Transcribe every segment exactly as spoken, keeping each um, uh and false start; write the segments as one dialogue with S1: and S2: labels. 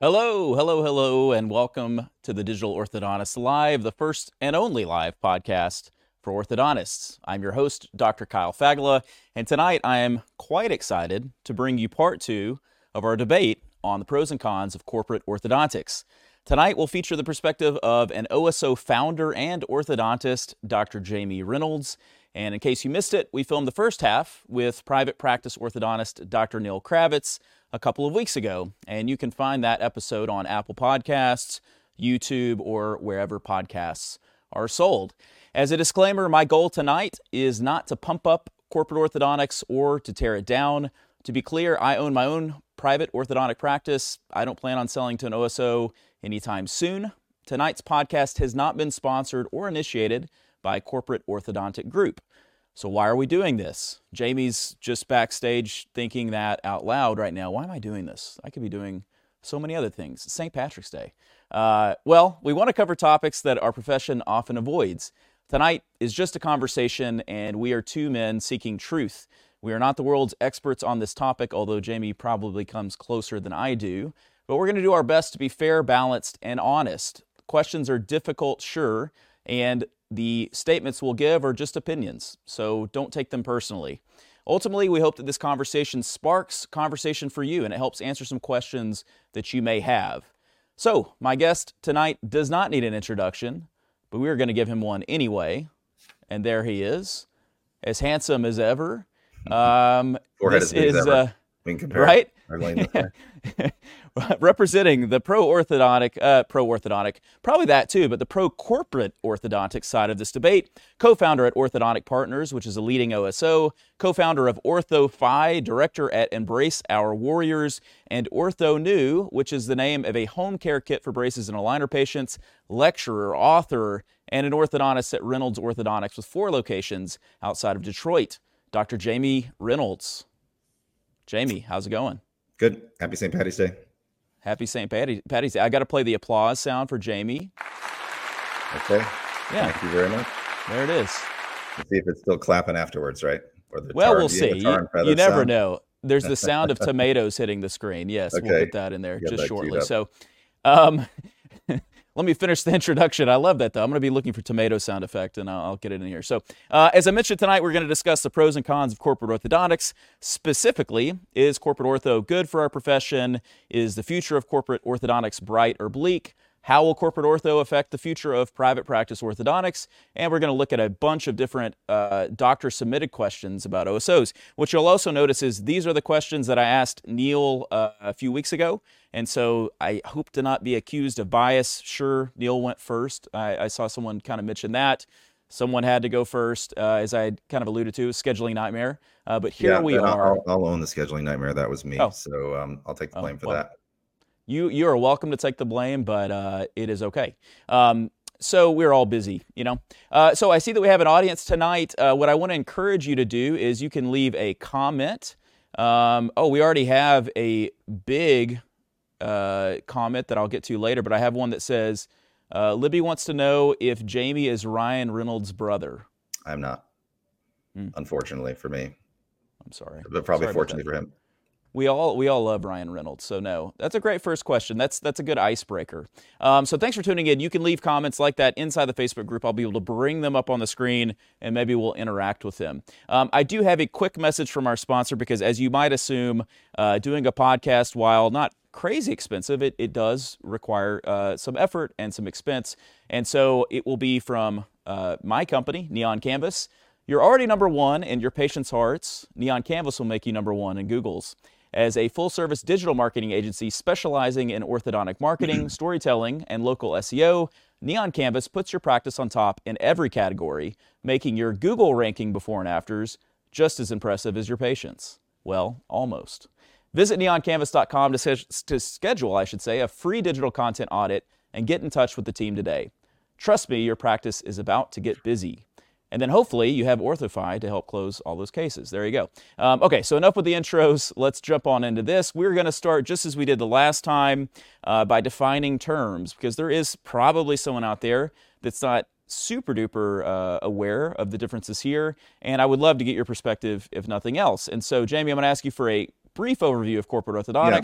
S1: Hello, hello, hello, and welcome to the Digital Orthodontist Live, the first and only live podcast for orthodontists. I'm your host, Doctor Kyle Fagala, and tonight I am quite excited to bring you part two of our debate on the pros and cons of corporate orthodontics. Tonight we'll feature the perspective of an O S O founder and orthodontist, Doctor Jamie Reynolds. And in case you missed it, we filmed the first half with private practice orthodontist Doctor Neil Kravitz a couple of weeks ago, and you can find that episode on Apple Podcasts, YouTube, or wherever podcasts are sold. As a disclaimer, my goal tonight is not to pump up corporate orthodontics or to tear it down. To be clear, I own my own private orthodontic practice. I don't plan on selling to an O S O anytime soon. Tonight's podcast has not been sponsored or initiated by a corporate orthodontic group. So why are we doing this? Jamie's just backstage thinking that out loud right now. Why am I doing this? I could be doing so many other things. It's Saint Patrick's Day. Uh, well, we want to cover topics that our profession often avoids. Tonight is just a conversation, and we are two men seeking truth. We are not the world's experts on this topic, although Jamie probably comes closer than I do. But we're going to do our best to be fair, balanced, and honest. Questions are difficult, sure, and the statements we'll give are just opinions, so don't take them personally. Ultimately, we hope that this conversation sparks conversation for you and it helps answer some questions that you may have. So, my guest tonight does not need an introduction, but we're going to give him one anyway. And there he is, as handsome as ever. Um,
S2: Forehead
S1: this
S2: as big as
S1: is,
S2: ever.
S1: uh,
S2: We can compare.
S1: right?
S2: Our lane this way.
S1: Representing the pro-orthodontic, uh, pro-orthodontic, probably that too, but the pro-corporate orthodontic side of this debate, co-founder at Orthodontic Partners, which is a leading O S O, co-founder of OrthoFi, director at Embrace Our Warriors, and OrthoNew, which is the name of a home care kit for braces and aligner patients, lecturer, author, and an orthodontist at Reynolds Orthodontics with four locations outside of Detroit, Doctor Jamie Reynolds. Jamie, how's it going?
S2: Good. Happy Saint Patty's Day.
S1: Happy Saint Patty, Patty's Day. I got to play the applause sound for Jamie.
S2: Okay.
S1: Yeah.
S2: Thank you very much.
S1: There it is.
S2: Let's see if it's still clapping afterwards, right? Or the
S1: Well,
S2: tar,
S1: we'll
S2: the
S1: see.
S2: tar
S1: You,
S2: and feather
S1: you never
S2: sound.
S1: know. There's the sound of tomatoes hitting the screen. Yes, we'll
S2: Okay.
S1: get that in there
S2: Get
S1: just
S2: that queued
S1: shortly.
S2: up.
S1: So um, let me finish the introduction. I love that, though. I'm going to be looking for tomato sound effect, and I'll, I'll get it in here. So uh, as I mentioned tonight, we're going to discuss the pros and cons of corporate orthodontics. Specifically, is corporate ortho good for our profession? Is the future of corporate orthodontics bright or bleak? How will corporate ortho affect the future of private practice orthodontics? And we're going to look at a bunch of different uh, doctor-submitted questions about O S Os. What you'll also notice is these are the questions that I asked Neil uh, a few weeks ago. And so I hope to not be accused of bias. Sure, Neil went first. I, I saw someone kind of mention that. Someone had to go first, uh, as I kind of alluded to, scheduling nightmare. Uh, but here
S2: Yeah,
S1: we
S2: and I'll-
S1: are.
S2: I'll, I'll own the scheduling nightmare. That was me.
S1: Oh.
S2: So um, I'll take the
S1: Oh,
S2: blame for
S1: well.
S2: that.
S1: You you are welcome to take the blame, but uh, it is okay. Um, so we're all busy, you know. Uh, so I see that we have an audience tonight. Uh, what I want to encourage you to do is you can leave a comment. Um, oh, we already have a big uh, comment that I'll get to later, but I have one that says, uh, Libby wants to know if Jamie is Ryan Reynolds' brother.
S2: I'm not,
S1: Hmm.
S2: unfortunately for me,
S1: I'm sorry.
S2: but probably
S1: Sorry about
S2: fortunately
S1: that.
S2: for him.
S1: We all we all love Ryan Reynolds, so no. That's a great first question. That's that's a good icebreaker. Um, so thanks for tuning in. You can leave comments like that inside the Facebook group. I'll be able to bring them up on the screen, and maybe we'll interact with them. Um, I do have a quick message from our sponsor because, as you might assume, uh, doing a podcast, while not crazy expensive, it, it does require uh, some effort and some expense. And so it will be from uh, my company, Neon Canvas. You're already number one in your patients' hearts. Neon Canvas will make you number one in Google's. As a full-service digital marketing agency specializing in orthodontic marketing, storytelling, and local S E O, Neon Canvas puts your practice on top in every category, making your Google ranking before and afters just as impressive as your patients. Well, almost. Visit neon canvas dot com to, se- to schedule, I should say, a free digital content audit and get in touch with the team today. Trust me, your practice is about to get busy. And then hopefully you have OrthoFi to help close all those cases. There you go. Um, okay, so enough with the intros. Let's jump on into this. We're going to start just as we did the last time uh, by defining terms, because there is probably someone out there that's not super duper uh, aware of the differences here. And I would love to get your perspective, if nothing else. And so, Jamie, I'm going to ask you for a brief overview of corporate orthodontics.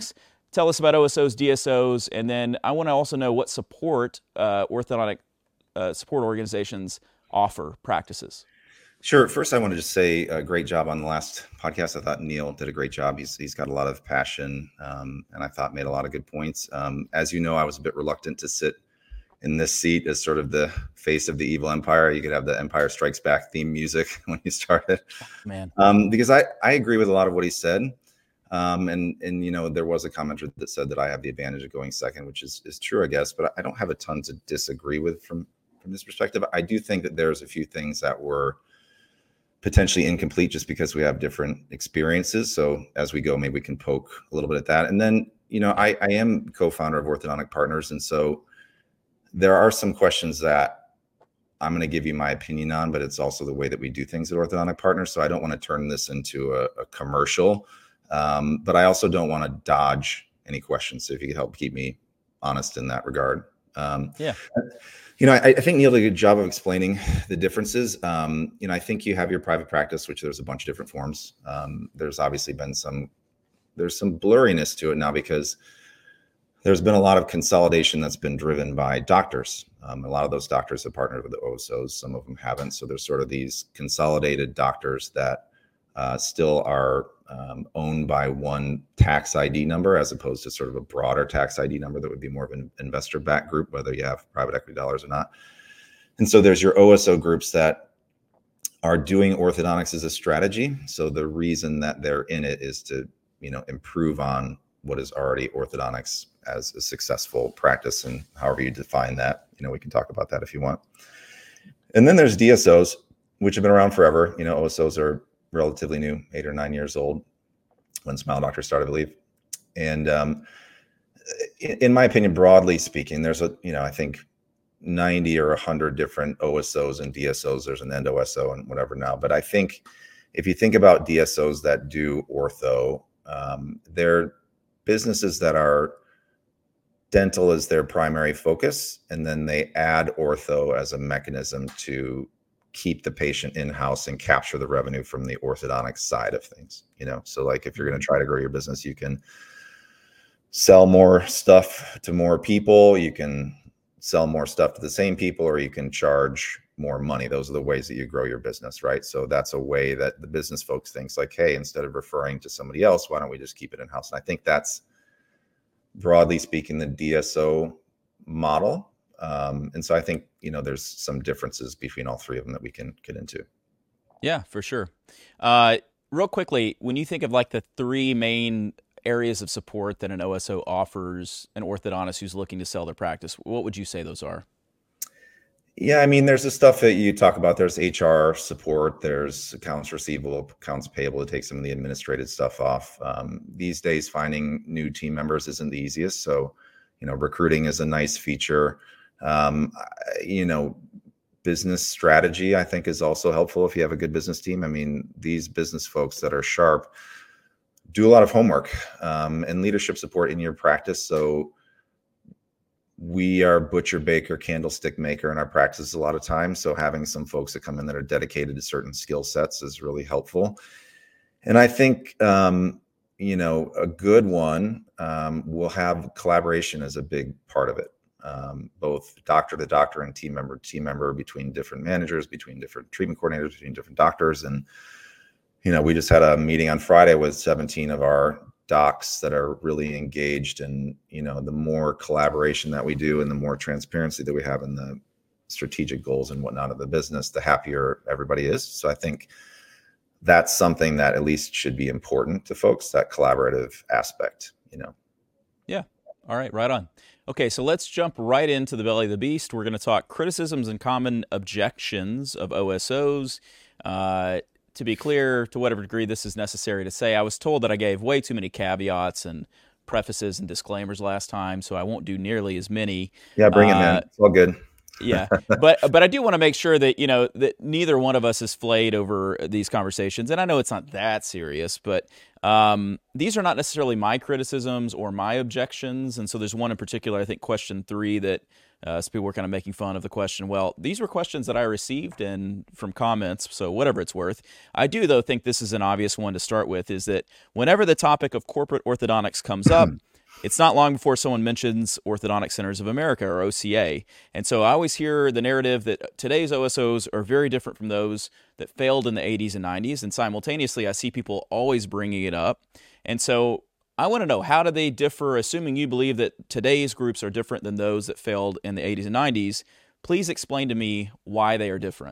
S1: tell us about O S Os, D S Os, and then I want to also know what support uh, orthodontic uh, support organizations offer practices.
S2: Sure. First, I want to just say a great job on the last podcast. I thought Neil did a great job. He's he's got a lot of passion, um, and I thought made a lot of good points. Um, as you know, I was a bit reluctant to sit in this seat as sort of the face of the evil empire. You could have the Empire Strikes Back theme music when you started,
S1: man,
S2: um, because I I agree with a lot of what he said. Um, and, and, you know, there was a commenter that said that I have the advantage of going second, which is, is true, I guess, but I don't have a ton to disagree with from, from this perspective. I do think that there's a few things that were potentially incomplete just because we have different experiences. So as we go, maybe we can poke a little bit at that. And then, you know, I, I am co-founder of Orthodontic Partners. And so there are some questions that I'm going to give you my opinion on, but it's also the way that we do things at Orthodontic Partners. So I don't want to turn this into a, a commercial. Um, but I also don't want to dodge any questions. So if you could help keep me honest in that regard. Um,
S1: yeah.
S2: You know, I, I think Neil did a good job of explaining the differences. Um, you know, I think you have your private practice, which there's a bunch of different forms. Um, there's obviously been some, there's some blurriness to it now because there's been a lot of consolidation that's been driven by doctors. Um, a lot of those doctors have partnered with the O S Os. Some of them haven't. So there's sort of these consolidated doctors that uh, still are Um, owned by one tax I D number, as opposed to sort of a broader tax I D number that would be more of an investor-backed group, whether you have private equity dollars or not. And so there's your O S O groups that are doing orthodontics as a strategy. So the reason that they're in it is to, you know, improve on what is already orthodontics as a successful practice, and however you define that. You know, we can talk about that if you want. And then there's D S Os, which have been around forever. You know, O S Os are relatively new, eight or nine years old when Smile Doctor started, I believe. And um, in, in my opinion, broadly speaking, there's a, you know, I think ninety or a hundred different O S Os and D S Os. There's an End O S O and whatever now. But I think if you think about D S Os that do ortho, um, they're businesses that are dental as their primary focus, and then they add ortho as a mechanism to keep the patient in-house and capture the revenue from the orthodontic side of things. You know, so like if you're going to try to grow your business, you can sell more stuff to more people, you can sell more stuff to the same people, or you can charge more money. Those are the ways that you grow your business, right? So that's a way that the business folks thinks like, hey, instead of referring to somebody else, why don't we just keep it in-house? And I think that's, broadly speaking, the D S O model. Um, and so I think, you know, there's some differences between all three of them that we can get into.
S1: Yeah, for sure. Uh, real quickly, when you think of like the three main areas of support that an O S O offers an orthodontist who's looking to sell their practice, what would you say those are?
S2: Yeah, I mean, there's the stuff that you talk about. There's H R support. There's accounts receivable, accounts payable to take some of the administrative stuff off. Um, these days, finding new team members isn't the easiest. So, you know, recruiting is a nice feature. Um, you know, business strategy, I think, is also helpful if you have a good business team. I mean, these business folks that are sharp do a lot of homework um, and leadership support in your practice. So we are butcher, baker, candlestick maker in our practice a lot of times. So having some folks that come in that are dedicated to certain skill sets is really helpful. And I think, um, you know, a good one um, will have collaboration as a big part of it. Um, both doctor to doctor and team member to team member, between different managers, between different treatment coordinators, between different doctors. And, you know, we just had a meeting on Friday with seventeen of our docs that are really engaged. And, you know, the more collaboration that we do and the more transparency that we have in the strategic goals and whatnot of the business, the happier everybody is. So I think that's something that at least should be important to folks, that collaborative aspect, you know?
S1: Yeah. All right. Right on. Okay, so let's jump right into the belly of the beast. We're going to talk criticisms and common objections of O S Os. Uh, to be clear, to whatever degree this is necessary to say, I was told that I gave way too many caveats and prefaces and disclaimers last time, so I won't do nearly as many.
S2: Yeah, bring it,
S1: uh,
S2: man. It's all good.
S1: Yeah, but but I do want to make sure that, you know, that neither one of us is flayed over these conversations. And I know it's not that serious, but um, these are not necessarily my criticisms or my objections. And so there's one in particular, I think question three, that uh, some people were kind of making fun of the question. Well, these were questions that I received and from comments, so whatever it's worth. I do, though, think this is an obvious one to start with, is that whenever the topic of corporate orthodontics comes up, it's not long before someone mentions Orthodontic Centers of America, or O C A. And so I always hear the narrative that today's O S Os are very different from those that failed in the eighties and nineties. And simultaneously, I see people always bringing it up. And so I want to know, how do they differ, assuming you believe that today's groups are different than those that failed in the eighties and nineties? Please explain to me why they are different.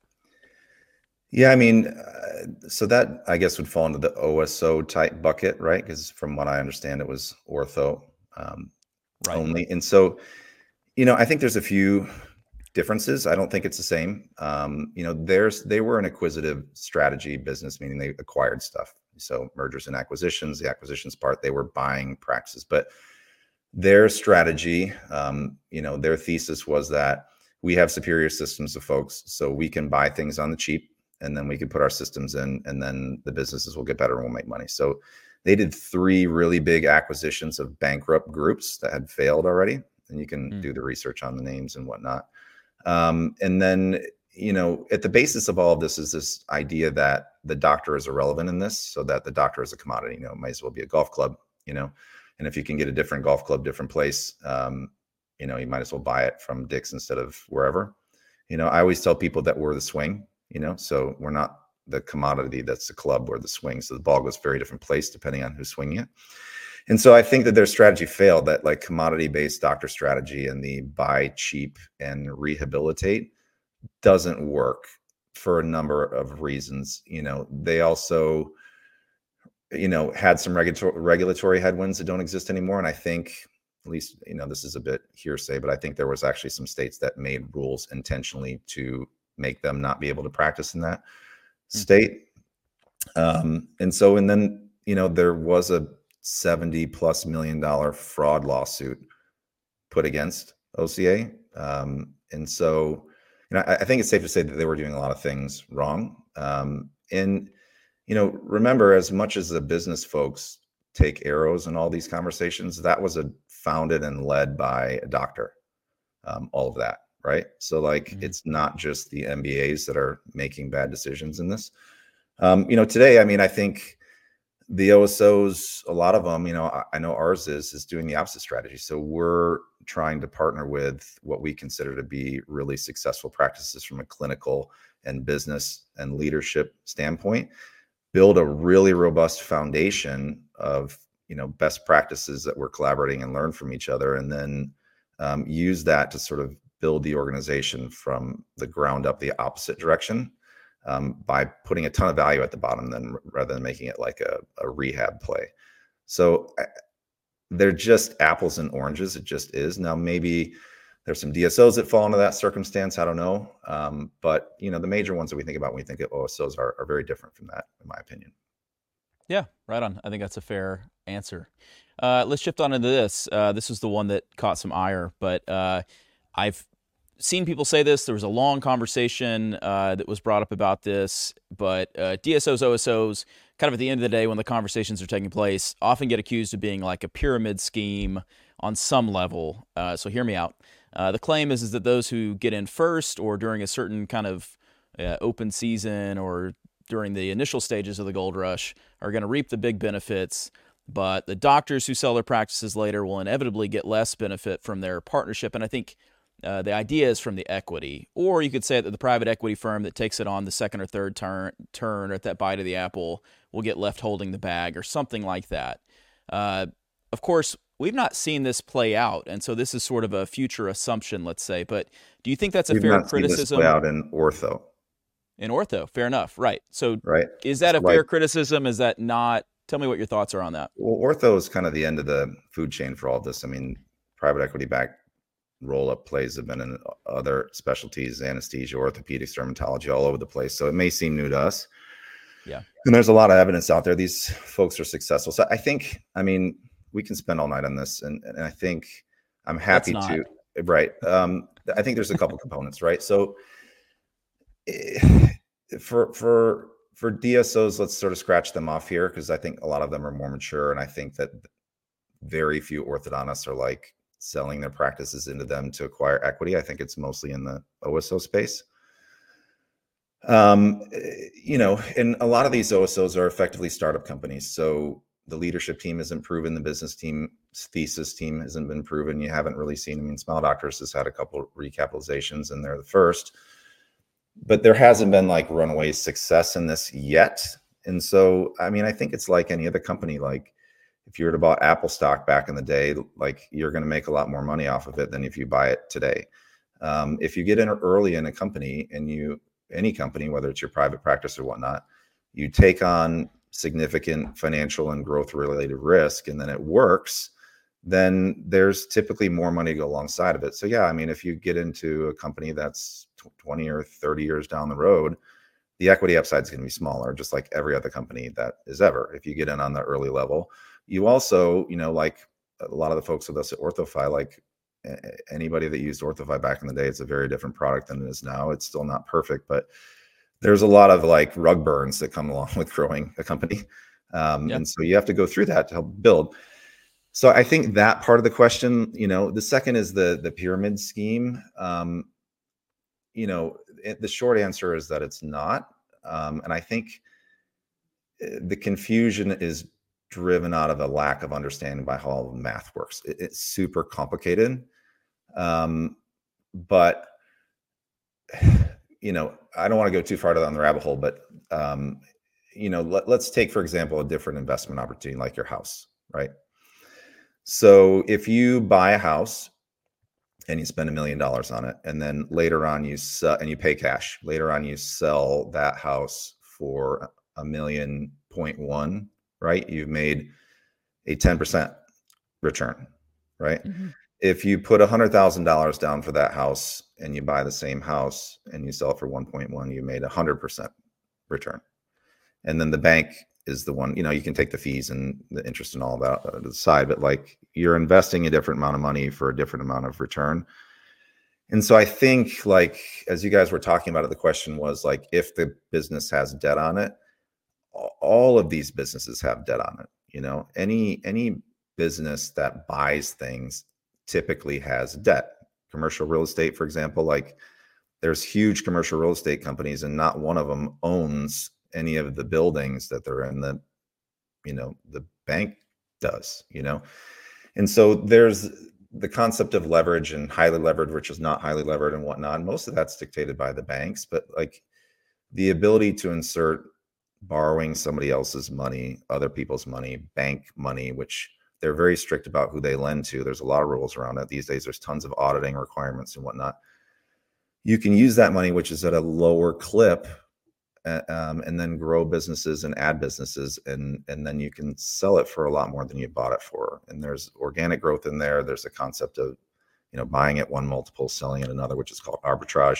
S2: Yeah, I mean, uh, so that I guess would fall into the O S O type bucket, right? Because from what I understand, it was ortho um,
S1: Right.
S2: only. And so, you know, I think there's a few differences. I don't think it's the same. Um, you know, there's they were an acquisitive strategy business, meaning they acquired stuff. So mergers and acquisitions, the acquisitions part, they were buying practices. But their strategy, um, you know, their thesis was that we have superior systems of folks, so we can buy things on the cheap, and then we can put our systems in, and then the businesses will get better and we'll make money. So they did three really big acquisitions of bankrupt groups that had failed already. And you can mm. do the research on the names and whatnot. Um, and then, you know, at the basis of all of this is this idea that the doctor is irrelevant in this, so that the doctor is a commodity. You know, it might as well be a golf club, you know, and if you can get a different golf club, different place, um, you know, you might as well buy it from Dick's instead of wherever. You know, I always tell people that we're the swing, you know, so we're not the commodity that's the club or the swing. So the ball goes very different place depending on who's swinging it. And so I think that their strategy failed, that like commodity-based doctor strategy and the buy cheap and rehabilitate doesn't work for a number of reasons. You know, they also, you know, had some regulatory regulatory headwinds that don't exist anymore. And I think, at least, you know, this is a bit hearsay, but I think there was actually some states that made rules intentionally to make them not be able to practice in that mm-hmm. state. Um, and so, and then, you know, there was a seventy plus million dollar fraud lawsuit put against O C A. Um, and so, you know, I, I think it's safe to say that they were doing a lot of things wrong. Um, and, you know, remember, as much as the business folks take arrows in all these conversations, that was a founded and led by a doctor, um, all of that. Right. So like, mm-hmm. it's not just the M B As that are making bad decisions in this. Um, you know, today, I mean, I think the O S Os, a lot of them, you know, I, I know ours is, is doing the opposite strategy. So we're trying to partner with what we consider to be really successful practices from a clinical and business and leadership standpoint, build a really robust foundation of, you know, best practices that we're collaborating and learn from each other, and then um, use that to sort of build the organization from the ground up, the opposite direction. Um, by putting a ton of value at the bottom, then rather than making it like a, a rehab play. So uh, they're just apples and oranges. It just is. Now, maybe there's some D S Os that fall into that circumstance. I don't know. Um, but, you know, the major ones that we think about when we think of O S Os are, are very different from that, in my opinion.
S1: Yeah, right on. I think that's a fair answer. Uh, let's shift on into this. Uh, this is the one that caught some ire, but uh, I've seen people say this. There was a long conversation uh, that was brought up about this, but uh, D S Os, O S Os, kind of at the end of the day when the conversations are taking place, often get accused of being like a pyramid scheme on some level. Uh, so hear me out. Uh, the claim is, is that those who get in first or during a certain kind of uh, open season or during the initial stages of the gold rush are going to reap the big benefits, but the doctors who sell their practices later will inevitably get less benefit from their partnership. And I think Uh, the idea is from the equity, or you could say that the private equity firm that takes it on the second or third turn, turn or at that bite of the apple will get left holding the bag or something like that. Uh, of course, we've not seen this play out, and so this is sort of a future assumption, let's say. But do you think that's a
S2: we've
S1: fair
S2: not
S1: criticism?
S2: Seen this play out in ortho.
S1: In ortho, fair enough, right? So,
S2: right.
S1: Is that a
S2: right.
S1: fair criticism? Is that not? Tell me what your thoughts are on that.
S2: Well, ortho is kind of the end of the food chain for all this. I mean, private equity backed roll-up plays have been in other specialties, anesthesia, orthopedics, dermatology, all over the place. So it may seem new to us.
S1: Yeah.
S2: And there's a lot of evidence out there. These folks are successful. So I think, I mean, we can spend all night on this. And, and I think I'm happy to, right. Um, I think there's a couple components, right? So for, for, for D S Os, let's sort of scratch them off here, because I think a lot of them are more mature. And I think that very few orthodontists are like selling their practices into them to acquire equity. I think it's mostly in the O S O space. Um, you know, and a lot of these O S Os are effectively startup companies. So the leadership team isn't proven. The business team thesis team hasn't been proven. You haven't really seen, I mean, Smile Doctors has had a couple recapitalizations and they're the first, but there hasn't been like runaway success in this yet. And so, I mean, I think it's like any other company. Like if you were to buy Apple stock back in the day, like you're going to make a lot more money off of it than if you buy it today. Um, if you get in early in a company and you, any company, whether it's your private practice or whatnot, you take on significant financial and growth related risk, and then it works, then there's typically more money to go alongside of it. So yeah, I mean, if you get into a company that's twenty or thirty years down the road, the equity upside is going to be smaller, just like every other company that is ever. If you get in on the early level, you also, you know, like a lot of the folks with us at OrthoFi, like anybody that used OrthoFi back in the day, it's a very different product than it is now. It's still not perfect, but there's a lot of like rug burns that come along with growing a company. Um, yep. And so you have to go through that to help build. So I think that part of the question, you know, the second is the, the pyramid scheme. Um, you know, it, the short answer is that it's not. Um, and I think the confusion is driven out of a lack of understanding by how all the math works. It, it's super complicated. Um, but you know, I don't want to go too far down the rabbit hole, but, um, you know, let, let's take, for example, a different investment opportunity like your house, right? So if you buy a house and you spend a million dollars on it, and then later on you sell and you pay cash, later on you sell that house for a million point one, right? You've made a ten percent return, right? Mm-hmm. If you put one hundred thousand dollars down for that house and you buy the same house and you sell it for one point one, you made a one hundred percent return. And then the bank is the one, you know, you can take the fees and the interest and all that to the side, but like you're investing a different amount of money for a different amount of return. And so I think, like, as you guys were talking about it, the question was like, if the business has debt on it, all of these businesses have debt on it. You know, any, any business that buys things typically has debt. Commercial real estate, for example, like there's huge commercial real estate companies and not one of them owns any of the buildings that they're in. The, you know, the bank does, you know? And so there's the concept of leverage and highly levered, which is not highly levered and whatnot. Most of that's dictated by the banks, but like the ability to insert borrowing somebody else's money, other people's money, bank money, which they're very strict about who they lend to. There's a lot of rules around it these days. There's tons of auditing requirements and whatnot. You can use that money, which is at a lower clip, uh, um, and then grow businesses and add businesses, and and then you can sell it for a lot more than you bought it for. And there's organic growth in there. There's a concept of, you know, buying at one multiple, selling at another, which is called arbitrage.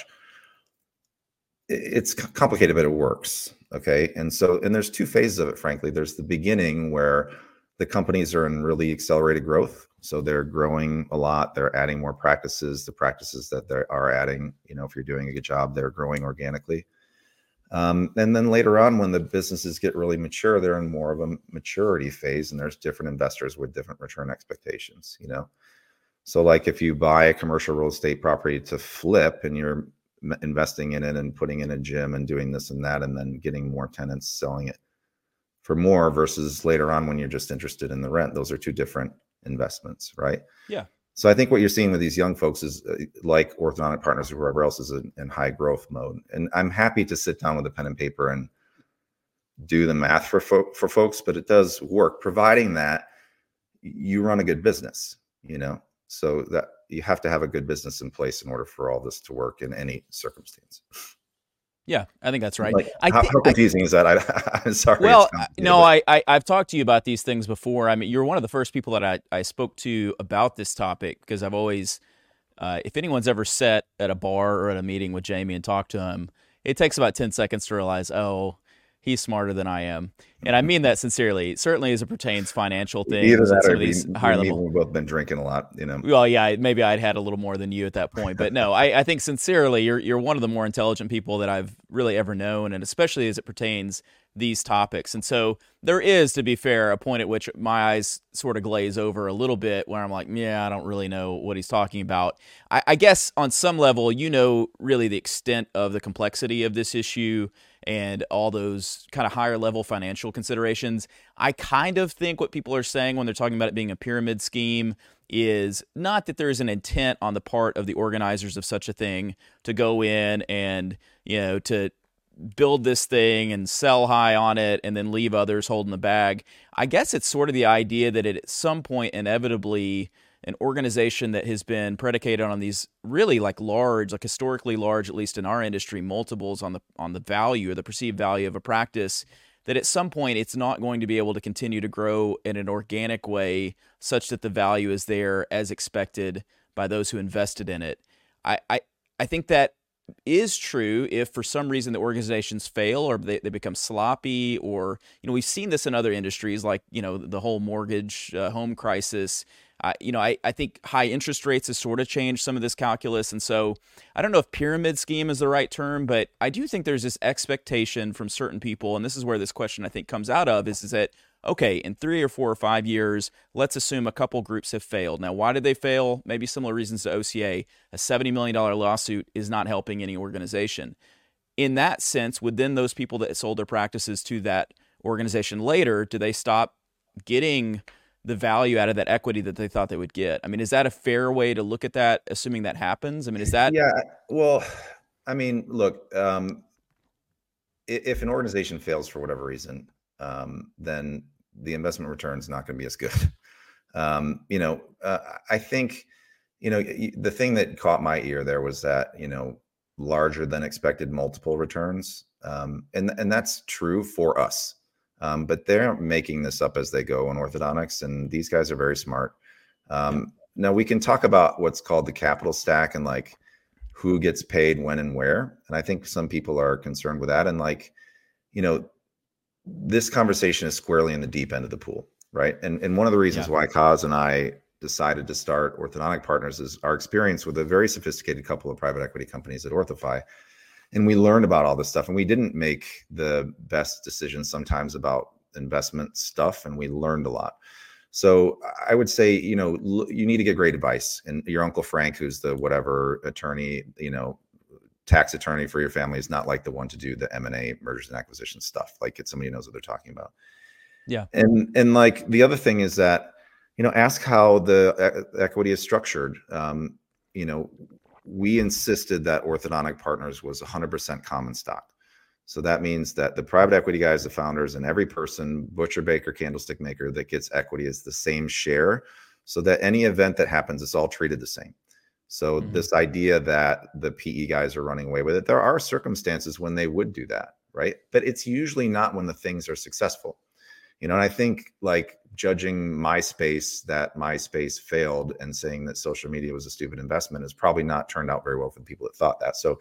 S2: It's complicated, but it works. Okay. And so, and there's two phases of it, frankly. There's the beginning where the companies are in really accelerated growth. So they're growing a lot. They're adding more practices. The practices that they are adding, you know, if you're doing a good job, they're growing organically. Um, and then later on, when the businesses get really mature, they're in more of a maturity phase, and there's different investors with different return expectations, you know? So like if you buy a commercial real estate property to flip and you're investing in it and putting in a gym and doing this and that, and then getting more tenants, selling it for more, versus later on when you're just interested in the rent, those are two different investments, right?
S1: Yeah.
S2: So I think what you're seeing with these young folks is uh, like Orthodontic Partners or whoever else is in, in high growth mode. And I'm happy to sit down with a pen and paper and do the math for fo- for folks, but it does work, providing that you run a good business, you know, so that you have to have a good business in place in order for all this to work in any circumstance.
S1: Yeah, I think that's right.
S2: Like,
S1: I
S2: how,
S1: th-
S2: how confusing I, is that? I, I'm sorry.
S1: Well, no, I, I, I've talked to you about these things before. I mean, you're one of the first people that I, I spoke to about this topic, because I've always, uh, if anyone's ever sat at a bar or at a meeting with Jamie and talked to him, it takes about ten seconds to realize, oh, he's smarter than I am. And I mean that sincerely, certainly as it pertains financial things.
S2: Either that
S1: some
S2: or
S1: of these
S2: we,
S1: higher
S2: we,
S1: level.
S2: We've both been drinking a lot, you know.
S1: Well, yeah, maybe I'd had a little more than you at that point. But no, I, I think sincerely, you're you're one of the more intelligent people that I've really ever known, and especially as it pertains these topics. And so there is, to be fair, a point at which my eyes sort of glaze over a little bit where I'm like, yeah, I don't really know what he's talking about. I, I guess on some level, you know, really the extent of the complexity of this issue and all those kind of higher level financial considerations. I kind of think what people are saying when they're talking about it being a pyramid scheme is not that there's an intent on the part of the organizers of such a thing to go in and, you know, to build this thing and sell high on it and then leave others holding the bag. I guess it's sort of the idea that at some point, inevitably, an organization that has been predicated on these really like large, like historically large, at least in our industry, multiples on the on the value or the perceived value of a practice, that at some point it's not going to be able to continue to grow in an organic way such that the value is there as expected by those who invested in it. I I, I think that is true if for some reason the organizations fail or they, they become sloppy, or, you know, we've seen this in other industries like, you know, the whole mortgage uh, home crisis. Uh, you know, I, I think high interest rates has sort of changed some of this calculus. And so I don't know if pyramid scheme is the right term, but I do think there's this expectation from certain people, and this is where this question I think comes out of, is, is that, okay, in three or four or five years, let's assume a couple groups have failed. Now, why did they fail? Maybe similar reasons to O C A. A seventy million dollars lawsuit is not helping any organization. In that sense, would then those people that sold their practices to that organization later, do they stop getting the value out of that equity that they thought they would get? I mean, is that a fair way to look at that, assuming that happens? I mean, is that...
S2: Yeah, well, I mean, look, um, if an organization fails for whatever reason, um, then the investment return is not going to be as good. Um, you know, uh, I think, you know, the thing that caught my ear there was that, you know, larger than expected multiple returns. Um, and, and that's true for us. Um, but they're making this up as they go in orthodontics, and these guys are very smart. Um, now we can talk about what's called the capital stack and like who gets paid when and where. And I think some people are concerned with that. And like, you know, this conversation is squarely in the deep end of the pool, right? And and one of the reasons yeah. why Kaz and I decided to start Orthodontic Partners is our experience with a very sophisticated couple of private equity companies at Orthofy. And we learned about all this stuff, and we didn't make the best decisions sometimes about investment stuff, and we learned a lot. So I would say, you know, you need to get great advice. And your Uncle Frank, who's the whatever attorney, you know, tax attorney for your family, is not like the one to do the M and A, mergers and acquisition stuff. Like, it's somebody who knows what they're talking about.
S1: Yeah.
S2: And and like the other thing is that, you know, ask how the e- equity is structured. Um, you know, we insisted that Orthodontic Partners was one hundred percent common stock. So that means that the private equity guys, the founders, and every person, butcher, baker, candlestick maker that gets equity is the same share, so that any event that happens, it's all treated the same. So mm-hmm. this idea that the P E guys are running away with it, there are circumstances when they would do that, right? But it's usually not when the things are successful. You know, and I think like judging MySpace, that MySpace failed, and saying that social media was a stupid investment has probably not turned out very well for the people that thought that. So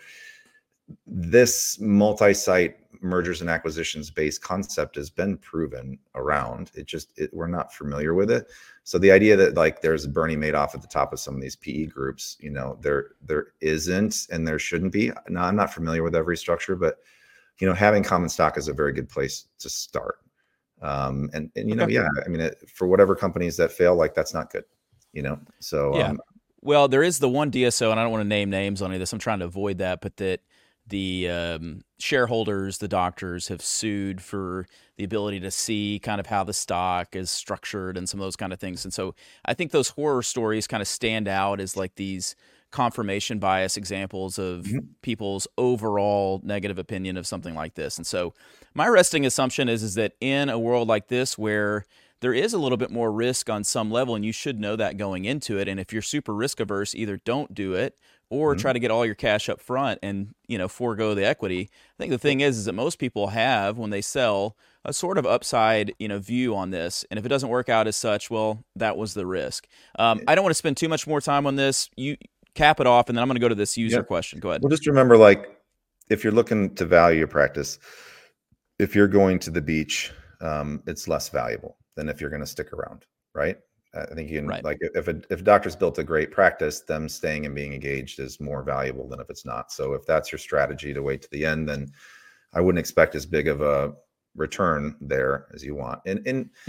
S2: this multi-site mergers and acquisitions based concept has been proven around. It just, it, we're not familiar with it. So the idea that like there's Bernie Madoff at the top of some of these P E groups, you know, there, there isn't, and there shouldn't be. Now, I'm not familiar with every structure, but, you know, having common stock is a very good place to start. Um, and, and, you know, okay. yeah, I mean, it, for whatever companies that fail, like that's not good, you know? So,
S1: yeah.
S2: um,
S1: well, there is the one D S O, and I don't want to name names on any of this. I'm trying to avoid that, but that the um, shareholders, the doctors, have sued for the ability to see kind of how the stock is structured and some of those kind of things. And so I think those horror stories kind of stand out as like these confirmation bias examples of mm-hmm. people's overall negative opinion of something like this. And so my resting assumption is, is that in a world like this where there is a little bit more risk on some level, and you should know that going into it, and if you're super risk averse, either don't do it or mm-hmm. try to get all your cash up front and, you know, forego the equity. I think the thing is, is that most people have, when they sell, a sort of upside, you know, view on this. And if it doesn't work out as such, well, that was the risk. Um, I don't want to spend too much more time on this. You cap it off, and then I'm going to go to this user yep. question. Go ahead.
S2: Well, just remember, like, if you're looking to value your practice, if you're going to the beach, um, it's less valuable than if you're going to stick around, right? I think you can, right. like, if a, if a doctor's built a great practice, them staying and being engaged is more valuable than if it's not. So if that's your strategy to wait to the end, then I wouldn't expect as big of a return there as you want. And, and
S1: yeah,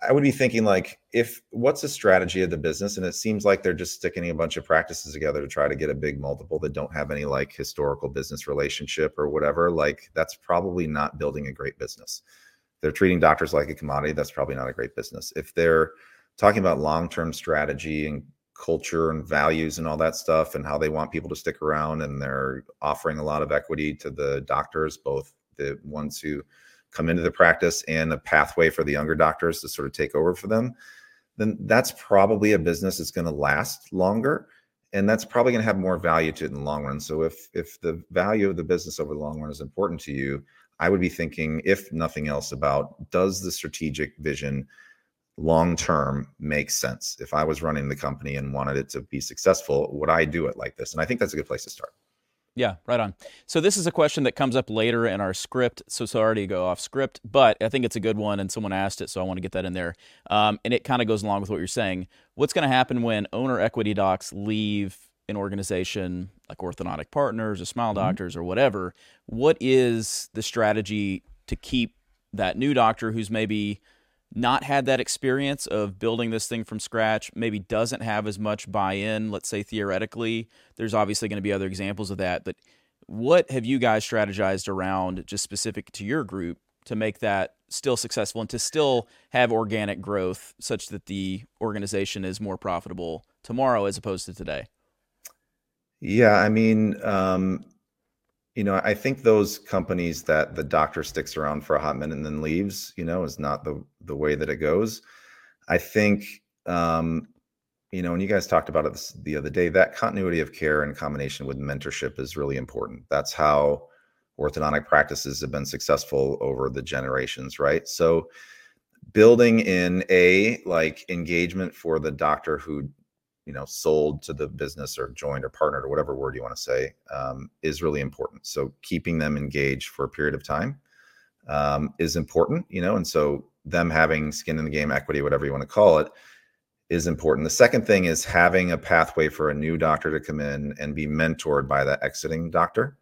S2: I would be thinking like, if what's the strategy of the business? And it seems like they're just sticking a bunch of practices together to try to get a big multiple that don't have any like historical business relationship or whatever. Like that's probably not building a great business. They're treating doctors like a commodity. That's probably not a great business. If they're talking about long-term strategy and culture and values and all that stuff and how they want people to stick around, and they're offering a lot of equity to the doctors, both the ones who come into the practice and a pathway for the younger doctors to sort of take over for them, then that's probably a business that's going to last longer. And that's probably going to have more value to it in the long run. So if if the value of the business over the long run is important to you, I would be thinking, if nothing else, about does the strategic vision long term make sense? If I was running the company and wanted it to be successful, would I do it like this? And I think that's a good place to start.
S1: Yeah, right on. So this is a question that comes up later in our script, so sorry to go off script, but I think it's a good one, and someone asked it, so I want to get that in there. Um, and it kind of goes along with what you're saying. What's going to happen when owner equity docs leave an organization like Orthodontic Partners or Smile
S2: Mm-hmm.
S1: Doctors or whatever? What is the strategy to keep that new doctor who's maybe not had that experience of building this thing from scratch, maybe doesn't have as much buy-in, let's say theoretically? There's obviously going to be other examples of that, but what have you guys strategized around, just specific to your group, to make that still successful and to still have organic growth such that the organization is more profitable tomorrow as opposed to today?
S2: Yeah, I mean, um, you know, I think those companies that the doctor sticks around for a hot minute and then leaves, you know, is not the the way that it goes. I think, um, you know, and you guys talked about it this, the other day, that continuity of care in combination with mentorship is really important. That's how orthodontic practices have been successful over the generations, right? So building in a like engagement for the doctor who, you know, sold to the business or joined or partnered or whatever word you want to say, um, is really important. So keeping them engaged for a period of time um, is important, you know, and so them having skin in the game, equity, whatever you want to call it, is important. The second thing is having a pathway for a new doctor to come in and be mentored by that exiting doctor.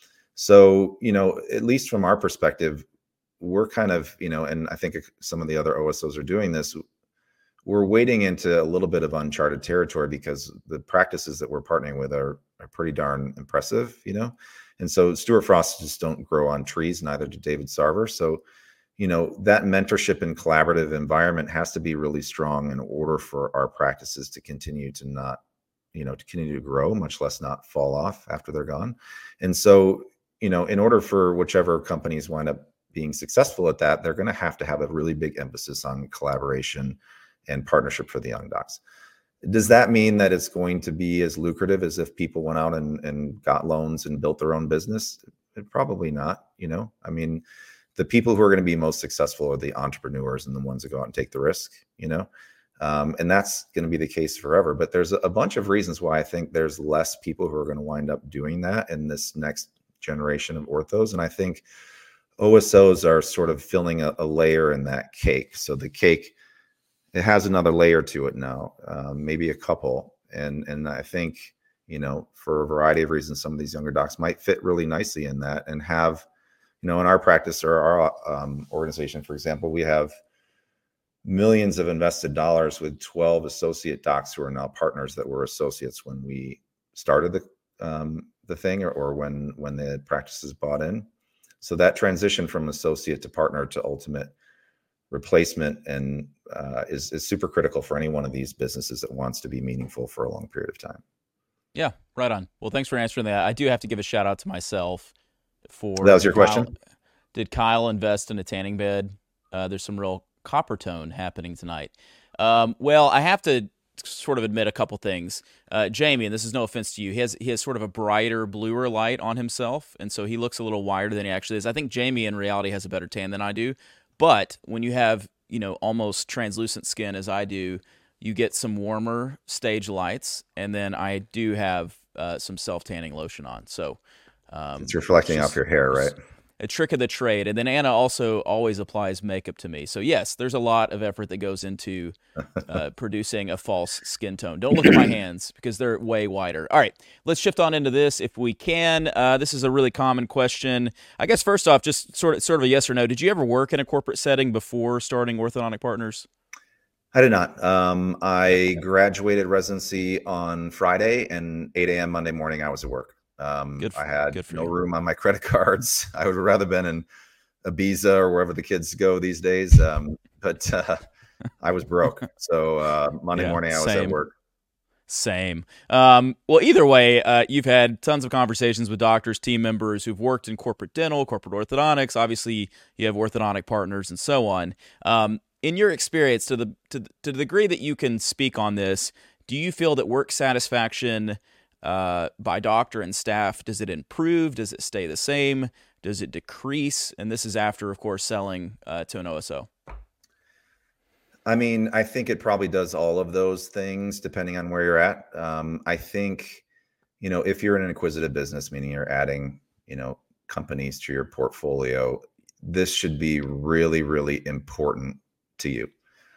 S2: So, you know, at least from our perspective, we're kind of, you know, and I think some of the other O S Os are doing this, we're wading into a little bit of uncharted territory because the practices that we're partnering with are, are pretty darn impressive, you know? And so Stuart Frost just don't grow on trees, neither did David Sarver. So, you know, that mentorship and collaborative environment has to be really strong in order for our practices to continue to not, you know, to continue to grow, much less not fall off after they're gone. And so, you know, in order for whichever companies wind up being successful at that, they're going to have to have a really big emphasis on collaboration and partnership for the young docs. Does that mean that it's going to be as lucrative as if people went out and, and got loans and built their own business? Probably not. You know, I mean, the people who are going to be most successful are the entrepreneurs and the ones that go out and take the risk, you know, um, and that's going to be the case forever. But there's a bunch of reasons why I think there's less people who are going to wind up doing that in this next generation of orthos. And I think O S Os are sort of filling a, a layer in that cake. So the cake, it has another layer to it now, um, maybe a couple. And, and I think, you know, for a variety of reasons, some of these younger docs might fit really nicely in that and have, you know, in our practice or our um, organization, for example, we have millions of invested dollars with twelve associate docs who are now partners that were associates when we started the um, the thing or, or when when the practices bought in. So that transition from associate to partner to ultimate replacement and uh, is, is super critical for any one of these businesses that wants to be meaningful for a long period of time.
S1: Yeah, right on. Well, thanks for answering that. I do have to give a shout out to myself for
S2: that was your
S1: Kyle,
S2: question.
S1: Did Kyle invest in a tanning bed? Uh, there's some real copper tone happening tonight. Um, well, I have to sort of admit a couple things. Uh, Jamie, and this is no offense to you, he has he has sort of a brighter, bluer light on himself, and so he looks a little wider than he actually is. I think Jamie in reality has a better tan than I do, but when you have, you know, almost translucent skin as I do, you get some warmer stage lights, and then I do have uh, some self-tanning lotion on. So um,
S2: it's reflecting
S1: it's just,
S2: off your hair, right?
S1: A trick of the trade. And then Anna also always applies makeup to me. So yes, there's a lot of effort that goes into uh, producing a false skin tone. Don't look at my hands because they're way wider. All right, let's shift on into this if we can. Uh, this is a really common question. I guess first off, just sort of sort of a yes or no. Did you ever work in a corporate setting before starting Orthodontic Partners?
S2: I did not. Um, I graduated residency on Friday, and eight a.m. Monday morning I was at work. Um,
S1: Good,
S2: I
S1: for,
S2: had
S1: good for
S2: no
S1: you.
S2: room on my credit cards. I would have rather been in Ibiza or wherever the kids go these days. Um, but uh, I was broke. So uh, Monday
S1: Yeah,
S2: morning I was at
S1: same.
S2: work.
S1: Same. Um, well, either way, uh, you've had tons of conversations with doctors, team members who've worked in corporate dental, corporate orthodontics. Obviously, you have orthodontic partners and so on. Um, in your experience, to the to the, to the degree that you can speak on this, do you feel that work satisfaction uh, by doctor and staff, does it improve? Does it stay the same? Does it decrease? And this is after, of course, selling uh, to an O S O.
S2: I mean, I think it probably does all of those things depending on where you're at. Um, I think, you know, if you're in an acquisitive business, meaning you're adding, you know, companies to your portfolio, this should be really, really important to you.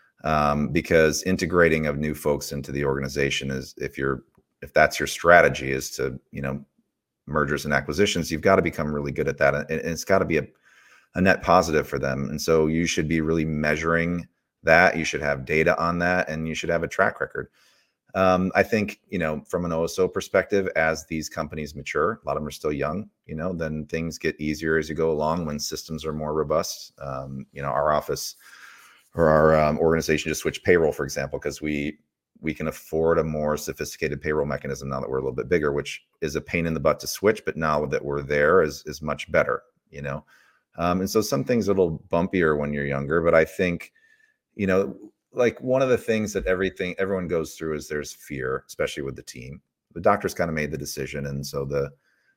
S2: Um, because integrating of new folks into the organization is, if you're, if that's your strategy, is to, you know, mergers and acquisitions, you've got to become really good at that. And it's got to be a, a net positive for them. And so you should be really measuring that. You should have data on that, and you should have a track record. Um, I think, you know, from an O S O perspective, as these companies mature, a lot of them are still young, you know, then things get easier as you go along when systems are more robust. Um, you know, our office or our um, organization just switched payroll, for example, because we we can afford a more sophisticated payroll mechanism now that we're a little bit bigger, which is a pain in the butt to switch, but now that we're there is is much better, you know. Um, and so some things a little bumpier when you're younger, but I think, you know, like one of the things that everything everyone goes through is there's fear, especially with the team. The doctors kind of made the decision, and so the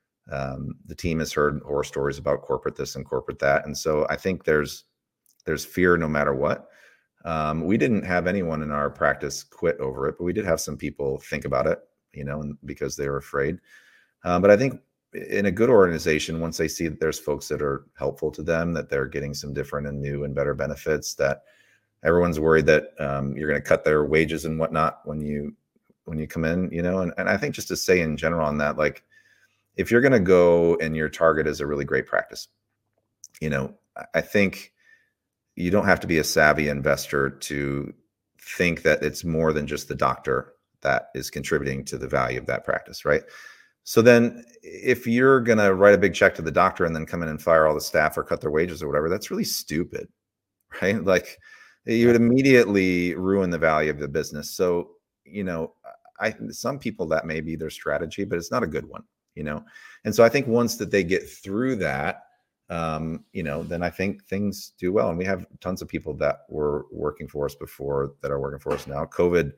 S2: um, the team has heard horror stories about corporate this and corporate that, and so I think there's there's fear no matter what. Um, we didn't have anyone in our practice quit over it, but we did have some people think about it, you know, and because they were afraid. Uh, but I think in a good organization, once they see that there's folks that are helpful to them, that they're getting some different and new and better benefits, that everyone's worried that um, you're going to cut their wages and whatnot when you when you come in, you know. And, and I think just to say in general on that, like if you're going to go and your target is a really great practice, you know, I think you don't have to be a savvy investor to think that it's more than just the doctor that is contributing to the value of that practice, right? So then if you're going to write a big check to the doctor and then come in and fire all the staff or cut their wages or whatever, that's really stupid, right? Like you would immediately ruin the value of the business. So, you know, I some people that may be their strategy, but it's not a good one, you know? And so I think once that they get through that, um, you know, then I think things do well. And we have tons of people that were working for us before that are working for us now. COVID,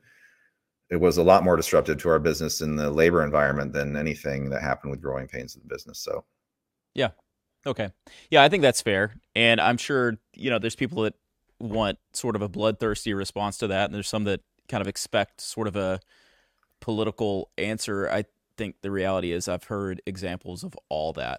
S2: it was a lot more disruptive to our business in the labor environment than anything that happened with growing pains in the business. So,
S1: yeah. Okay. Yeah, I think that's fair. And I'm sure, you know, there's people that want sort of a bloodthirsty response to that. And there's some that kind of expect sort of a political answer. I think the reality is I've heard examples of all that.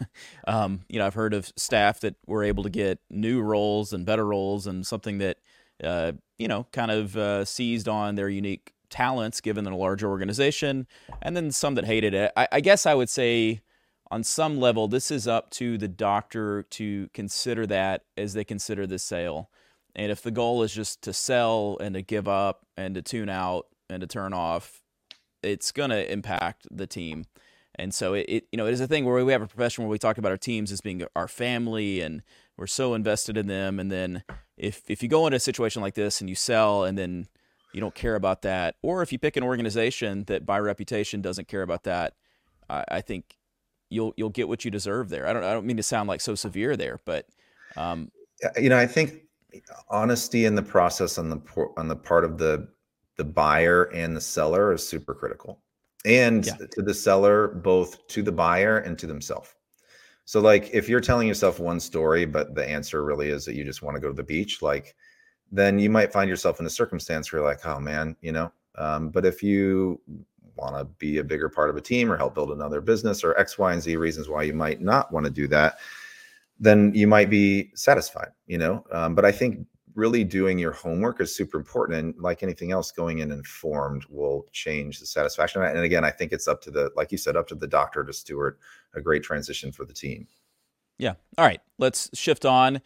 S1: um, you know, I've heard of staff that were able to get new roles and better roles and something that, uh, you know, kind of uh, seized on their unique talents given a larger organization, and then some that hated it. I, I guess I would say on some level, this is up to the doctor to consider that as they consider this sale. And if the goal is just to sell and to give up and to tune out and to turn off, it's going to impact the team. And so it, it, you know, it is a thing where we have a profession where we talk about our teams as being our family and we're so invested in them. And then if, if you go into a situation like this and you sell and then you don't care about that, or if you pick an organization that by reputation doesn't care about that, I, I think you'll, you'll get what you deserve there. I don't, I don't mean to sound like so severe there, but um,
S2: you know, I think honesty in the process on the, on the part of the, the buyer and the seller is super critical. And yeah. to the seller, both to the buyer and to themselves. So like, if you're telling yourself one story, but the answer really is that you just want to go to the beach, like, then you might find yourself in a circumstance where you're like, oh man, you know, um, but if you want to be a bigger part of a team or help build another business or X, Y, and Z reasons why you might not want to do that, then you might be satisfied, you know? Um, but I think really doing your homework is super important. And like anything else, going in informed will change the satisfaction. And again, I think it's up to the, like you said, up to the doctor to steward a great transition for the team.
S1: Yeah. All right. Let's shift on.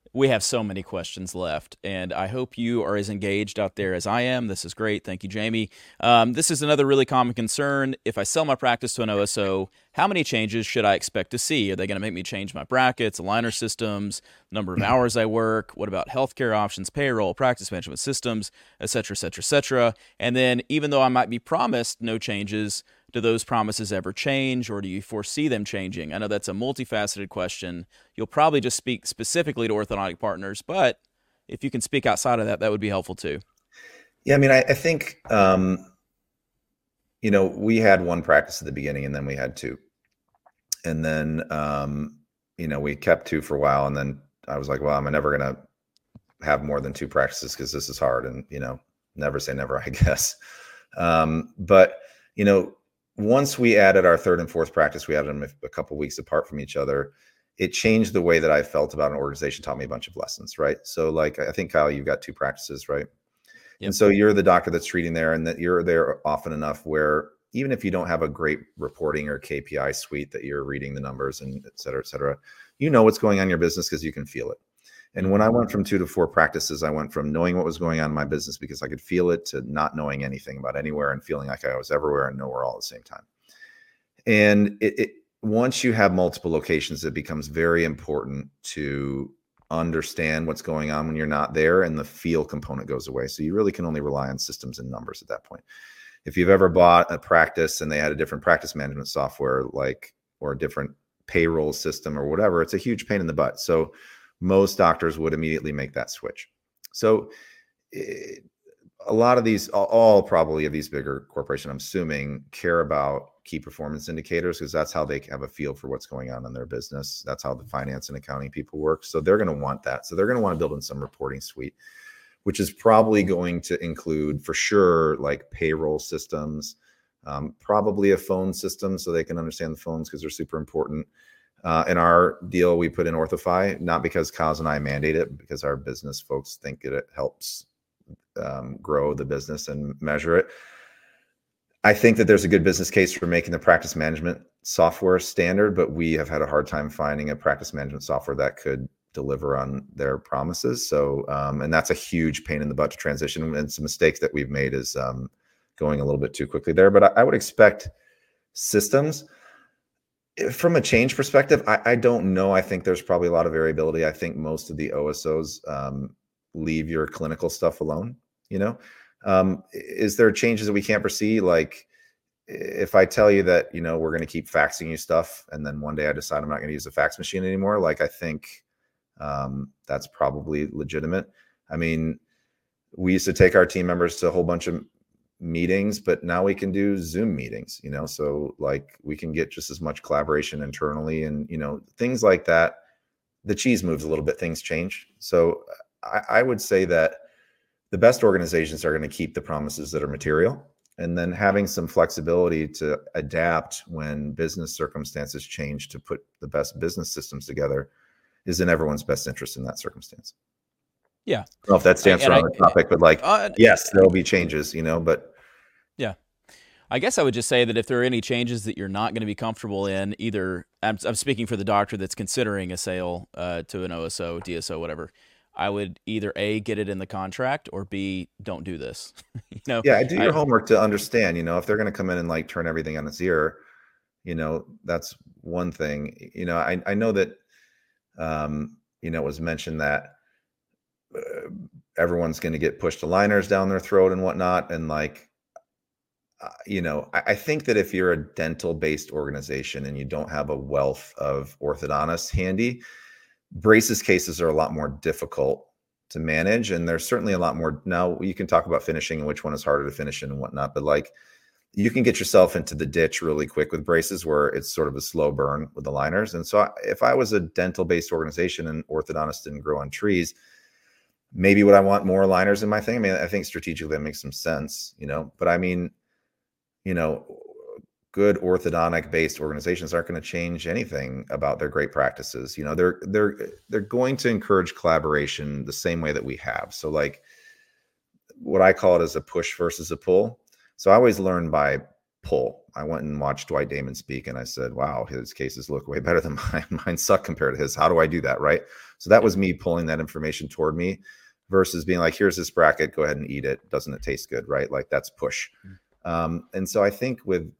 S1: We have so many questions left, and I hope you are as engaged out there as I am. This is great. Thank you, Jamie. Um, this is another really common concern. If I sell my practice to an O S O, how many changes should I expect to see? Are they going to make me change my brackets, aligner systems, number of hours I work? What about healthcare options, payroll, practice management systems, et cetera, et cetera, et cetera? And then even though I might be promised no changes, do those promises ever change, or do you foresee them changing? I know that's a multifaceted question. You'll probably just speak specifically to orthodontic partners, but if you can speak outside of that, that would be helpful too.
S2: Yeah, I mean, I, I think, um, you know, we had one practice at the beginning, and then we had two. And then, um, you know, we kept two for a while, and then I was like, well, I'm never going to have more than two practices because this is hard. And, you know, never say never, I guess. Um, but, you know, once we added our third and fourth practice, we added them a couple weeks apart from each other. It changed the way that I felt about an organization, taught me a bunch of lessons, right? So like, I think, Kyle, you've got two practices, right? Yep. And so you're the doctor that's treating there, and that you're there often enough where even if you don't have a great reporting or K P I suite that you're reading the numbers and et cetera, et cetera, you know what's going on in your business because you can feel it. And when I went from two to four practices, I went from knowing what was going on in my business because I could feel it to not knowing anything about anywhere and feeling like I was everywhere and nowhere all at the same time. And it, it once you have multiple locations, it becomes very important to understand what's going on when you're not there, and the feel component goes away. So you really can only rely on systems and numbers at that point. If you've ever bought a practice and they had a different practice management software, like, or a different payroll system or whatever, it's a huge pain in the butt. So most doctors would immediately make that switch. So it, a lot of these, all probably of these bigger corporations, I'm assuming, care about key performance indicators because that's how they have a feel for what's going on in their business. That's how the finance and accounting people work. So they're going to want that. So they're going to want to build in some reporting suite, which is probably going to include, for sure, like payroll systems, um, probably a phone system so they can understand the phones because they're super important. Uh, in our deal, we put in Orthify, not because Kaz and I mandate it, because our business folks think that it helps um, grow the business and measure it. I think that there's a good business case for making the practice management software standard, but we have had a hard time finding a practice management software that could deliver on their promises. So, um, and that's a huge pain in the butt to transition. And some mistakes that we've made is um, going a little bit too quickly there. But I, I would expect systems. From a change perspective, I, I don't know. I think there's probably a lot of variability. I think most of the O S Os um, leave your clinical stuff alone. You know, um, is there changes that we can't foresee? Like if I tell you that, you know, we're going to keep faxing you stuff, and then one day I decide I'm not going to use a fax machine anymore. Like I think um, that's probably legitimate. I mean, we used to take our team members to a whole bunch of meetings, but now we can do Zoom meetings, you know, so like we can get just as much collaboration internally and, you know, things like that. The cheese moves a little bit, things change. So I, I would say that the best organizations are going to keep the promises that are material, and then having some flexibility to adapt when business circumstances change to put the best business systems together is in everyone's best interest in that circumstance.
S1: Yeah.
S2: I don't know if that stands around the topic, but like, uh, yes, there'll be changes, you know, but.
S1: Yeah. I guess I would just say that if there are any changes that you're not going to be comfortable in, either, I'm, I'm speaking for the doctor that's considering a sale uh, to an O S O, D S O, whatever, I would either A, get it in the contract, or B, don't do this. you know,
S2: yeah, do your
S1: I,
S2: homework to understand, you know, if they're going to come in and like turn everything on its ear, you know, that's one thing. You know, I, I know that, um, you know, it was mentioned that uh, everyone's going to get pushed aligners down their throat and whatnot. And like, uh, you know, I, I think that if you're a dental based organization and you don't have a wealth of orthodontists handy, braces cases are a lot more difficult to manage. And there's certainly a lot more. Now you can talk about finishing and which one is harder to finish in and whatnot, but like you can get yourself into the ditch really quick with braces where it's sort of a slow burn with the liners. And so if I was a dental based organization and orthodontists didn't grow on trees, maybe would I want more liners in my thing? I mean, I think strategically that makes some sense, you know, but I mean, you know, good orthodontic based organizations aren't going to change anything about their great practices. You know, they're, they're, they're going to encourage collaboration the same way that we have. So like what I call it is a push versus a pull. So I always learn by pull. I went and watched Dwight Damon speak, and I said, wow, his cases look way better than mine. Mine suck compared to his. How do I do that? Right. So that was me pulling that information toward me versus being like, here's this bracket, go ahead and eat it. Doesn't it taste good? Right. Like that's push. Um, and so I think with,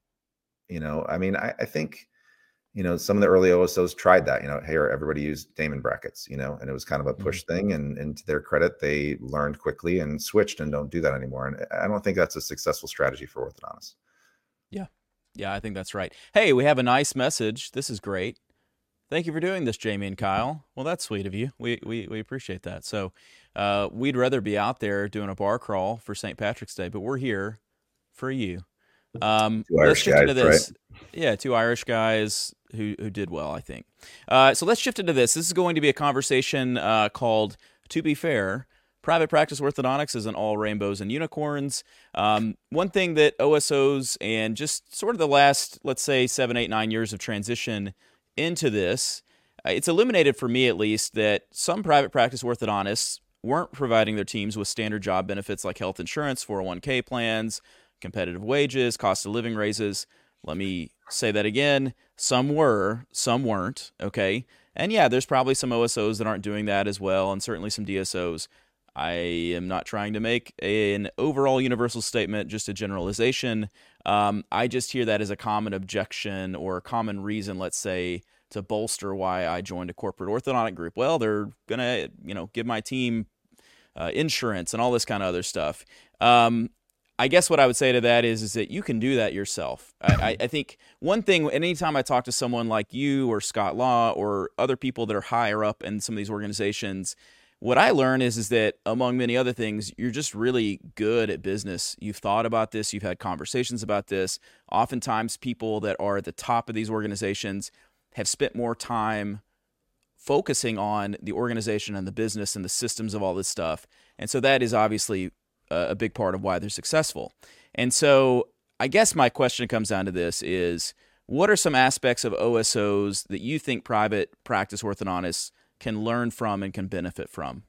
S2: you know, I mean, I, I think, you know, some of the early O S Os tried that, you know, here, everybody used Damon brackets, you know, and it was kind of a push mm-hmm. thing. And, and to their credit, they learned quickly and switched and don't do that anymore. And I don't think that's a successful strategy for orthodontists.
S1: Yeah. Yeah, I think that's right. Hey, we have a nice message. This is great. Thank you for doing this, Jamie and Kyle. Well, that's sweet of you. We we, we appreciate that. So uh, we'd rather be out there doing a bar crawl for Saint Patrick's Day, but we're here for you. Um,
S2: two Irish guys, into this.
S1: Right? Yeah, two Irish guys who who did well, I think. Uh, so let's shift into this. This is going to be a conversation uh, called To Be Fair. Private practice orthodontics isn't all rainbows and unicorns. Um, one thing that O S Os and just sort of the last, let's say, seven, eight, nine years of transition into this, uh, it's illuminated for me at least that some private practice orthodontists weren't providing their teams with standard job benefits like health insurance, four oh one k plans, competitive wages, cost of living raises. Let me say that again. Some were, some weren't, okay? And yeah, there's probably some O S Os that aren't doing that as well, and certainly some D S Os. I am not trying to make a, an overall universal statement, just a generalization. Um, I just hear that as a common objection or a common reason, let's say, to bolster why I joined a corporate orthodontic group. Well, they're going to, you know, give my team uh, insurance and all this kind of other stuff. Um, I guess what I would say to that is, is that you can do that yourself. I, I think one thing, anytime I talk to someone like you or Scott Law or other people that are higher up in some of these organizations, what I learn is, is that among many other things, you're just really good at business. You've thought about this. You've had conversations about this. Oftentimes people that are at the top of these organizations have spent more time focusing on the organization and the business and the systems of all this stuff. And so that is obviously a big part of why they're successful. And so I guess my question comes down to this is, what are some aspects of O S Os that you think private practice orthodontists can learn from and can benefit from?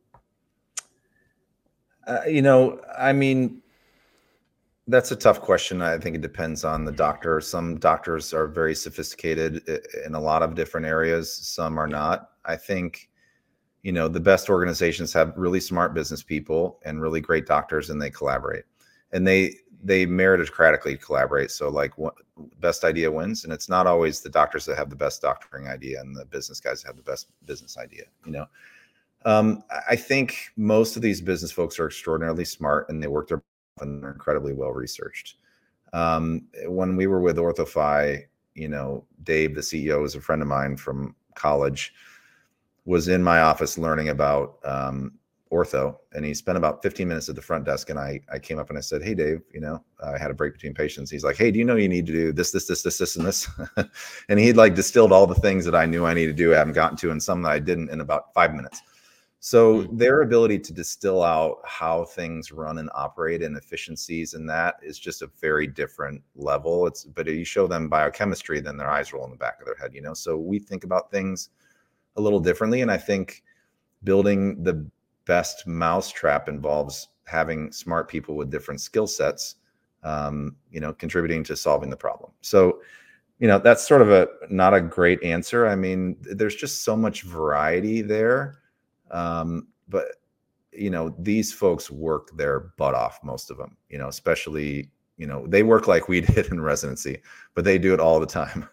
S2: Uh, you know, I mean, that's a tough question. I think it depends on the doctor. Some doctors are very sophisticated in a lot of different areas. Some are not. I think, you know, the best organizations have really smart business people and really great doctors, and they collaborate, and they, they meritocratically collaborate. So like what, best idea wins. And it's not always the doctors that have the best doctoring idea and the business guys that have the best business idea. You know, um, I think most of these business folks are extraordinarily smart, and they work their and they're incredibly well researched. Um, when we were with OrthoFi, you know, Dave, the C E O, is a friend of mine from college, was in my office learning about um, ortho, and he spent about fifteen minutes at the front desk. And I, I came up and I said, hey, Dave, you know, I had a break between patients. He's like, hey, do you know you need to do this, this, this, this, this, and this? And he'd like distilled all the things that I knew I needed to do, I haven't gotten to, and some that I didn't, in about five minutes. So their ability to distill out how things run and operate and efficiencies and that is just a very different level. It's, but you show them biochemistry, then their eyes roll in the back of their head, you know? So we think about things a little differently. And I think building the best mousetrap involves having smart people with different skill sets, um, you know, contributing to solving the problem. So, you know, that's sort of a, not a great answer. I mean, there's just so much variety there. Um, but, you know, these folks work their butt off, most of them, you know, especially, you know, they work like we did in residency, but they do it all the time.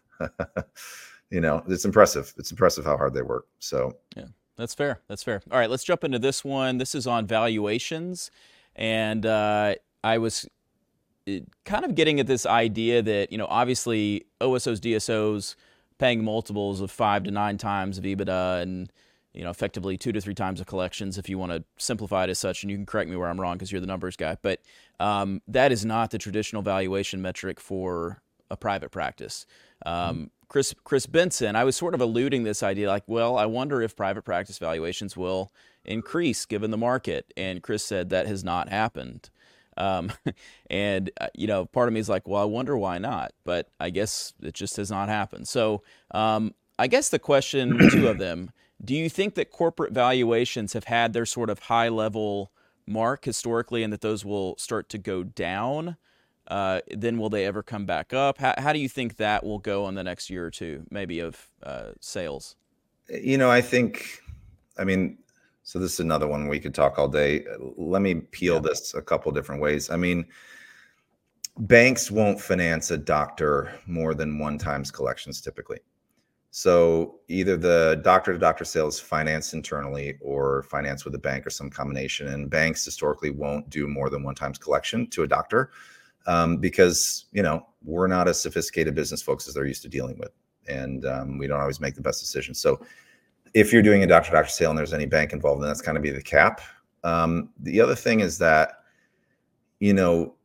S2: You know, it's impressive. It's impressive how hard they work. So,
S1: yeah, that's fair. That's fair. All right, let's jump into this one. This is on valuations. And uh, I was kind of getting at this idea that, you know, obviously O S Os, D S Os paying multiples of five to nine times of EBITDA and, you know, effectively two to three times of collections, if you want to simplify it as such, and you can correct me where I'm wrong because you're the numbers guy. But um, that is not the traditional valuation metric for a private practice. Um, Chris Chris Benson, I was sort of alluding this idea like, well, I wonder if private practice valuations will increase given the market. And Chris said that has not happened. Um, and, uh, you know, part of me is like, well, I wonder why not. But I guess it just has not happened. So um, I guess the question, two of them, do you think that corporate valuations have had their sort of high level mark historically and that those will start to go down? Uh, then will they ever come back up? How, how do you think that will go in the next year or two, maybe of uh, sales?
S2: You know, I think, I mean, so this is another one we could talk all day. Let me peel
S1: Yeah.
S2: this a couple different ways. I mean, banks won't finance a doctor more than one times collections typically. So either the doctor to doctor sales financed internally or financed with a bank or some combination. And banks historically won't do more than one times collection to a doctor um, because, you know, we're not as sophisticated business folks as they're used to dealing with. And um, we don't always make the best decisions. So if you're doing a doctor to doctor sale and there's any bank involved, then that's kind of be the cap. Um, the other thing is that, you know,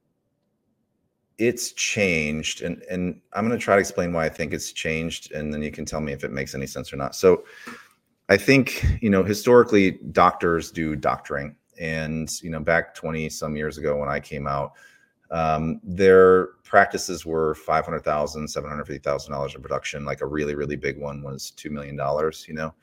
S2: it's changed, and and I'm going to try to explain why I think it's changed, and then you can tell me if it makes any sense or not. So I think, you know, historically doctors do doctoring, and, you know, back twenty some years ago when I came out, um, their practices were five hundred thousand dollars, seven hundred fifty thousand dollars in production. Like a really, really big one was two million dollars, you know.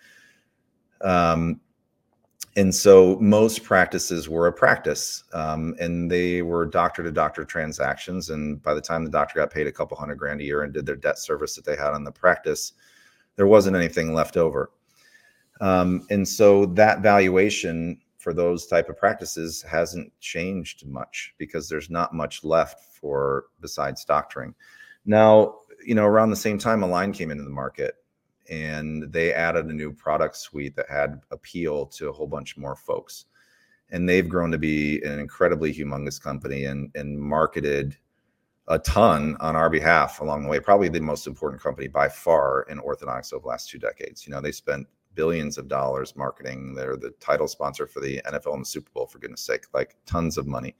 S2: Um, And so most practices were a practice, um, and they were doctor to doctor transactions. And by the time the doctor got paid a couple hundred grand a year and did their debt service that they had on the practice, there wasn't anything left over. Um, and so that valuation for those type of practices hasn't changed much because there's not much left for besides doctoring. Now, you know, around the same time, Align came into the market, and they added a new product suite that had appeal to a whole bunch more folks. And they've grown to be an incredibly humongous company and, and marketed a ton on our behalf along the way. Probably the most important company by far in orthodontics over the last two decades. You know, they spent billions of dollars marketing. They're the title sponsor for the N F L and the Super Bowl, for goodness sake, like tons of money.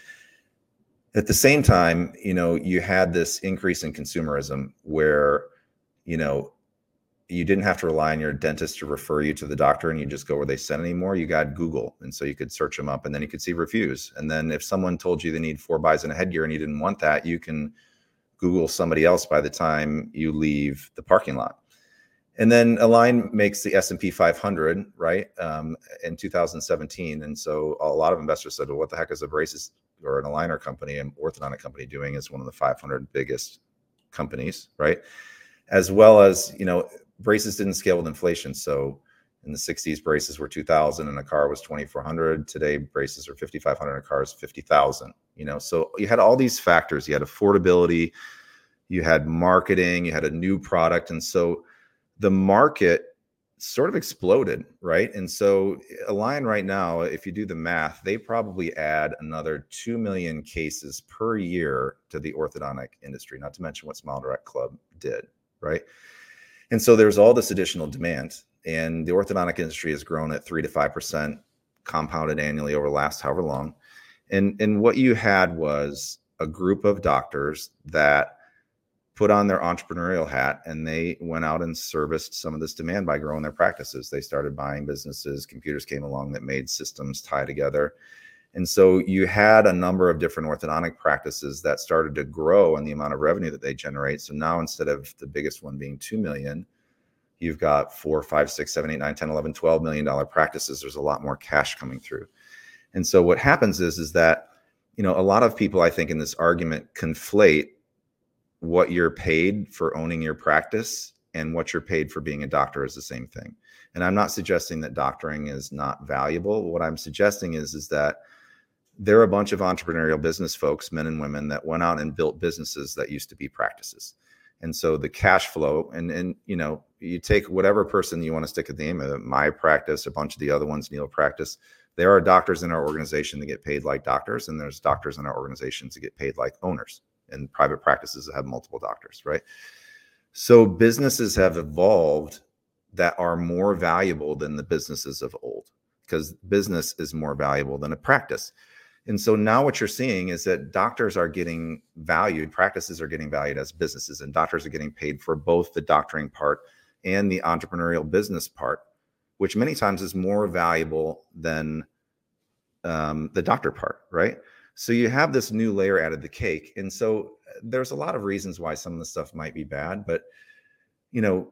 S2: At the same time, you know, you had this increase in consumerism where, you know, you didn't have to rely on your dentist to refer you to the doctor and you just go where they sent anymore. You got Google. And so you could search them up and then you could see reviews. And then if someone told you they need four buys and a headgear and you didn't want that, you can Google somebody else by the time you leave the parking lot. And then Align makes the S and P five hundred, right, um, in two thousand seventeen. And so a lot of investors said, well, what the heck is a braces or an aligner company and orthodontic company doing as one of the five hundred biggest companies, right? As well as, you know, braces didn't scale with inflation. So in the sixties, braces were two thousand and a car was twenty-four hundred. Today, braces are fifty-five hundred and a car is fifty thousand. You know, so you had all these factors. You had affordability, you had marketing, you had a new product. And so the market sort of exploded, right? And so Align right now, if you do the math, they probably add another two million cases per year to the orthodontic industry, not to mention what Smile Direct Club did, right? And so there's all this additional demand, and the orthodontic industry has grown at three to five percent compounded annually over the last however long. And, and what you had was a group of doctors that put on their entrepreneurial hat and they went out and serviced some of this demand by growing their practices. They started buying businesses, computers came along that made systems tie together. And so you had a number of different orthodontic practices that started to grow in the amount of revenue that they generate. So now instead of the biggest one being two million, you've got four, five, six, seven, eight, nine, ten, eleven, twelve million dollar practices. There's a lot more cash coming through. And so what happens is, is that, you know, a lot of people, I think, in this argument conflate what you're paid for owning your practice and what you're paid for being a doctor is the same thing. And I'm not suggesting that doctoring is not valuable. What I'm suggesting is, is that there are a bunch of entrepreneurial business folks, men and women, that went out and built businesses that used to be practices. And so the cash flow, and, and you know, you take whatever person you want to stick at the name of it, my practice, a bunch of the other ones, Neil practice. There are doctors in our organization that get paid like doctors, and there's doctors in our organizations that get paid like owners, and private practices that have multiple doctors, right? So businesses have evolved that are more valuable than the businesses of old, because business is more valuable than a practice. And so now what you're seeing is that doctors are getting valued, practices are getting valued as businesses, and doctors are getting paid for both the doctoring part and the entrepreneurial business part, which many times is more valuable than um, the doctor part, right? So you have this new layer added to the cake. And so there's a lot of reasons why some of the stuff might be bad, but, you know,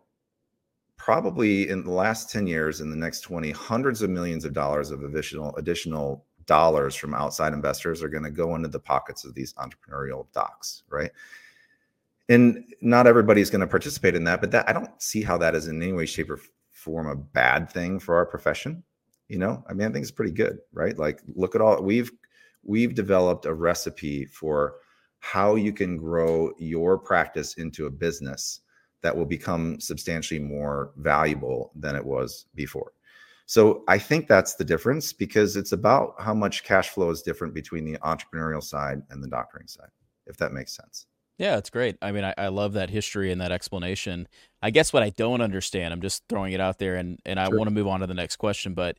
S2: probably in the last ten years, in the next twenty, hundreds of millions of dollars of additional additional dollars from outside investors are going to go into the pockets of these entrepreneurial docs, right? And not everybody's going to participate in that, but that I don't see how that is in any way, shape, or form a bad thing for our profession. You know, I mean, I think it's pretty good, right? Like, look at all we've we've developed a recipe for how you can grow your practice into a business that will become substantially more valuable than it was before. So I think that's the difference, because it's about how much cash flow is different between the entrepreneurial side and the doctoring side, if that makes sense.
S1: Yeah, it's great. I mean, I, I love that history and that explanation. I guess what I don't understand, I'm just throwing it out there, and, and I
S2: Sure.
S1: want to move on to the next question, but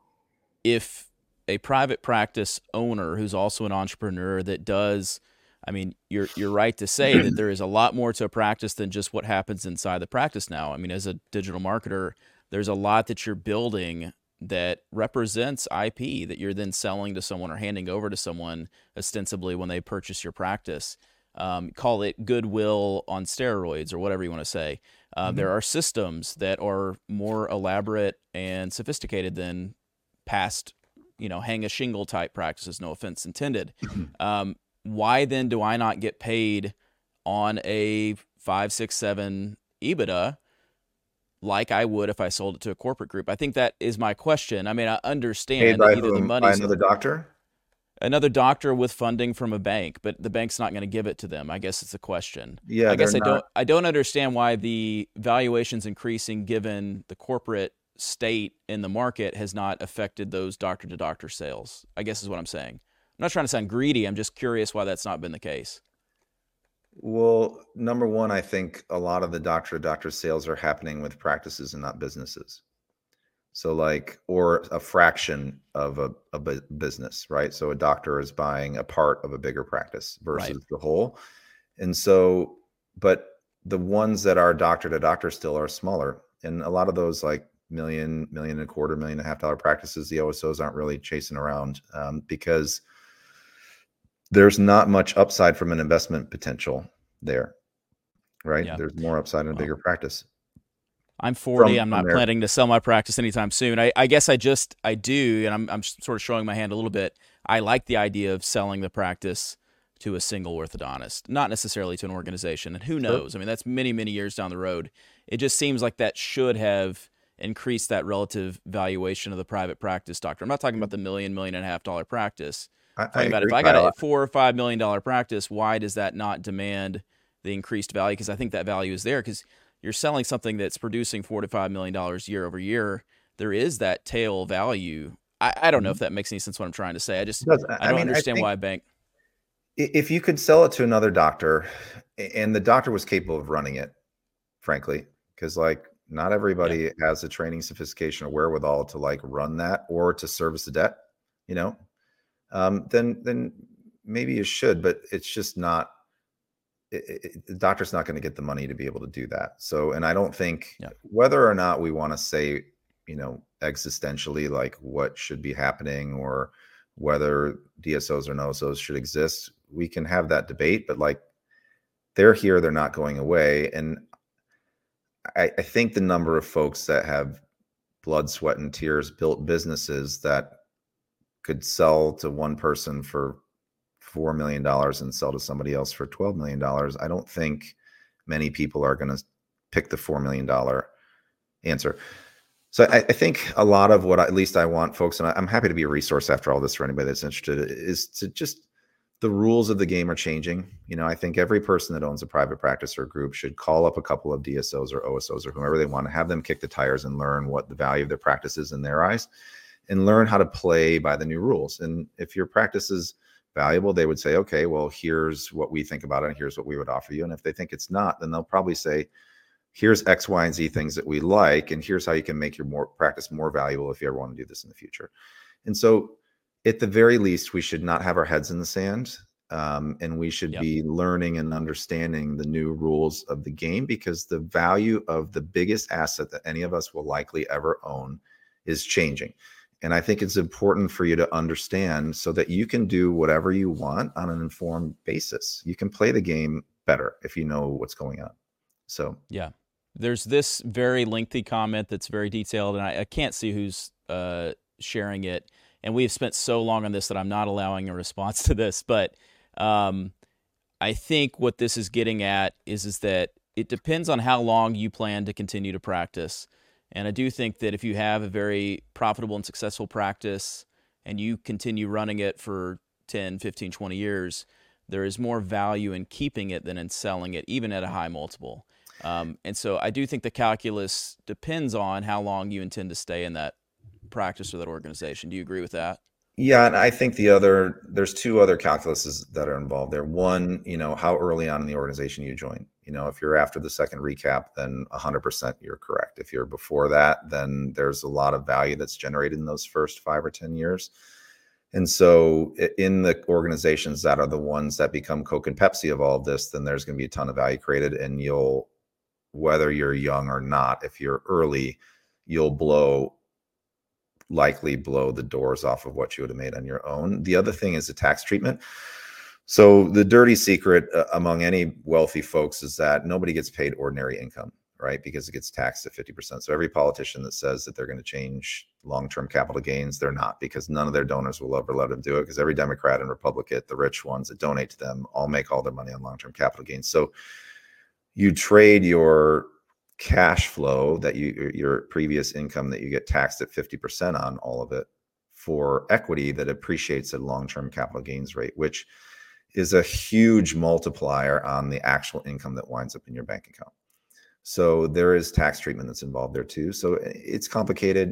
S1: if a private practice owner who's also an entrepreneur that does, I mean, you're you're right to say that there is a lot more to a practice than just what happens inside the practice now. I mean, as a digital marketer, there's a lot that you're building that represents I P that you're then selling to someone or handing over to someone ostensibly when they purchase your practice. Um, call it goodwill on steroids or whatever you want to say. Uh, mm-hmm. There are systems that are more elaborate and sophisticated than past, you know, hang a shingle type practices, no offense intended. Um, why then do I not get paid on a five, six, seven EBITDA like I would if I sold it to a corporate group? I think that is my question. I mean, I understand
S2: Paid by
S1: either
S2: whom?
S1: the
S2: By
S1: money's
S2: another doctor?
S1: another doctor with funding from a bank, but the bank's not going to give it to them. I guess it's a question.
S2: Yeah,
S1: I guess I
S2: they're
S1: don't
S2: not.
S1: I don't understand why the valuation's increasing given the corporate state in the market has not affected those doctor to doctor sales, I guess is what I'm saying. I'm not trying to sound greedy. I'm just curious why that's not been the case.
S2: Well, number one, I think a lot of the doctor to doctor sales are happening with practices and not businesses. So like, or a fraction of a, a bu- business, right? So a doctor is buying a part of a bigger practice versus
S1: Right.
S2: the whole. And so, but the ones that are doctor to doctor still are smaller. And a lot of those like million, million and a quarter, million and a half dollar practices, the O S Os aren't really chasing around um, because there's not much upside from an investment potential there, right?
S1: Yeah.
S2: There's more upside in a
S1: Well,
S2: bigger practice.
S1: I'm forty.
S2: From,
S1: I'm
S2: from
S1: not
S2: there.
S1: planning to sell my practice anytime soon. I, I guess I just, I do, and I'm, I'm sort of showing my hand a little bit. I like the idea of selling the practice to a single orthodontist, not necessarily to an organization. And who knows? I mean, that's many, many years down the road. It just seems like that should have increased that relative valuation of the private practice doctor. I'm not talking about the million, million and a half dollar practice.
S2: I,
S1: I'm talking
S2: I
S1: about
S2: agree,
S1: if I got
S2: Kyle.
S1: a four or five million dollar practice, why does that not demand the increased value? Because I think that value is there because you're selling something that's producing four to five million dollars year over year. There is that tail value. I, I don't know if that makes any sense what I'm trying to say. I just
S2: Does-
S1: I
S2: I
S1: don't
S2: mean, I
S1: understand
S2: think
S1: why a bank.
S2: if you could sell it to another doctor and the doctor was capable of running it, frankly, because like not everybody
S1: Yeah.
S2: has the training, sophistication, or wherewithal to like run that or to service the debt, you know, um, then then maybe you should, but it's just not. It, it, the doctor's not going to get the money to be able to do that. So, and I don't think
S1: Yeah.
S2: whether or not we want to say, you know, existentially, like what should be happening or whether D S Os or N O S Os should exist, we can have that debate, but like they're here, they're not going away. And I, I think the number of folks that have blood, sweat, and tears built businesses that could sell to one person for four million dollars and sell to somebody else for twelve million dollars, I don't think many people are going to pick the four million dollars answer. So I, I think a lot of what I, at least I want folks, and I, I'm happy to be a resource after all this for anybody that's interested, is to just, the rules of the game are changing. You know, I think every person that owns a private practice or group should call up a couple of D S Os or O S Os or whomever they want to have them kick the tires and learn what the value of their practice is in their eyes and learn how to play by the new rules. And if your practice is valuable, they would say, okay, well, here's what we think about it and here's what we would offer you. And if they think it's not, then they'll probably say, here's X, Y, and Z things that we like, and here's how you can make your more practice more valuable if you ever want to do this in the future. And so at the very least, we should not have our heads in the sand, um, and we should
S1: Yep.
S2: be learning and understanding the new rules of the game, because the value of the biggest asset that any of us will likely ever own is changing. And I think it's important for you to understand so that you can do whatever you want on an informed basis. You can play the game better if you know what's going on. So,
S1: Yeah. There's this very lengthy comment that's very detailed, and I, I can't see who's uh, sharing it. and we've spent so long on this that I'm not allowing a response to this, but um, I think what this is getting at is is that it depends on how long you plan to continue to practice. And I do think that if you have a very profitable and successful practice and you continue running it for ten, fifteen, twenty years, there is more value in keeping it than in selling it, even at a high multiple. Um, and so I do think the calculus depends on how long you intend to stay in that practice or that organization. Do you agree with that?
S2: Yeah, and I think the other, there's two other calculuses that are involved there. One, you know, how early on in the organization you join. You know, if you're after the second recap, then one hundred percent you're correct. If you're before that, then there's a lot of value that's generated in those first five or ten years. And so in the organizations that are the ones that become Coke and Pepsi of all of this, then there's going to be a ton of value created, and you'll, whether you're young or not, if you're early, you'll blow likely blow the doors off of what you would have made on your own. The other thing is the tax treatment. So the dirty secret uh, among any wealthy folks is that nobody gets paid ordinary income, right? Because it gets taxed at fifty percent. So every politician that says that they're going to change long-term capital gains, they're not, because none of their donors will ever let them do it, because every Democrat and Republican, the rich ones that donate to them, all make all their money on long-term capital gains. So you trade your cash flow that you, your previous income that you get taxed at fifty percent on, all of it, for equity that appreciates at long-term capital gains rate, which is a huge multiplier on the actual income that winds up in your bank account. So there is tax treatment that's involved there too. So it's complicated.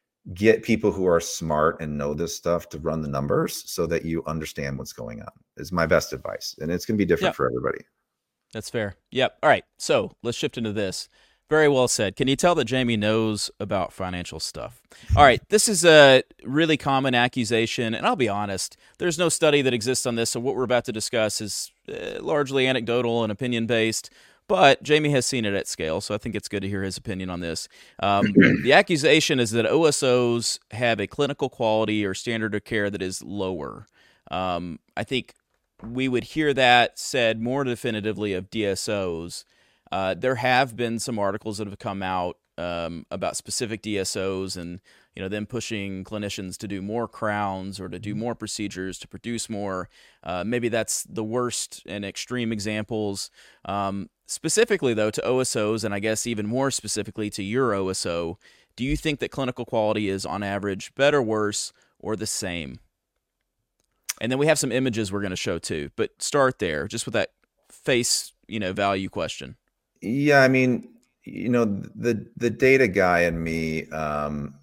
S2: Get people who are smart and know this stuff to run the numbers so that you understand what's going on, is my best advice. And it's going to be different
S1: Yep.
S2: for everybody.
S1: That's fair. Yep. All right. So let's shift into this. Very well said. Can you tell that Jamie knows about financial stuff? All right. This is a really common accusation, and I'll be honest, there's no study that exists on this, so what we're about to discuss is uh, largely anecdotal and opinion-based, but Jamie has seen it at scale, so I think it's good to hear his opinion on this. Um, the accusation is that O S Os have a clinical quality or standard of care that is lower. Um, I think we would hear that said more definitively of D S Os. Uh, there have been some articles that have come out um, about specific D S Os and, you know, them pushing clinicians to do more crowns or to do more procedures to produce more. Uh, maybe that's the worst and extreme examples. Um, specifically, though, to O S Os, and I guess even more specifically to your O S O, do you think that clinical quality is on average better, worse, or the same? And then we have some images we're going to show too, but start there just with that face, you know, value question.
S2: Yeah, I mean, you know, the the data guy in me um,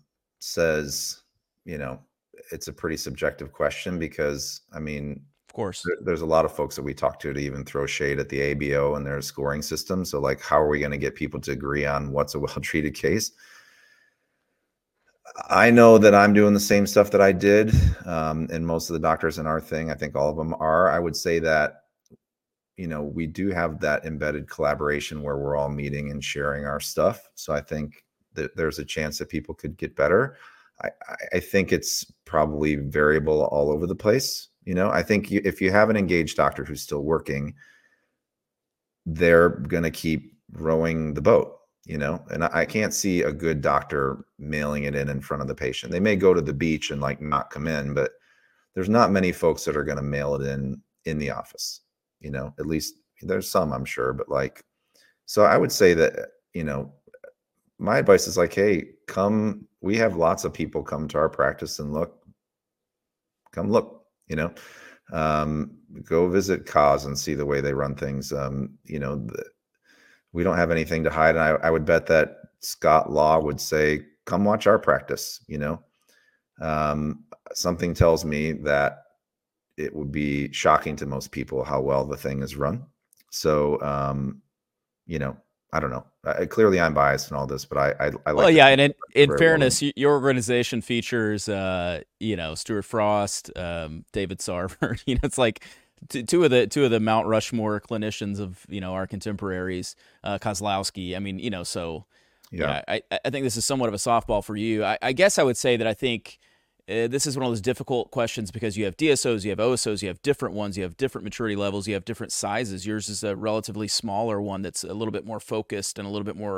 S2: says, you know, it's a pretty subjective question because, I mean,
S1: of course,
S2: there, there's a lot of folks that we talk to to even throw shade at the A B O and their scoring system. So, like, how are we going to get people to agree on what's a well-treated case? I know that I'm doing the same stuff that I did, um, and most of the doctors in our thing, I think all of them are. I would say that, you know, we do have that embedded collaboration where we're all meeting and sharing our stuff. So I think that there's a chance that people could get better. I, I think it's probably variable all over the place. You know, I think you, if you have an engaged doctor who's still working, they're going to keep rowing the boat, you know, and I, I can't see a good doctor mailing it in in front of the patient. They may go to the beach and like not come in, but there's not many folks that are going to mail it in in the office. You know, at least there's some, I'm sure, but like, so I would say that, you know, my advice is like, hey, come, we have lots of people come to our practice and look, come look, you know, um, go visit Cause and see the way they run things. Um, you know, the, we don't have anything to hide. And I, I would bet that Scott Law would say, come watch our practice, you know. Um, something tells me that it would be shocking to most people how well the thing is run. So, um, you know, I don't know. I, clearly, I'm biased in all this, but I, I, I like.
S1: Well, yeah, and in, in fairness, well. your organization features, uh, you know, Stuart Frost, um, David Sarver. You know, it's like t- two of the two of the Mount Rushmore clinicians of, you know, our contemporaries. Uh, Kozlowski. I mean, you know, so yeah, yeah I, I think this is somewhat of a softball for you. I, I guess I would say that I think. Uh, this is one of those difficult questions because you have D S Os, you have O S Os, you have different ones, you have different maturity levels, you have different sizes. Yours is a relatively smaller one that's a little bit more focused and a little bit more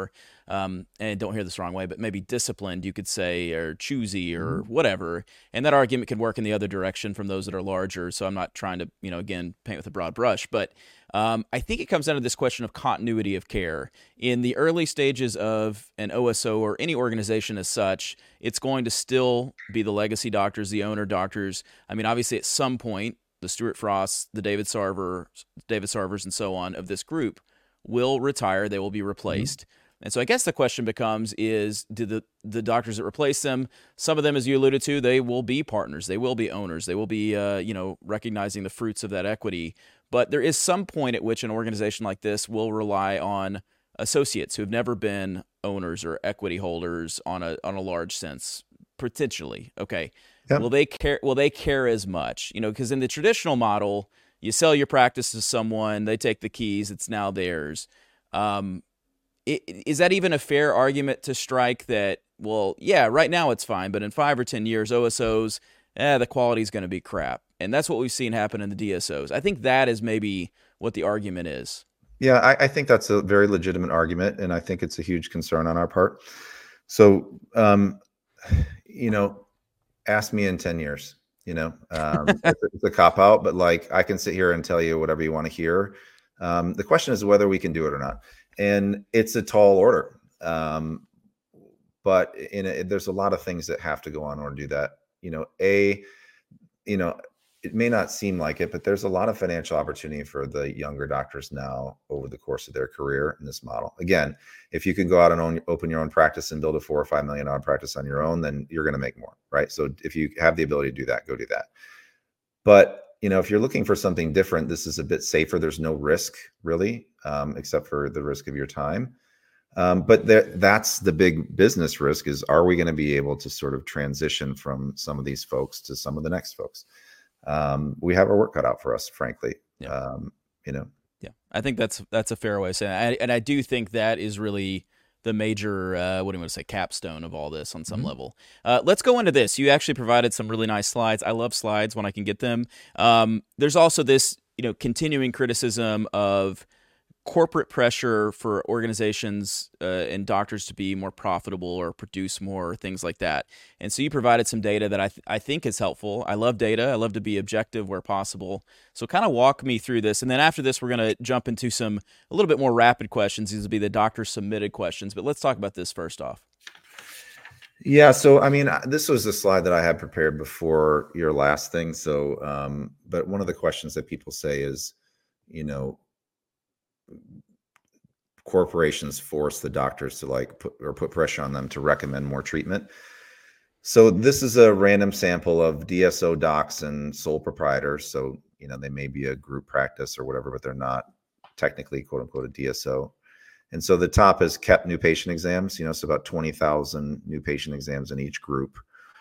S1: um, and don't hear this the wrong way, but maybe disciplined, you could say, or choosy or mm-hmm. whatever. And that argument could work in the other direction from those that are larger. So I'm not trying to, you know, again, paint with a broad brush, but um, I think it comes down to this question of continuity of care. In the early stages of an O S O or any organization as such, it's going to still be the legacy doctors, the owner doctors. I mean, obviously at some point, the Stuart Frosts, the David Sarver, David Sarvers, and so on of this group will retire. They will be replaced. Mm-hmm. And so I guess the question becomes is, do the, the doctors that replace them, some of them, as you alluded to, they will be partners. They will be owners. They will be, uh, you know, recognizing the fruits of that equity. But there is some point at which an organization like this will rely on associates who have never been owners or equity holders on a on a large sense, potentially. Okay. Yep. Will they care? Will they care as much? You know, because in the traditional model, you sell your practice to someone, they take the keys, it's now theirs. Um, it, is that even a fair argument to strike that? Well, yeah, right now it's fine, but in five or ten years, O S Os, eh, the quality is going to be crap, and that's what we've seen happen in the D S Os. I think that is maybe what the argument is.
S2: Yeah, I, I think that's a very legitimate argument, and I think it's a huge concern on our part. So, um, you know. Ask me in ten years, you know, um, it's, it's a cop out, but like, I can sit here and tell you whatever you want to hear. Um, the question is whether we can do it or not. And it's a tall order. Um, but in a, there's a lot of things that have to go on in order to do that. You know, a, you know, it may not seem like it, but there's a lot of financial opportunity for the younger doctors now over the course of their career in this model. Again, if you can go out and own, open your own practice and build a four or five million dollar practice on your own, then you're going to make more, right? So if you have the ability to do that, go do that. But you know, if you're looking for something different, this is a bit safer. There's no risk really, um, except for the risk of your time. Um, but there, that's the big business risk: is are we going to be able to sort of transition from some of these folks to some of the next folks? Um, we have our work cut out for us, frankly. Yeah. Um, you know.
S1: Yeah, I think that's that's a fair way of saying it. I, and I do think that is really the major, uh, what do you want to say, capstone of all this on some mm-hmm. level. Uh, let's go into this. You actually provided some really nice slides. I love slides when I can get them. Um, there's also this, you know, continuing criticism of corporate pressure for organizations uh, and doctors to be more profitable or produce more, things like that. And so you provided some data that I th- I think is helpful. I love data. I love to be objective where possible. So kind of walk me through this. And then after this, we're going to jump into some a little bit more rapid questions. These will be the doctor submitted questions. But let's talk about this first off.
S2: Yeah. So, I mean, this was a slide that I had prepared before your last thing. So, um, but one of the questions that people say is, you know, corporations force the doctors to like put or put pressure on them to recommend more treatment. So this is a random sample of D S O docs and sole proprietors. So, you know, they may be a group practice or whatever, but they're not technically quote unquote a D S O. And so the top is kept new patient exams, you know, it's about twenty thousand new patient exams in each group.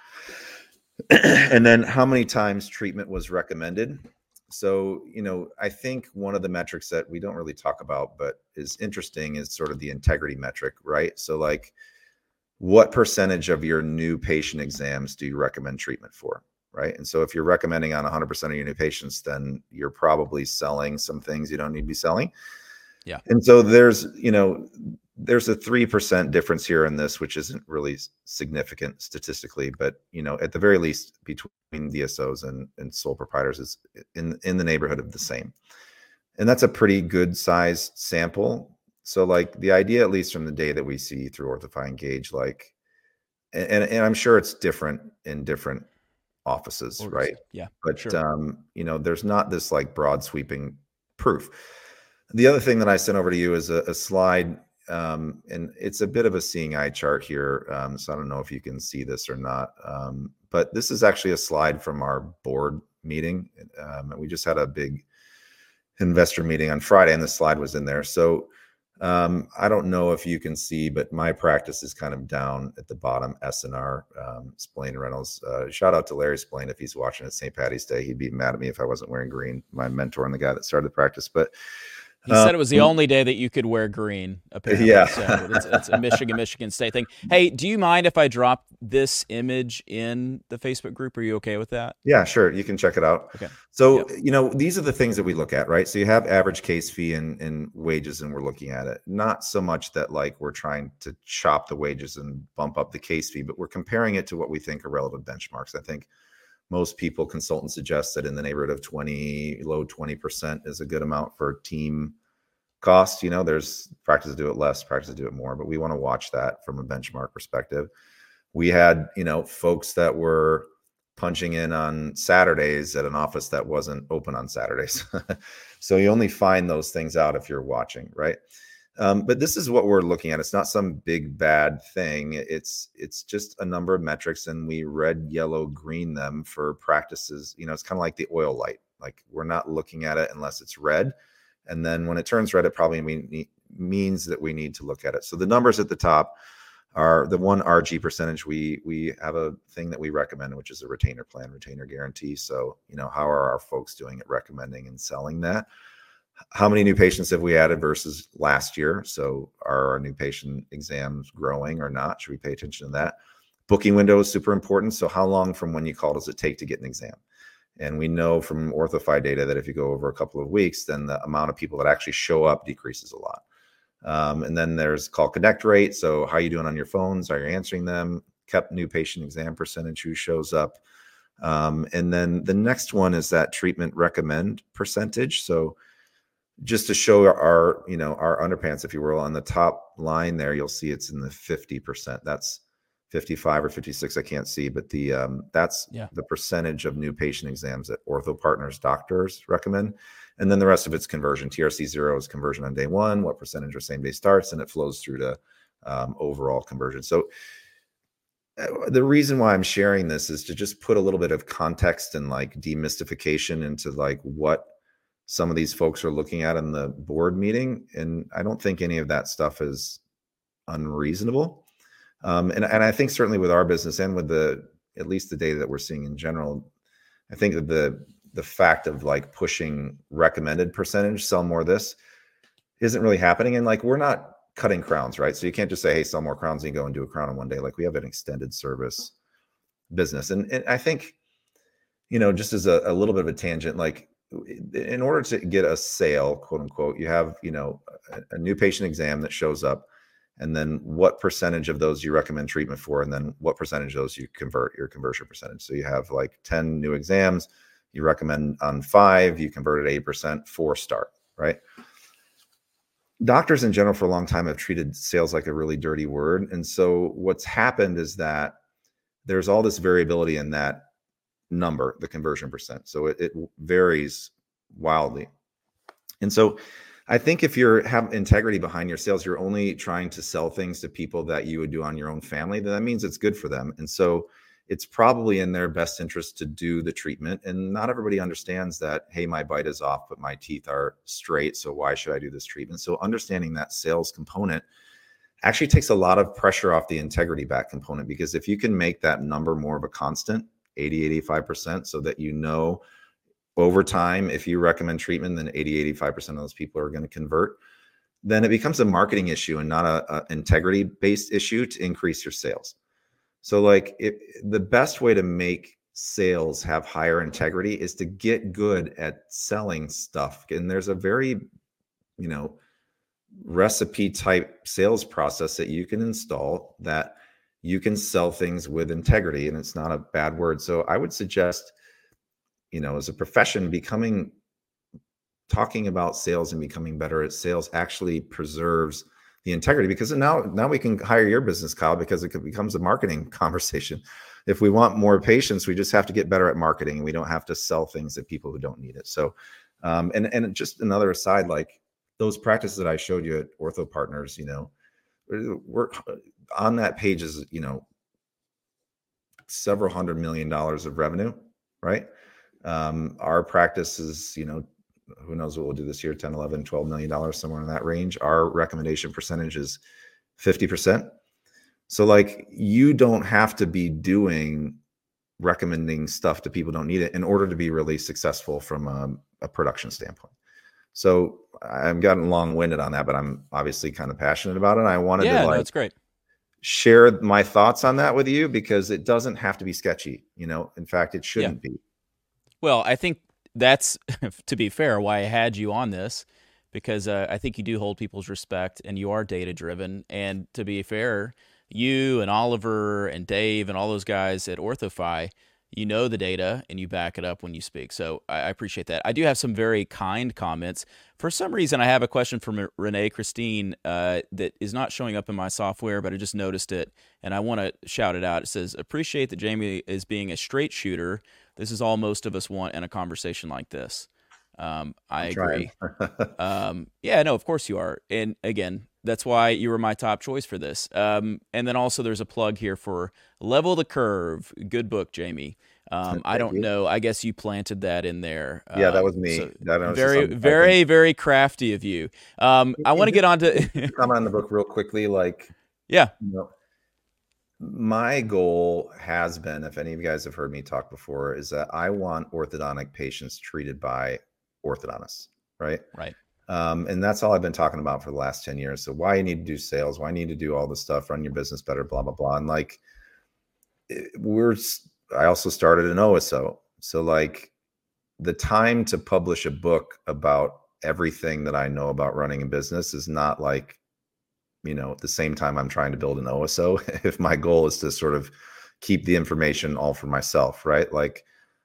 S2: And then how many times treatment was recommended. So, you know, I think one of the metrics that we don't really talk about, but is interesting is sort of the integrity metric, right? So like, what percentage of your new patient exams do you recommend treatment for, right? And so if you're recommending on one hundred percent of your new patients, then you're probably selling some things you don't need to be selling.
S1: Yeah.
S2: And so there's, you know, there's a three percent difference here in this, which isn't really significant statistically, but, you know, at the very least between D S Os and, and sole proprietors is in, in the neighborhood of the same. And that's a pretty good sized sample. So like the idea, at least from the data that we see through Orthify Engage, like, and, and I'm sure it's different in different offices, Orders. Right?
S1: Yeah.
S2: But,
S1: sure.
S2: um, you know, there's not this like broad sweeping proof. The other thing that I sent over to you is a, a slide. Um, and it's a bit of a seeing eye chart here. Um, so I don't know if you can see this or not. Um, but this is actually a slide from our board meeting. Um, we just had a big investor meeting on Friday and the slide was in there. So um, I don't know if you can see, but my practice is kind of down at the bottom, S and R, um, Splain and Reynolds. Uh, shout out to Larry Splain if he's watching at Saint Patty's Day. He'd be mad at me if I wasn't wearing green, my mentor and the guy that started the practice. But
S1: He said it was the only day that you could wear green, apparently.
S2: Yeah.
S1: So it's, it's a Michigan, Michigan State thing. Hey, do you mind if I drop this image in the Facebook group? Are you okay with that?
S2: Yeah, sure. You can check it out.
S1: Okay.
S2: So,
S1: yep.
S2: you know, these are the things that we look at, right? So you have average case fee and, and wages, and we're looking at it. Not so much that like we're trying to chop the wages and bump up the case fee, but we're comparing it to what we think are relative benchmarks. I think most people, consultants suggest that in the neighborhood of twenty, low twenty percent is a good amount for team cost. You know, there's practices do it less, practices do it more, but we want to watch that from a benchmark perspective. We had, you know, folks that were punching in on Saturdays at an office that wasn't open on Saturdays. So you only find those things out if you're watching, right? Um, but this is what we're looking at. It's not some big bad thing. It's it's just a number of metrics, and we red, yellow, green them for practices. You know, it's kind of like the oil light. Like we're not looking at it unless it's red. And then when it turns red, it probably mean, means that we need to look at it. So the numbers at the top are the one R G percentage. We we have a thing that we recommend, which is a retainer plan, retainer guarantee. So, you know, how are our folks doing at recommending and selling that? How many new patients have we added versus last year? So are our new patient exams growing or not? Should we pay attention to that? Booking window is super important. So how long from when you call does it take to get an exam? And we know from OrthoFi data that if you go over a couple of weeks, then the amount of people that actually show up decreases a lot. Um, and then there's call connect rate. So how are you doing on your phones? Are you answering them? Kept new patient exam percentage, who shows up? Um, and then the next one is that treatment recommend percentage. So just to show our, you know, our underpants, if you will, on the top line there, you'll see it's in the fifty percent. That's fifty-five or fifty-six, I can't see, but the um, that's yeah. the percentage of new patient exams that Ortho Partners doctors recommend. And then the rest of it's conversion. T R C zero is conversion on day one, what percentage are same day starts, and it flows through to um, overall conversion. So uh, the reason why I'm sharing this is to just put a little bit of context and like demystification into like what some of these folks are looking at in the board meeting. And I don't think any of that stuff is unreasonable. Um, and, and I think certainly with our business and with the, at least the data that we're seeing in general, I think that the, the fact of like pushing recommended percentage, sell more of this, isn't really happening. And like, we're not cutting crowns, right? So you can't just say, hey, sell more crowns and you go and do a crown in one day. Like we have an extended service business. And, and I think, you know, just as a, a little bit of a tangent, like in order to get a sale, quote unquote, you have, you know, a, a new patient exam that shows up. And then what percentage of those you recommend treatment for? And then what percentage of those you convert, your conversion percentage. So you have like ten new exams, you recommend on five, you converted eight percent, four start, right? Doctors in general for a long time have treated sales like a really dirty word. And so what's happened is that there's all this variability in that number, the conversion percent. So it, it varies wildly. And so I think if you're have integrity behind your sales, you're only trying to sell things to people that you would do on your own family, then that means it's good for them. And so it's probably in their best interest to do the treatment. And not everybody understands that, hey, my bite is off, but my teeth are straight. So why should I do this treatment? So understanding that sales component actually takes a lot of pressure off the integrity back component, because if you can make that number more of a constant, eighty, eighty-five percent, so that you know over time, if you recommend treatment, then eighty, eighty-five percent of those people are going to convert, then it becomes a marketing issue and not a, a integrity-based issue to increase your sales. So like if the best way to make sales have higher integrity is to get good at selling stuff. And there's a very, you know, recipe type sales process that you can install that you can sell things with integrity, and it's not a bad word. So I would suggest, you know, as a profession, becoming, talking about sales and becoming better at sales actually preserves the integrity, because now, now we can hire your business, Kyle, because it becomes a marketing conversation. If we want more patients, we just have to get better at marketing. We don't have to sell things to people who don't need it. So, um, and, and just another aside, like those practices that I showed you at Ortho Partners, you know, we're on that page is, you know, several hundred million dollars of revenue, right? Um, our practice is, you know, who knows what we'll do this year, ten, eleven, twelve million dollars, somewhere in that range. Our recommendation percentage is fifty percent. So like, you don't have to be doing recommending stuff to people who don't need it in order to be really successful from a, a production standpoint. So I've gotten long winded on that, but I'm obviously kind of passionate about it. I wanted
S1: yeah,
S2: to like
S1: no, it's great.
S2: share my thoughts on that with you because it doesn't have to be sketchy. You know, in fact, it shouldn't
S1: Yeah.
S2: be.
S1: Well, I think that's, to be fair, why I had you on this, because uh, I think you do hold people's respect and you are data driven. And to be fair, you and Oliver and Dave and all those guys at OrthoFi, you know the data and you back it up when you speak. So I, I appreciate that. I do have some very kind comments. For some reason, I have a question from Renee Christine uh, that is not showing up in my software, but I just noticed it and I want to shout it out. It says, appreciate that Jamie is being a straight shooter. This is all most of us want in a conversation like this. Um, I
S2: I'm
S1: agree.
S2: trying.
S1: um, yeah, no, of course you are. And again, that's why you were my top choice for this. Um, and then also there's a plug here for Level the Curve. Good book, Jamie. Um, I don't
S2: you.
S1: know. I guess you planted that in there.
S2: Yeah,
S1: um,
S2: that was me.
S1: So
S2: That was
S1: very, very, very crafty of you. Um, I want to get on to
S2: comment on the book real quickly. Like,
S1: yeah,
S2: you know, my goal has been, if any of you guys have heard me talk before, is that I want orthodontic patients treated by orthodontists, right?
S1: right.
S2: Um, and that's all I've been talking about for the last ten years. So why you need to do sales, why you need to do all this stuff, run your business better, blah, blah, blah. And like, we're, I also started an O S O. So like the time to publish a book about everything that I know about running a business is not like, you know, at the same time I'm trying to build an O S O. If my goal is to sort of keep the information all for myself, right? Like,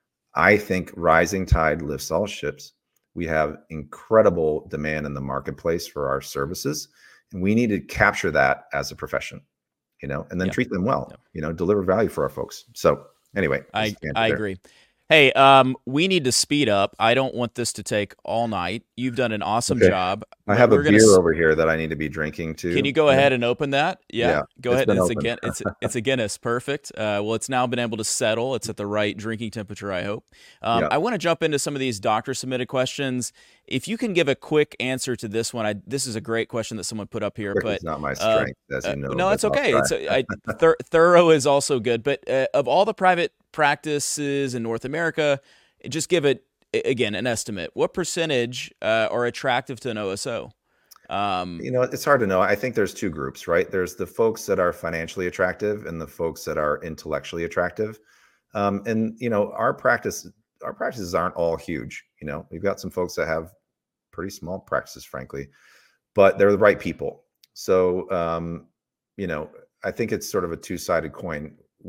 S2: I think rising tide lifts all ships. We have incredible demand in the marketplace for our services, and we need to capture that as a profession, you know, and then
S1: Yep.
S2: treat them well,
S1: Yep.
S2: you know, deliver value for our folks. So anyway,
S1: I, I agree. Hey, um, we need to speed up. I don't want this to take all night. You've done an awesome
S2: okay.
S1: job.
S2: I have a beer
S1: gonna...
S2: over here that I need to be drinking too.
S1: Can you go ahead and open that? Yeah,
S2: yeah
S1: go ahead.
S2: It's,
S1: it's again, it's it's a Guinness. Perfect. Uh, well, it's now been able to settle. It's at the right drinking temperature, I hope. Um,
S2: yeah.
S1: I want to jump into some of these doctor submitted questions. If you can give a quick answer to this one, I this is a great question that someone put up here.
S2: Quick
S1: but
S2: is not my strength, uh, as you know.
S1: Uh, no, it's okay. It's I, thir- thorough is also good. But uh, of all the private practices in North America, just give it again an estimate. What percentage uh, are attractive to an O S O?
S2: Um, you know, it's hard to know. I think there's two groups, right? There's the folks that are financially attractive and the folks that are intellectually attractive. Um, and you know, our practice, our practices aren't all huge. You know, we've got some folks that have pretty small practices, frankly, but they're the right people. So, um, you know, I think it's sort of a two-sided coin.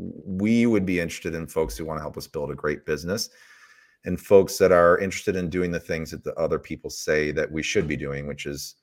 S2: We would be interested in folks who want to help us build a great business, and folks that are interested in doing the things that the other people say that we should be doing, which is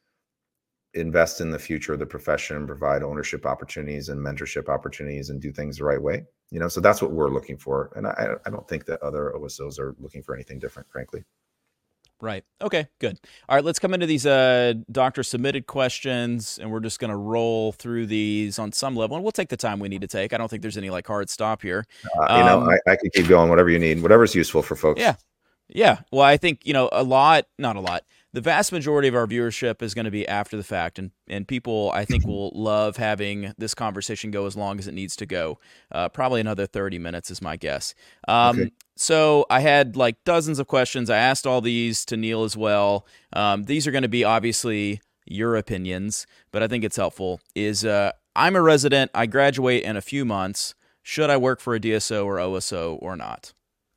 S2: invest in the future of the profession and provide ownership opportunities and mentorship opportunities and do things the right way. You know, so that's what we're looking for. And I, I don't think that other O S Os are looking for anything different, frankly.
S1: Right. Okay, good. All right, let's come into these uh, doctor submitted questions, and we're just going to roll through these on some level, and we'll take the time we need to take. I don't think there's any like hard stop here.
S2: Uh, you um, know, I, I can keep going, whatever you need, whatever's useful for folks.
S1: Yeah. Yeah. Well, I think, you know, a lot, not a lot, the vast majority of our viewership is going to be after the fact, and, and people, I think, will love having this conversation go as long as it needs to go. Uh, probably another thirty minutes is my guess. Um, okay. So I had like dozens of questions. I asked all these to Neil as well. Um, these are going to be obviously your opinions, but I think it's helpful. Is uh, I'm a resident. I graduate in a few months. Should I work for a D S O or O S O or not?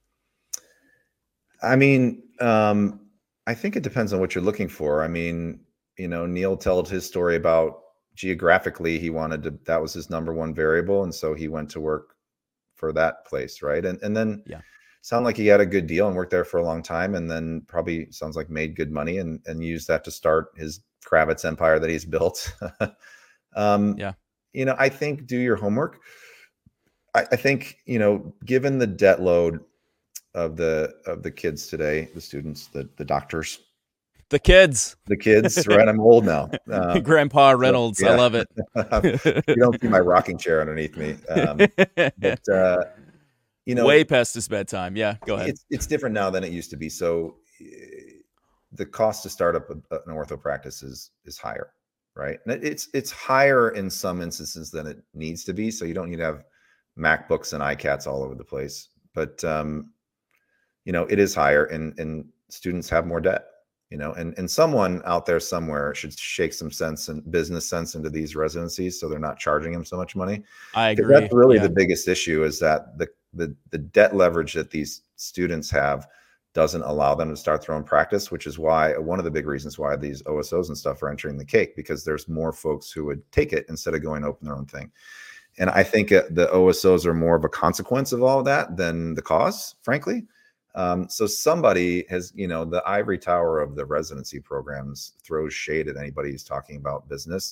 S2: I mean, um, I think it depends on what you're looking for. I mean, you know, Neil told his story about geographically, he wanted to, that was his number one variable. And so he went to work for that place. Right. And, and then yeah. sound like he had a good deal and worked there for a long time. And then probably sounds like made good money and, and used that to start his Kravitz empire that he's built. um,
S1: yeah.
S2: You know, I think do your homework. I, I think, you know, given the debt load of the of the kids today, the students, the the doctors,
S1: the kids,
S2: the kids, right? I'm old now.
S1: Um, Grandpa Reynolds, so, yeah. I love it.
S2: You don't see my rocking chair underneath me, um, but uh, you know,
S1: way past his bedtime. Yeah, go ahead.
S2: It's it's different now than it used to be. So the cost to start up an ortho practice is is higher, right? And it's it's higher in some instances than it needs to be. So you don't need to have MacBooks and iCats all over the place, but um, you know, it is higher and, and students have more debt. You know, and and someone out there somewhere should shake some sense and business sense into these residencies, so they're not charging them so much money.
S1: I
S2: Because
S1: agree.
S2: that's really
S1: Yeah.
S2: the biggest issue, is that the the the debt leverage that these students have doesn't allow them to start their own practice, which is why one of the big reasons why these O S Os and stuff are entering the cake, because there's more folks who would take it instead of going to open their own thing. And I think uh, the O S Os are more of a consequence of all of that than the cause, frankly. Um, so somebody has, you know, the ivory tower of the residency programs throws shade at anybody who's talking about business,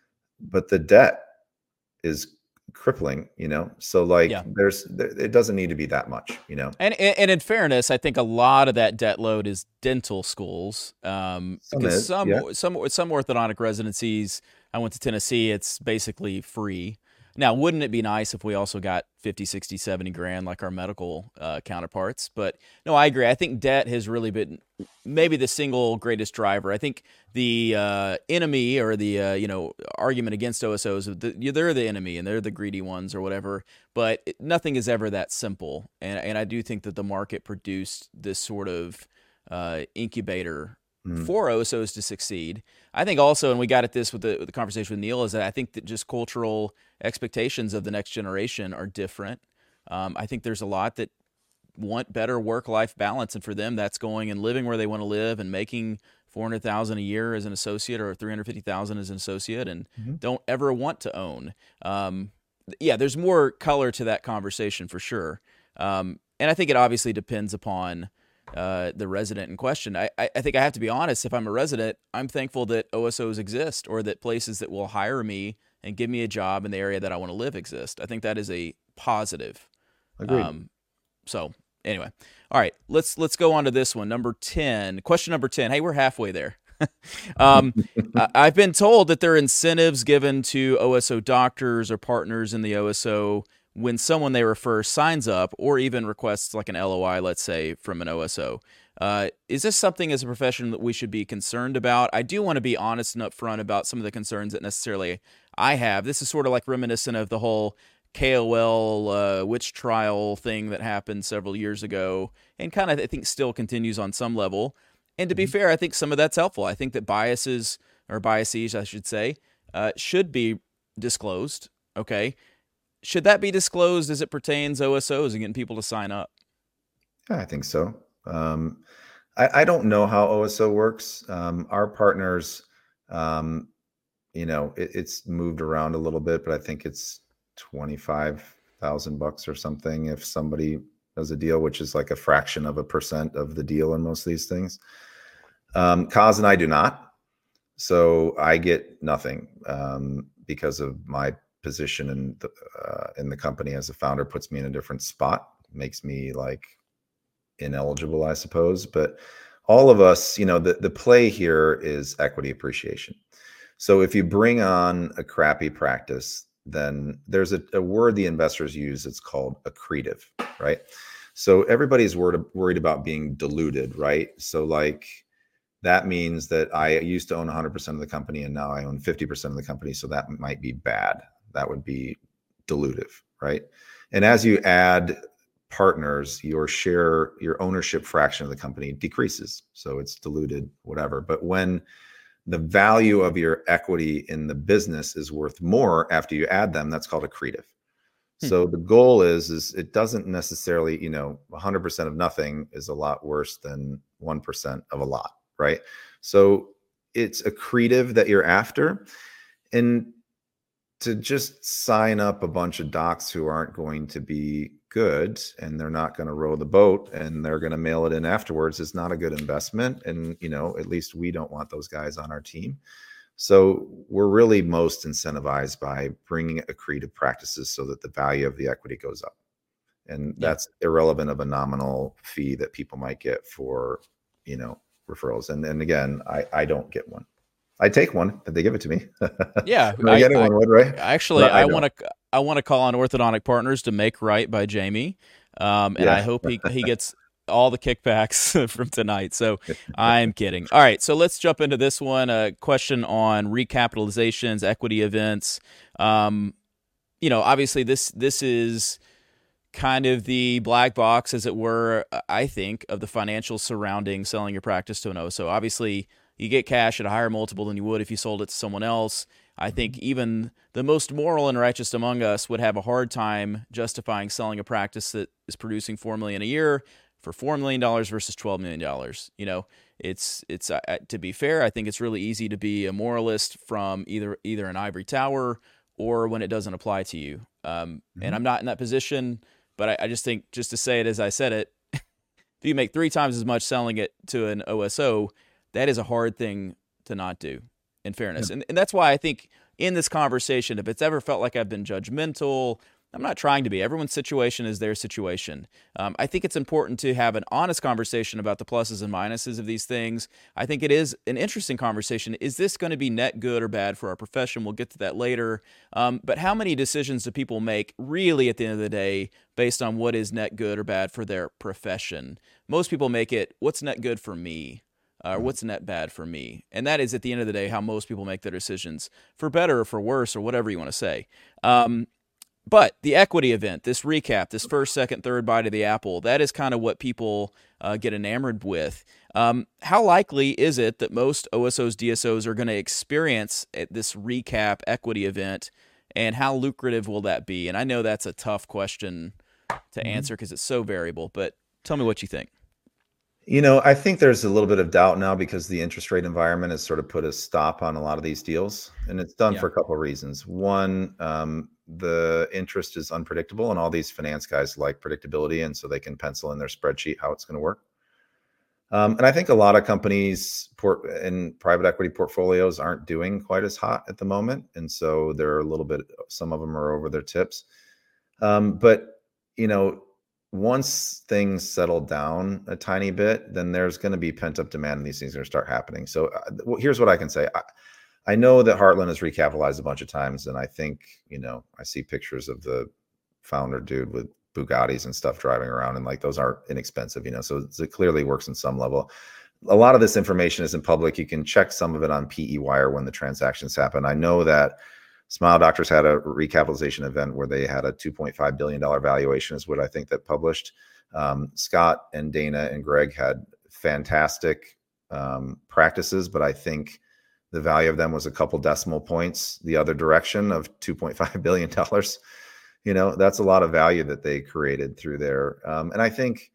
S2: but the debt is crippling, you know? So like
S1: Yeah.
S2: there's, there, it doesn't need to be that much, you know?
S1: And, and in fairness, I think a lot of that debt load is dental schools. Um,
S2: Some
S1: because
S2: is,
S1: some,
S2: yeah.
S1: some, some orthodontic residencies, I went to Tennessee, it's basically free. Now, wouldn't it be nice if we also got fifty, sixty, seventy grand like our medical uh, counterparts? But no, I agree. I think debt has really been maybe the single greatest driver. I think the uh, enemy or the uh, you know argument against O S Os, they're the enemy and they're the greedy ones or whatever. But it, nothing is ever that simple. And, and I do think that the market produced this sort of uh, incubator mm. for O S Os to succeed. I think also, and we got at this with the, with the conversation with Neil, is that I think that just cultural expectations of the next generation are different. Um, I think there's a lot that want better work-life balance, and for them, that's going and living where they want to live and making four hundred thousand dollars a year as an associate or three hundred fifty thousand dollars as an associate, and mm-hmm. don't ever want to own. Um, yeah, there's more color to that conversation for sure, um, and I think it obviously depends upon uh, the resident in question. I, I, I think I have to be honest. If I'm a resident, I'm thankful that O S Os exist, or that places that will hire me and give me a job in the area that I want to live exist. I think that is a positive.
S2: Agreed.
S1: Um, so anyway, all right, let's let's go on to this one. Number ten, question number ten. Hey, we're halfway there. um, I've been told that there are incentives given to O S O doctors or partners in the O S O when someone they refer signs up or even requests like an L O I, let's say, from an O S O. Uh, is this something as a profession that we should be concerned about? I do want to be honest and upfront about some of the concerns that necessarily I have. This is sort of like reminiscent of the whole K O L uh, witch trial thing that happened several years ago, and kind of I think still continues on some level. And to be fair, I think some of that's helpful. I think that biases, or biases, I should say, uh, should be disclosed. Okay, should that be disclosed as it pertains O S Os and getting people to sign up?
S2: Yeah, I think so. Um, I, I don't know how O S O works. Um, our partners, um, you know, it, it's moved around a little bit, but I think it's twenty-five thousand bucks or something if somebody does a deal, which is like a fraction of a percent of the deal in most of these things. Um, Kaz and I do not. So I get nothing um, because of my position in the, uh, in the company as a founder puts me in a different spot, makes me like ineligible, I suppose. But all of us, you know, the, the play here is equity appreciation. So if you bring on a crappy practice, then there's a, a word the investors use. It's called accretive, right? So everybody's worried, worried about being diluted, right? So like that means that I used to own one hundred percent of the company and now I own fifty percent of the company. So that might be bad. That would be dilutive, right? And as you add partners, your share, your ownership fraction of the company decreases. So it's diluted, whatever. But when the value of your equity in the business is worth more after you add them, that's called accretive. Hmm. So the goal is, is it doesn't necessarily, you know, one hundred percent of nothing is a lot worse than one percent of a lot, right? So it's accretive that you're after. And to just sign up a bunch of docs who aren't going to be good and they're not going to row the boat and they're going to mail it in afterwards is not a good investment. And, you know, at least we don't want those guys on our team. So we're really most incentivized by bringing accretive practices so that the value of the equity goes up. And that's yeah. irrelevant of a nominal fee that people might get for, you know, referrals. And, and again, I, I don't get one. I take one if they give it to me.
S1: Yeah,
S2: I, I, anyone would, right?
S1: Actually, I want to I want to call on Orthodontic Partners to make right by Jamie, um, and yeah. I hope he he gets all the kickbacks from tonight. So I'm kidding. All right, so let's jump into this one. A question on recapitalizations, equity events. Um, you know, obviously this this is kind of the black box, as it were, I think, of the financials surrounding selling your practice to an O S O. Obviously, you get cash at a higher multiple than you would if you sold it to someone else. I think even the most moral and righteous among us would have a hard time justifying selling a practice that is producing four million dollars a year for four million dollars versus twelve million dollars. You know, it's it's uh, to be fair, I think it's really easy to be a moralist from either either an ivory tower or when it doesn't apply to you. Um, mm-hmm. And I'm not in that position, but I, I just think, just to say it as I said it, if you make three times as much selling it to an O S O, that is a hard thing to not do, in fairness. Yeah. And, and that's why I think in this conversation, if it's ever felt like I've been judgmental, I'm not trying to be. Everyone's situation is their situation. Um, I think it's important to have an honest conversation about the pluses and minuses of these things. I think it is an interesting conversation. Is this going to be net good or bad for our profession? We'll get to that later. Um, but how many decisions do people make really at the end of the day based on what is net good or bad for their profession? Most people make it, what's net good for me? Uh, what's net bad for me? And that is, at the end of the day, how most people make their decisions, for better or for worse, or whatever you want to say. Um, But the equity event, this recap, this first, second, third bite of the apple, that is kind of what people uh, get enamored with. Um, how likely is it that most O S Os, D S Os are going to experience this recap equity event, and how lucrative will that be? And I know that's a tough question to answer because it's so variable, but tell me what you think.
S2: You know, I think there's a little bit of doubt now because the interest rate environment has sort of put a stop on a lot of these deals, and it's done yeah. for a couple of reasons. One, um, the interest is unpredictable, and all these finance guys like predictability, and so they can pencil in their spreadsheet how it's going to work. Um, and I think a lot of companies port in private equity portfolios aren't doing quite as hot at the moment, and so they're a little bit. Some of them are over their tips, um, but you know. Once things settle down a tiny bit, then there's going to be pent up demand and these things are going to start happening. So uh, well, here's what I can say. I, I know that Heartland has recapitalized a bunch of times. And I think, you know, I see pictures of the founder dude with Bugattis and stuff driving around, and like, those aren't inexpensive, you know, so, so it clearly works in some level. A lot of this information isn't public. You can check some of it on P E Wire when the transactions happen. I know that Smile Doctors had a recapitalization event where they had a two point five billion dollars valuation is what I think that published. Um, Scott and Dana and Greg had fantastic um, practices, but I think the value of them was a couple decimal points the other direction of two point five billion dollars. You know, that's a lot of value that they created through there. Um, and I think,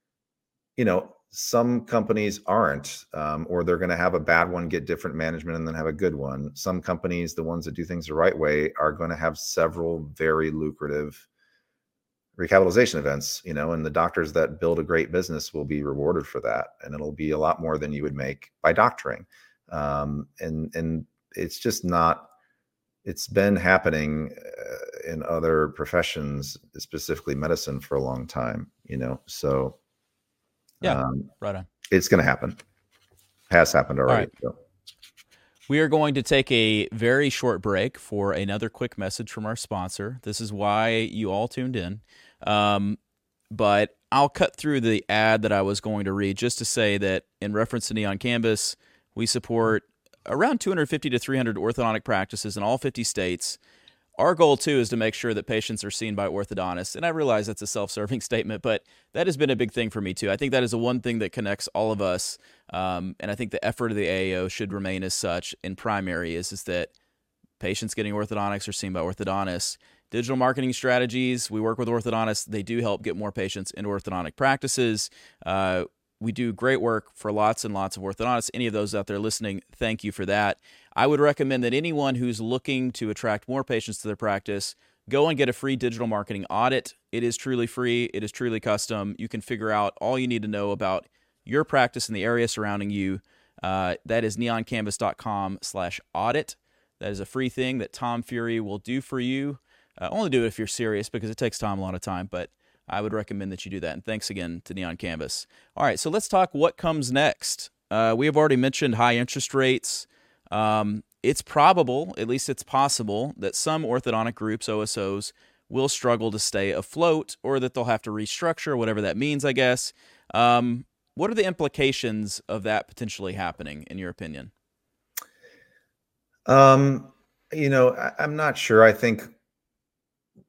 S2: you know, some companies aren't, um, or they're going to have a bad one, get different management, and then have a good one. Some companies, the ones that do things the right way, are going to have several very lucrative recapitalization events, you know, and the doctors that build a great business will be rewarded for that. And it'll be a lot more than you would make by doctoring. Um, and, and it's just not, it's been happening uh, in other professions, specifically medicine, for a long time, you know, so
S1: yeah, um, right on.
S2: It's going to happen. Has happened already.
S1: Right. So. We are going to take a very short break for another quick message from our sponsor. This is why you all tuned in. Um, but I'll cut through the ad that I was going to read just to say that in reference to Neon Canvas, we support around two hundred fifty to three hundred orthodontic practices in all fifty states. Our goal, too, is to make sure that patients are seen by orthodontists. And I realize that's a self-serving statement, but that has been a big thing for me, too. I think that is the one thing that connects all of us. Um, and I think the effort of the A A O should remain as such in primary is, is that patients getting orthodontics are seen by orthodontists. Digital marketing strategies, we work with orthodontists. They do help get more patients into orthodontic practices. Uh, we do great work for lots and lots of orthodontists. Any of those out there listening, thank you for that. I would recommend that anyone who's looking to attract more patients to their practice, go and get a free digital marketing audit. It is truly free. It is truly custom. You can figure out all you need to know about your practice and the area surrounding you. Uh, that is neoncanvas.com slash audit. That is a free thing that Tom Fury will do for you. Uh, only do it if you're serious, because it takes Tom a lot of time, but I would recommend that you do that. And thanks again to Neon Canvas. All right, so let's talk what comes next. Uh, we have already mentioned high interest rates. Um, it's probable, at least it's possible, that some orthodontic groups, O S Os, will struggle to stay afloat, or that they'll have to restructure, whatever that means, I guess. Um, what are the implications of that potentially happening, in your opinion?
S2: Um, you know, I, I'm not sure. I think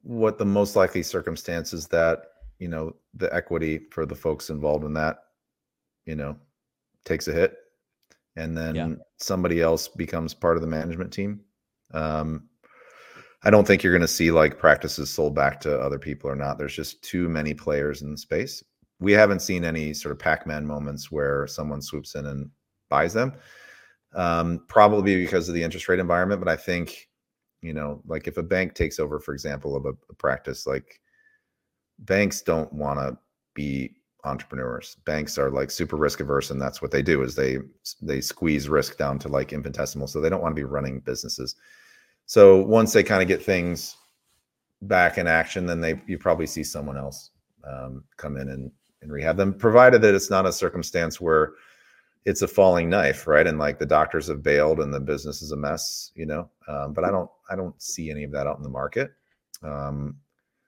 S2: what the most likely circumstance is that, you know, the equity for the folks involved in that, you know, takes a hit, and then yeah. somebody else becomes part of the management team. Um, I don't think you're going to see like practices sold back to other people or not. There's just too many players in the space. We haven't seen any sort of Pac-Man moments where someone swoops in and buys them, um, probably because of the interest rate environment. But I think, you know, like if a bank takes over, for example, of a, a practice, like banks don't want to be entrepreneurs. Banks are like super risk averse, and that's what they do is they they squeeze risk down to like infinitesimal. So they don't want to be running businesses. So once they kind of get things back in action, then they you probably see someone else um, come in and, and rehab them, provided that it's not a circumstance where it's a falling knife, right? And like the doctors have bailed and the business is a mess, you know. Um, but I don't I don't see any of that out in the market. Um,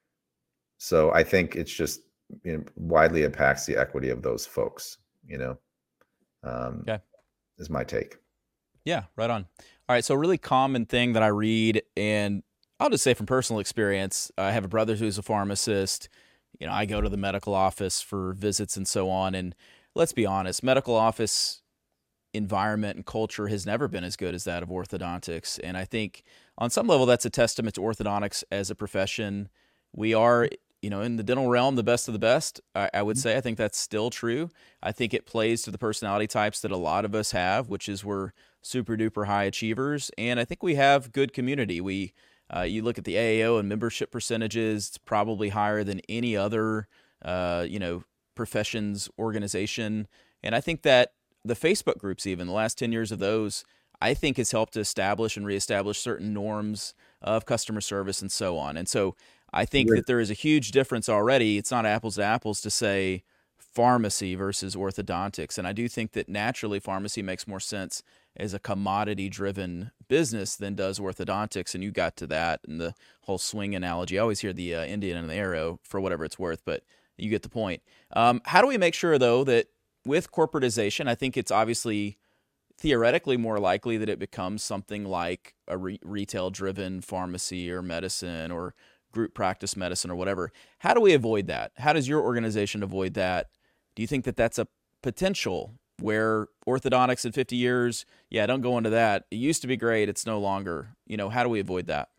S2: so I think it's just, you know, widely impacts the equity of those folks, you know. Um,
S1: okay.
S2: Is my take.
S1: Yeah, right on. All right, so a really common thing that I read, and I'll just say from personal experience, I have a brother who's a pharmacist. You know, I go to the medical office for visits and so on, and let's be honest, medical office environment and culture has never been as good as that of orthodontics. And I think on some level that's a testament to orthodontics as a profession. We are, you know, in the dental realm, the best of the best, I, I would say. I think that's still true. I think it plays to the personality types that a lot of us have, which is we're super duper high achievers. And I think we have good community. We, uh, you look at the A A O and membership percentages, it's probably higher than any other, uh, you know, professions organization. And I think that the Facebook groups, even the last ten years of those, I think has helped to establish and reestablish certain norms of customer service and so on. And so I think that there is a huge difference already. It's not apples to apples to say pharmacy versus orthodontics. And I do think that naturally pharmacy makes more sense as a commodity-driven business than does orthodontics. And you got to that and the whole swing analogy. I always hear the uh, Indian and the arrow for whatever it's worth, but you get the point. Um, how do we make sure, though, that with corporatization, I think it's obviously theoretically more likely that it becomes something like a re- retail-driven pharmacy or medicine or group practice medicine or whatever. How do we avoid that? How does your organization avoid that? Do you think that that's a potential where orthodontics in fifty years, yeah, don't go into that. It used to be great. It's no longer. You know, how do we avoid that?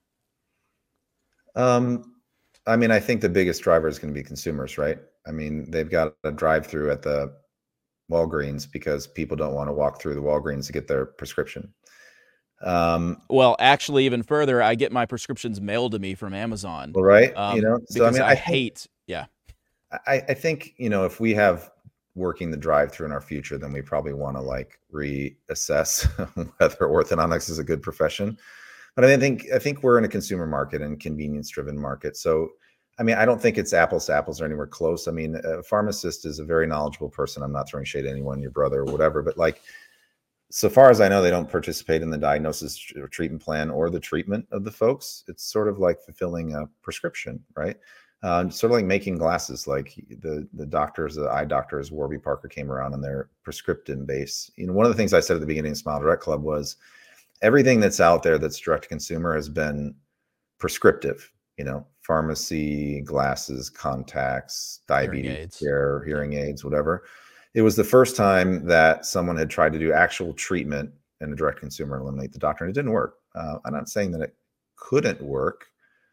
S2: Um, I mean, I think the biggest driver is going to be consumers, right? I mean, they've got a drive-through at the Walgreens because people don't want to walk through the Walgreens to get their prescription.
S1: Um, well, actually, even further, I get my prescriptions mailed to me from Amazon.
S2: Well, right.
S1: Um,
S2: you know,
S1: so I mean, I, I
S2: think,
S1: hate, yeah.
S2: I, I think, you know, if we have working the drive-through in our future, then we probably want to like reassess whether orthodontics is a good profession. But I mean, I think, I think we're in a consumer market and convenience-driven market. So, I mean, I don't think it's apples to apples or anywhere close. I mean, a pharmacist is a very knowledgeable person. I'm not throwing shade at anyone, your brother or whatever, but like, so far as I know, they don't participate in the diagnosis or treatment plan or the treatment of the folks. It's sort of like fulfilling a prescription, right? Uh, sort of like making glasses. Like the the doctors, the eye doctors, Warby Parker came around and they're prescriptive base. You know, one of the things I said at the beginning of Smile Direct Club was everything that's out there that's direct to consumer has been prescriptive. You know, pharmacy, glasses, contacts, diabetes care, hearing aids, whatever. It was the first time that someone had tried to do actual treatment in a direct consumer, eliminate the doctor, and it didn't work. Uh, I'm not saying that it couldn't work,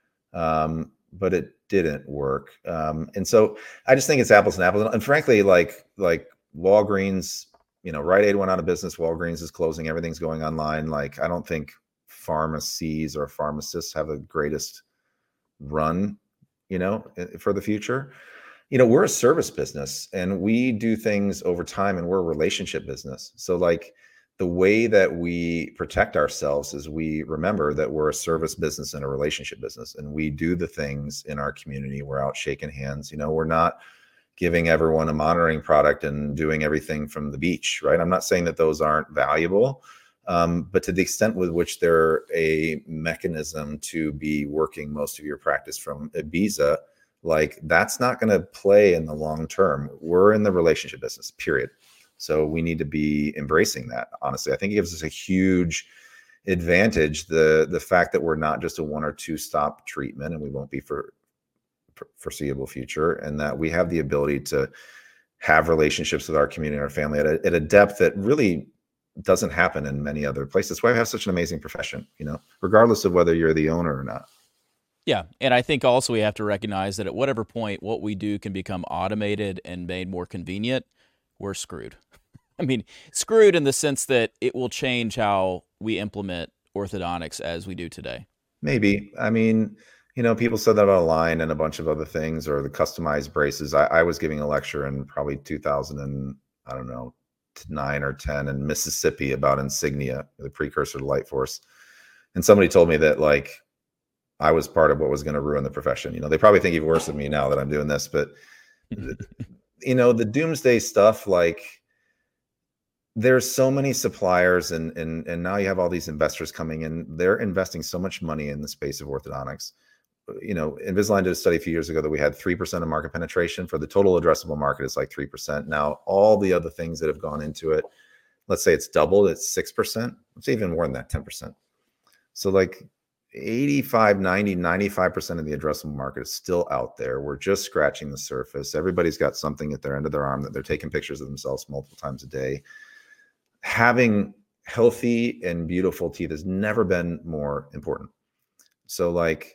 S2: um, but it didn't work. Um, and so I just think it's apples and apples. And frankly, like like Walgreens, you know, Rite Aid went out of business. Walgreens is closing. Everything's going online. Like I don't think pharmacies or pharmacists have the greatest run, you know, for the future. You know, we're a service business and we do things over time and we're a relationship business. So like the way that we protect ourselves is we remember that we're a service business and a relationship business, and we do the things in our community. We're out shaking hands. You know, we're not giving everyone a monitoring product and doing everything from the beach, right? I'm not saying that those aren't valuable, um, but to the extent with which they're a mechanism to be working most of your practice from Ibiza, like that's not going to play in the long term. We're in the relationship business, period. So we need to be embracing that. Honestly, I think it gives us a huge advantage the the fact that we're not just a one or two stop treatment, and we won't be for, for foreseeable future, and that we have the ability to have relationships with our community and our family at a, at a depth that really doesn't happen in many other places. That's why we have such an amazing profession, you know, regardless of whether you're the owner or not.
S1: Yeah. And I think also we have to recognize that at whatever point what we do can become automated and made more convenient, we're screwed. I mean, screwed in the sense that it will change how we implement orthodontics as we do today.
S2: Maybe. I mean, you know, people said that about Align and a bunch of other things, or the customized braces. I, I was giving a lecture in probably two thousand and I don't know, nine or ten in Mississippi about Insignia, the precursor to Lightforce. And somebody told me that like I was part of what was going to ruin the profession. You know, they probably think even worse of me now that I'm doing this, but you know, the doomsday stuff, like there's so many suppliers and, and, and now you have all these investors coming in. They're investing so much money in the space of orthodontics. You know, Invisalign did a study a few years ago that we had three percent of market penetration. For the total addressable market, it's like three percent. Now, all the other things that have gone into it, let's say it's doubled, it's six percent. It's even more than that, ten percent. So like eighty-five, ninety, ninety-five percent of the addressable market is still out there. We're just scratching the surface. Everybody's got something at their end of their arm that they're taking pictures of themselves multiple times a day. Having healthy and beautiful teeth has never been more important. So like,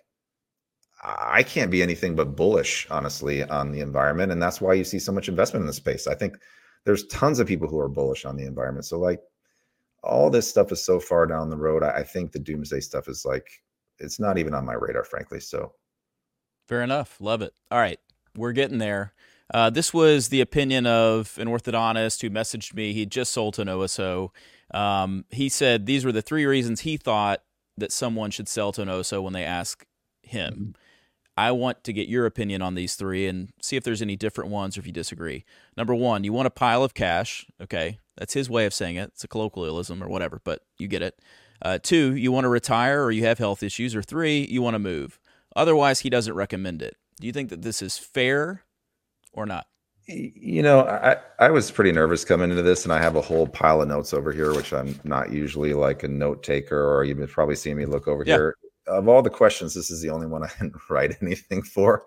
S2: I can't be anything but bullish, honestly, on the environment. And that's why you see so much investment in the space. I think there's tons of people who are bullish on the environment. So like all this stuff is so far down the road. I think the doomsday stuff is like, it's not even on my radar, frankly. So
S1: fair enough. Love it. All right. We're getting there. Uh, this was the opinion of an orthodontist who messaged me. He just sold to an O S O. Um, he said these were the three reasons he thought that someone should sell to an O S O when they ask him. Mm-hmm. I want to get your opinion on these three and see if there's any different ones or if you disagree. Number one, you want a pile of cash. Okay, that's his way of saying it. It's a colloquialism or whatever, but you get it. Uh, two, you want to retire or you have health issues. Or three, you want to move. Otherwise, he doesn't recommend it. Do you think that this is fair or not?
S2: You know, I, I was pretty nervous coming into this, and I have a whole pile of notes over here, which I'm not usually like a note taker, or you've probably seen me look over yeah. here. Of all the questions, this is the only one I didn't write anything for.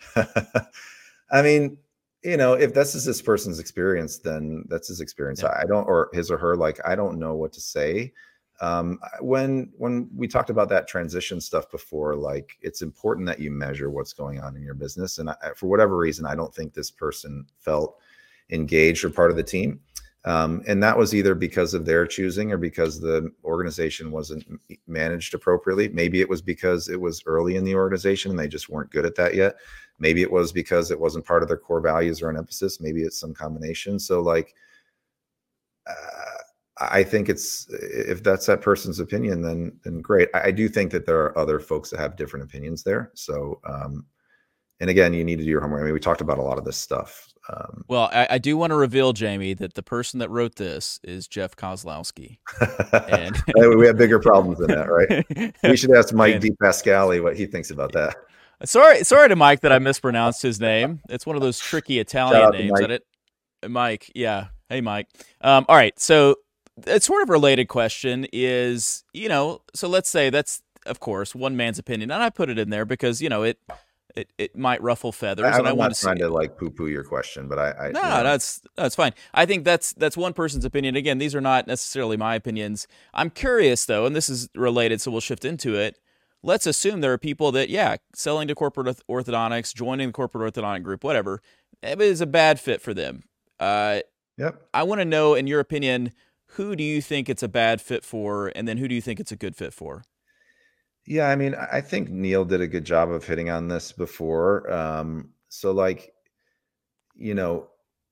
S2: I mean, you know, if this is this person's experience, then that's his experience. Yeah. I don't, or his or her, like, I don't know what to say. Um, when, when we talked about that transition stuff before, like, it's important that you measure what's going on in your business. And I, for whatever reason, I don't think this person felt engaged or part of the team. Um, and that was either because of their choosing or because the organization wasn't managed appropriately. Maybe it was because it was early in the organization and they just weren't good at that yet. Maybe it was because it wasn't part of their core values or an emphasis. Maybe it's some combination. So like, uh, I think it's, if that's that person's opinion, then, then great. I, I do think that there are other folks that have different opinions there. So, um, and again, you need to do your homework. I mean, we talked about a lot of this stuff. Um,
S1: well, I, I do want to reveal, Jamie, that the person that wrote this is Jeff Kozlowski.
S2: And we have bigger problems than that, right? We should ask Mike DePascali what he thinks about that.
S1: Sorry, sorry to Mike that I mispronounced his name. It's one of those tricky Italian names. That it, Mike, yeah. Hey, Mike. Um, all right, so it's sort of a related question is, you know, so let's say that's, of course, one man's opinion, and I put it in there because, you know, it it it might ruffle feathers.
S2: I,
S1: and I
S2: I'm
S1: want
S2: not
S1: to
S2: trying
S1: see
S2: to like poo-poo your question, but I, I
S1: no,
S2: you know.
S1: that's that's fine. I think that's that's one person's opinion. Again, these are not necessarily my opinions. I'm curious though, and this is related, so we'll shift into it. Let's assume there are people that, yeah, selling to corporate orthodontics, joining the corporate orthodontic group, whatever, it is a bad fit for them. Uh,
S2: yep.
S1: I want to know, in your opinion, who do you think it's a bad fit for, and then who do you think it's a good fit for?
S2: Yeah, I mean, I think Neil did a good job of hitting on this before. Um, so like, you know,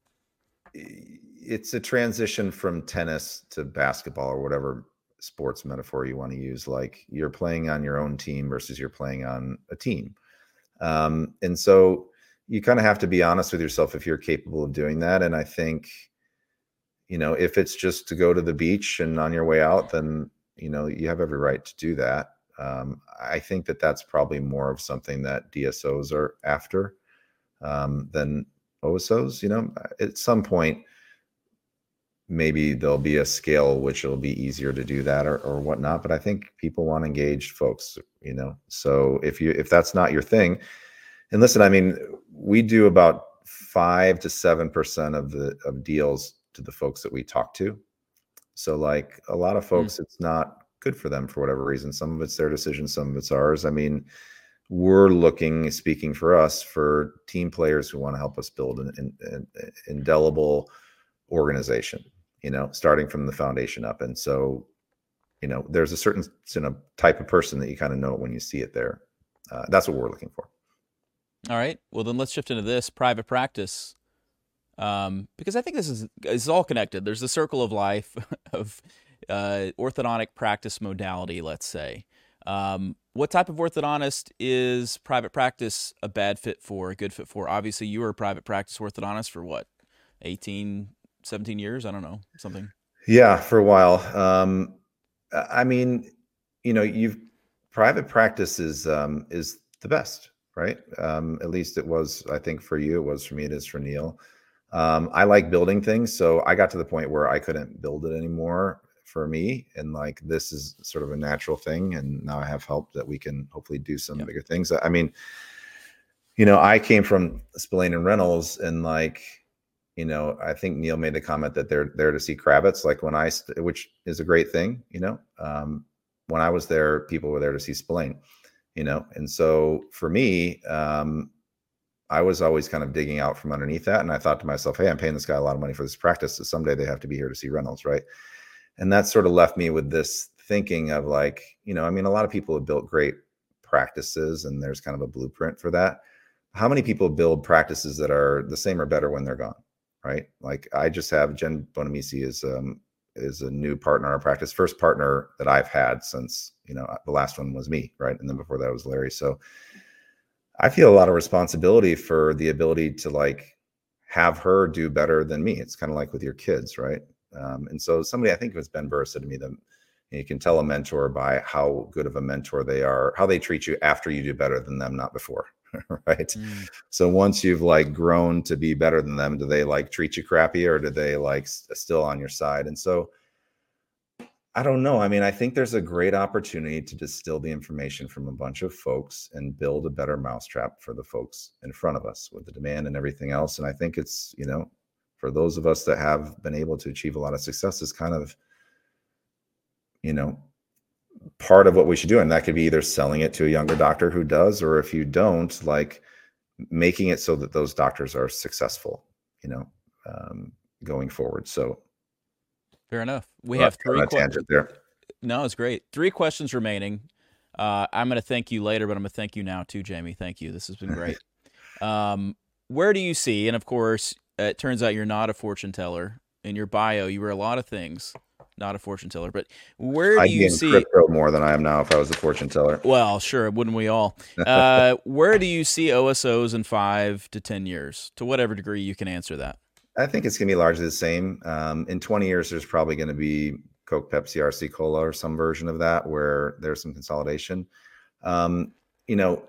S2: it's a transition from tennis to basketball or whatever sports metaphor you want to use. Like you're playing on your own team versus you're playing on a team. Um, and so you kind of have to be honest with yourself if you're capable of doing that. And I think, you know, if it's just to go to the beach and on your way out, then, you know, you have every right to do that. Um, I think that that's probably more of something that D S Os are after um, than O S Os. You know, at some point, maybe there'll be a scale which it'll be easier to do that or, or whatnot. But I think people want engaged folks, you know. So if you if that's not your thing, and listen, I mean, we do about five to seven percent of the of deals to the folks that we talk to. So like a lot of folks, mm. it's not good for them for whatever reason. Some of it's their decision, some of it's ours. I mean, we're looking, speaking for us, for team players who want to help us build an, an, an indelible organization, you know, starting from the foundation up. And so, you know, there's a certain you know, type of person that you kind of know when you see it there. Uh, that's what we're looking for.
S1: All right. Well, then let's shift into this private practice. Um, because I think this is, is all connected. There's a circle of life of uh, orthodontic practice modality, let's say. Um, what type of orthodontist is private practice a bad fit for, a good fit for? Obviously, you were a private practice orthodontist for what, eighteen, seventeen years? I don't know, something.
S2: Yeah, for a while. Um, I mean, you know, you've private practice is, um, is the best, right? Um, at least it was, I think for you, it was for me, it is for Neil. Um, I like building things. So I got to the point where I couldn't build it anymore for me. And like, this is sort of a natural thing. And now I have help that we can hopefully do some yep. bigger things. I mean, you know, I came from Spillane and Reynolds, and like, you know, I think Neil made the comment that they're there to see Kravitz. Like when I, which is a great thing, you know, um, when I was there, people were there to see Spillane, you know? And so for me, um, I was always kind of digging out from underneath that. And I thought to myself, hey, I'm paying this guy a lot of money for this practice, so someday they have to be here to see Reynolds, right? And that sort of left me with this thinking of like, you know, I mean, a lot of people have built great practices and there's kind of a blueprint for that. How many people build practices that are the same or better when they're gone, right? Like I just have Jen Bonamici is, um, is a new partner in our practice, first partner that I've had since, you know, the last one was me, right? And then before that was Larry. So I feel a lot of responsibility for the ability to like have her do better than me. It's kind of like with your kids, right? Um, and so somebody, I think it was Ben Burr, said to me that you can tell a mentor by how good of a mentor they are, how they treat you after you do better than them, not before, right? Mm. So once you've like grown to be better than them, do they like treat you crappy, or do they like st- still on your side? And so I don't know. I mean, I think there's a great opportunity to distill the information from a bunch of folks and build a better mousetrap for the folks in front of us with the demand and everything else. And I think it's, you know, for those of us that have been able to achieve a lot of success, is kind of, you know, part of what we should do. And that could be either selling it to a younger doctor who does, or if you don't, like making it so that those doctors are successful, you know, um, going forward. So
S1: fair enough. We well, have three questions
S2: there.
S1: No, it's great. Three questions remaining. Uh, I'm going to thank you later, but I'm going to thank you now too, Jamie. Thank you. This has been great. um, where do you see, and of course, it turns out you're not a fortune teller. In your bio, you were a lot of things, not a fortune teller. But where do
S2: I'd
S1: you
S2: be in
S1: see
S2: crypto more than I am now if I was a fortune teller?
S1: Well, sure, wouldn't we all? Uh, where do you see O S Os in five to ten years? To whatever degree you can answer that.
S2: I think it's going to be largely the same. Um, in twenty years, there's probably going to be Coke, Pepsi, R C Cola, or some version of that where there's some consolidation. Um, you know,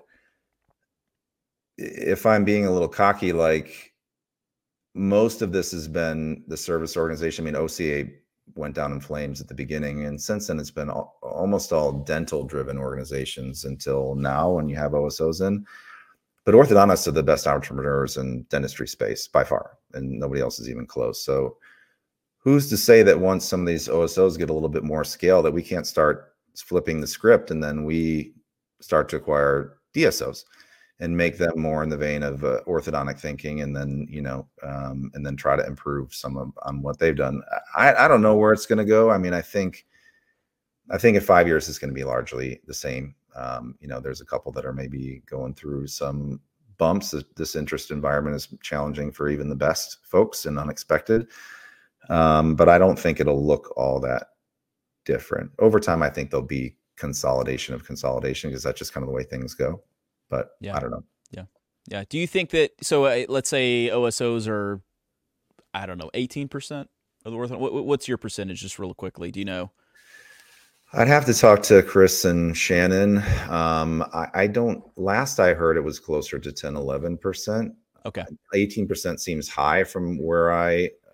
S2: if I'm being a little cocky, like most of this has been the service organization. I mean, O C A went down in flames at the beginning, and since then it's been all, almost all dental-driven organizations until now when you have O S Os in. But orthodontists are the best entrepreneurs in dentistry space by far, and nobody else is even close. So who's to say that once some of these O S Os get a little bit more scale, that we can't start flipping the script and then we start to acquire D S Os and make them more in the vein of uh, orthodontic thinking, and then, you know, um, and then try to improve some of on what they've done. I, I don't know where it's going to go. I mean, I think, I think in five years it's going to be largely the same. Um, you know, there's a couple that are maybe going through some bumps. This interest environment is challenging for even the best folks and unexpected. Um, but I don't think it'll look all that different. Over time, I think there'll be consolidation of consolidation, because that's just kind of the way things go. But yeah. I don't know.
S1: Yeah. Yeah. Do you think that, so uh, let's say O S Os are, I don't know, eighteen percent of the ortho, what, what's your percentage, just real quickly? Do you know?
S2: I'd have to talk to Chris and Shannon. Um, I, I don't, last I heard it was closer to ten, eleven percent.
S1: Okay.
S2: eighteen percent seems high from where I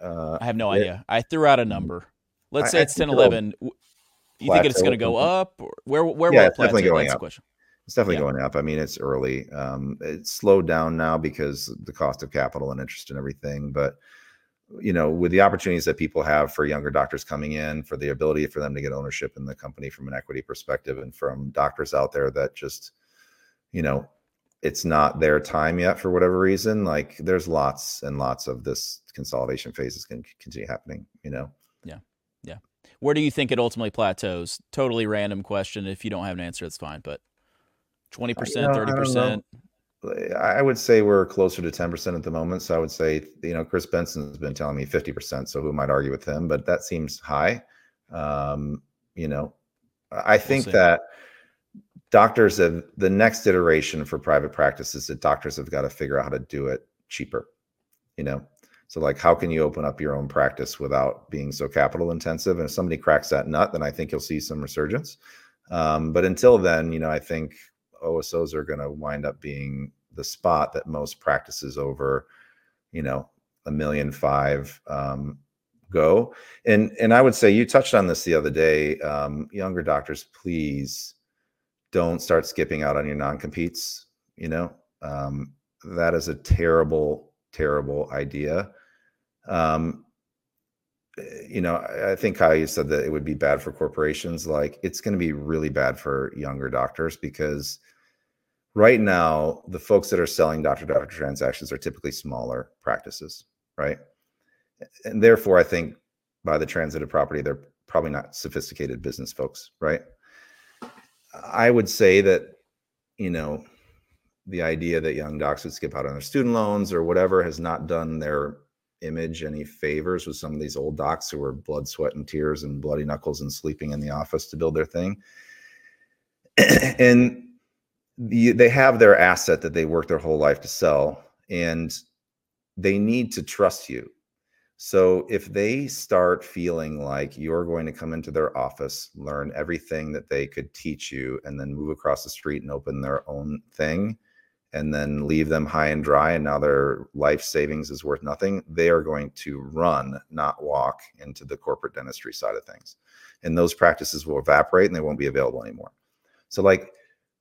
S2: Uh,
S1: I have no
S2: it,
S1: idea. I threw out a number. Let's
S2: I,
S1: say
S2: I
S1: it's
S2: think
S1: ten,
S2: it'll
S1: eleven. You think it's
S2: plateau
S1: going to
S2: at some
S1: go
S2: point.
S1: up? Or where where will
S2: Yeah,
S1: it
S2: it's definitely
S1: plateau?
S2: going
S1: That's the
S2: up.
S1: question.
S2: It's definitely
S1: Yeah.
S2: going up. I mean, it's early. Um, it's slowed down now because the cost of capital and interest and everything. But you know, with the opportunities that people have for younger doctors coming in, for the ability for them to get ownership in the company from an equity perspective, and from doctors out there that just, you know, it's not their time yet for whatever reason. Like there's lots and lots of this consolidation phase is going to continue happening, you know?
S1: Yeah. Yeah. Where do you think it ultimately plateaus? Totally random question. If you don't have an answer, it's fine. But twenty percent,
S2: You know, I don't know.
S1: thirty percent?
S2: I would say we're closer to ten percent at the moment. So I would say, you know, Chris Benson's been telling me fifty percent. So who might argue with him? But that seems high. Um, you know, I think
S1: We'll
S2: that doctors have the next iteration for private practice is that doctors have got to figure out how to do it cheaper, you know? So like, how can you open up your own practice without being so capital intensive? And if somebody cracks that nut, then I think you'll see some resurgence. Um, but until then, you know, I think O S Os are going to wind up being the spot that most practices over, you know, a million five um, go. And and I would say you touched on this the other day. Um, younger doctors, please don't start skipping out on your non-competes. You know, um, that is a terrible, terrible idea. Um, you know, I think Kyle, you said that it would be bad for corporations. Like it's going to be really bad for younger doctors because right now, the folks that are selling doctor-doctor transactions are typically smaller practices, right? And therefore, I think by the transitive property, they're probably not sophisticated business folks, right? I would say that, you know, the idea that young docs would skip out on their student loans or whatever has not done their image any favors with some of these old docs who were blood, sweat, and tears and bloody knuckles and sleeping in the office to build their thing. And The, they have their asset that they work their whole life to sell, and they need to trust you. So if they start feeling like you're going to come into their office, learn everything that they could teach you, and then move across the street and open their own thing, and then leave them high and dry, and now their life savings is worth nothing, they are going to run, not walk, into the corporate dentistry side of things. And those practices will evaporate and they won't be available anymore. So like,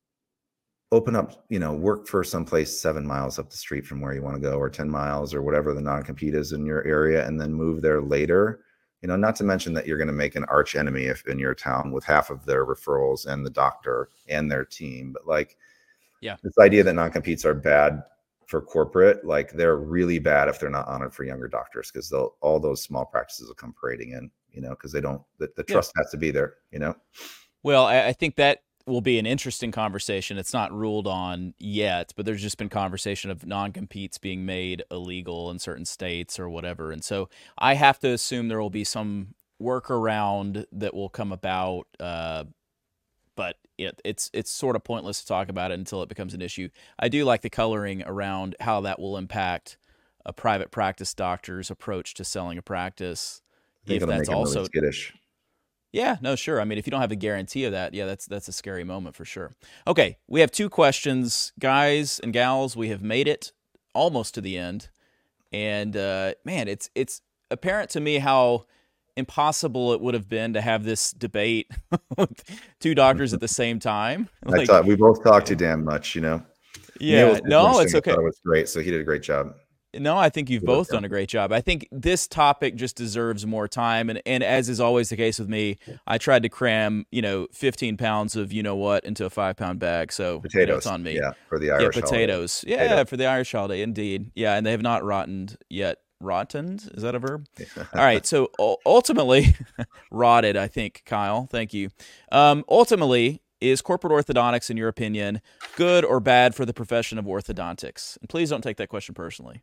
S2: open up, you know, work for someplace seven miles up the street from where you want to go, or ten miles, or whatever the non-compete is in your area, and then move there later. You know, not to mention that you're going to make an arch enemy if in your town with half of their referrals and the doctor and their team. But like,
S1: yeah,
S2: this idea that non-competes are bad for corporate, like they're really bad if they're not honored for younger doctors, because they'll all those small practices will come parading in, you know, because they don't, the, the trust yeah. has to be there, you know?
S1: Well, I, I think that will be an interesting conversation. It's not ruled on yet, but there's just been conversation of non-competes being made illegal in certain states or whatever. And so I have to assume there will be some workaround that will come about, uh, but it, it's it's sort of pointless to talk about it until it becomes an issue. I do like the coloring around how that will impact a private practice doctor's approach to selling a practice.
S2: I think
S1: if
S2: it'll
S1: that's
S2: make
S1: also
S2: really skittish.
S1: Yeah, no, sure. I mean, if you don't have a guarantee of that, yeah, that's that's a scary moment for sure. Okay, we have two questions, guys and gals. We have made it almost to the end, and uh, man, it's it's apparent to me how impossible it would have been to have this debate with two doctors at the same time.
S2: Like, I thought we both talked too damn much, you know.
S1: Yeah, no, it's okay.
S2: I thought it was great, so he did a great job.
S1: No, I think you've both done a great job. I think this topic just deserves more time. And, and as is always the case with me, I tried to cram, you know, fifteen pounds of you know what into a five pound bag. So
S2: potatoes,
S1: you know, it's on me.
S2: Yeah, for the Irish
S1: Yeah, potatoes.
S2: Holiday.
S1: Yeah,
S2: Potato.
S1: for the Irish holiday, indeed. Yeah, and they have not rotted yet. Rottened? Is that a verb? All right. So ultimately, rotted, I think, Kyle. Thank you. Um, ultimately, is corporate orthodontics, in your opinion, good or bad for the profession of orthodontics? And please don't take that question personally.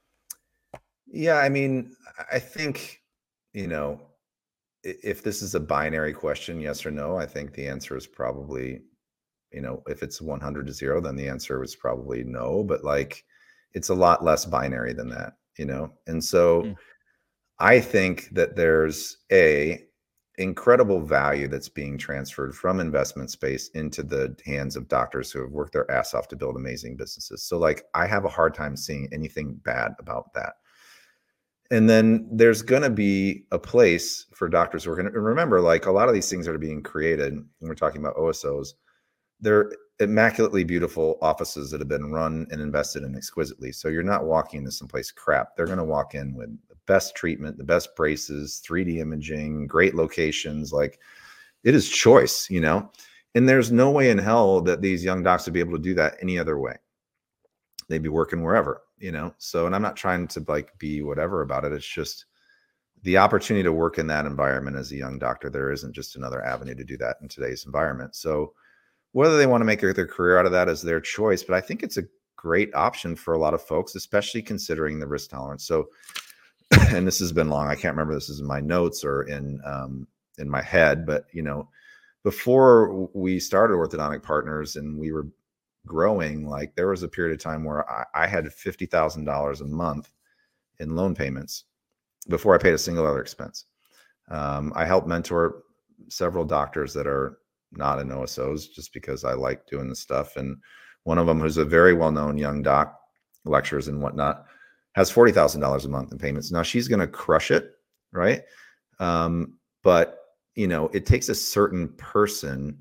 S2: Yeah, I mean, I think, you know, if this is a binary question, yes or no, I think the answer is probably, you know, if it's one hundred to zero, then the answer was probably no. But like, it's a lot less binary than that, you know? And so mm. I think that there's a incredible value that's being transferred from investment space into the hands of doctors who have worked their ass off to build amazing businesses. So like, I have a hard time seeing anything bad about that. And then there's going to be a place for doctors who are going to remember, like a lot of these things that are being created, and we're talking about O S Os, they're immaculately beautiful offices that have been run and invested in exquisitely. So you're not walking into someplace crap. They're going to walk in with the best treatment, the best braces, three D imaging, great locations. Like it is choice, you know, and there's no way in hell that these young docs would be able to do that any other way. They'd be working wherever, you know? So, and I'm not trying to like be whatever about it. It's just the opportunity to work in that environment as a young doctor. There isn't just another avenue to do that in today's environment. So whether they want to make their career out of that is their choice, but I think it's a great option for a lot of folks, especially considering the risk tolerance. So, and this has been long. I can't remember this is in my notes or in, um, in my head, but you know, before we started Orthodontic Partners and we were growing, like there was a period of time where I, I had fifty thousand dollars a month in loan payments before I paid a single other expense. Um, I helped mentor several doctors that are not in O S Os just because I like doing this stuff. And one of them, who's a very well-known young doc, lectures and whatnot, has forty thousand dollars a month in payments. Now she's going to crush it. Right. Um, but you know, it takes a certain person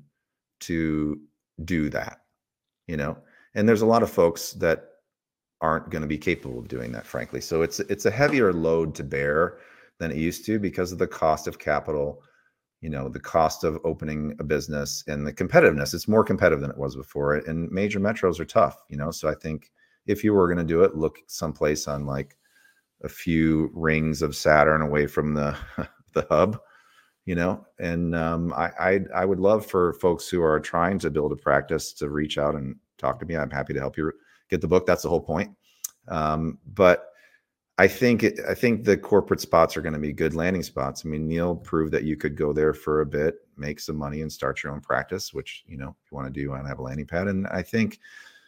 S2: to do that, you know, and there's a lot of folks that aren't going to be capable of doing that, frankly. So it's, it's a heavier load to bear than it used to because of the cost of capital, you know, the cost of opening a business and the competitiveness. It's more competitive than it was before. And major metros are tough, you know? So I think if you were going to do it, look someplace on like a few rings of Saturn away from the, the hub, you know, and um, I, I, I would love for folks who are trying to build a practice to reach out and talk to me. I'm happy to help you get the book. That's the whole point. Um, but I think it, I think the corporate spots are going to be good landing spots. I mean, Neil proved that you could go there for a bit, make some money, and start your own practice, which, you know, if you want to do, you want to have a landing pad. And I think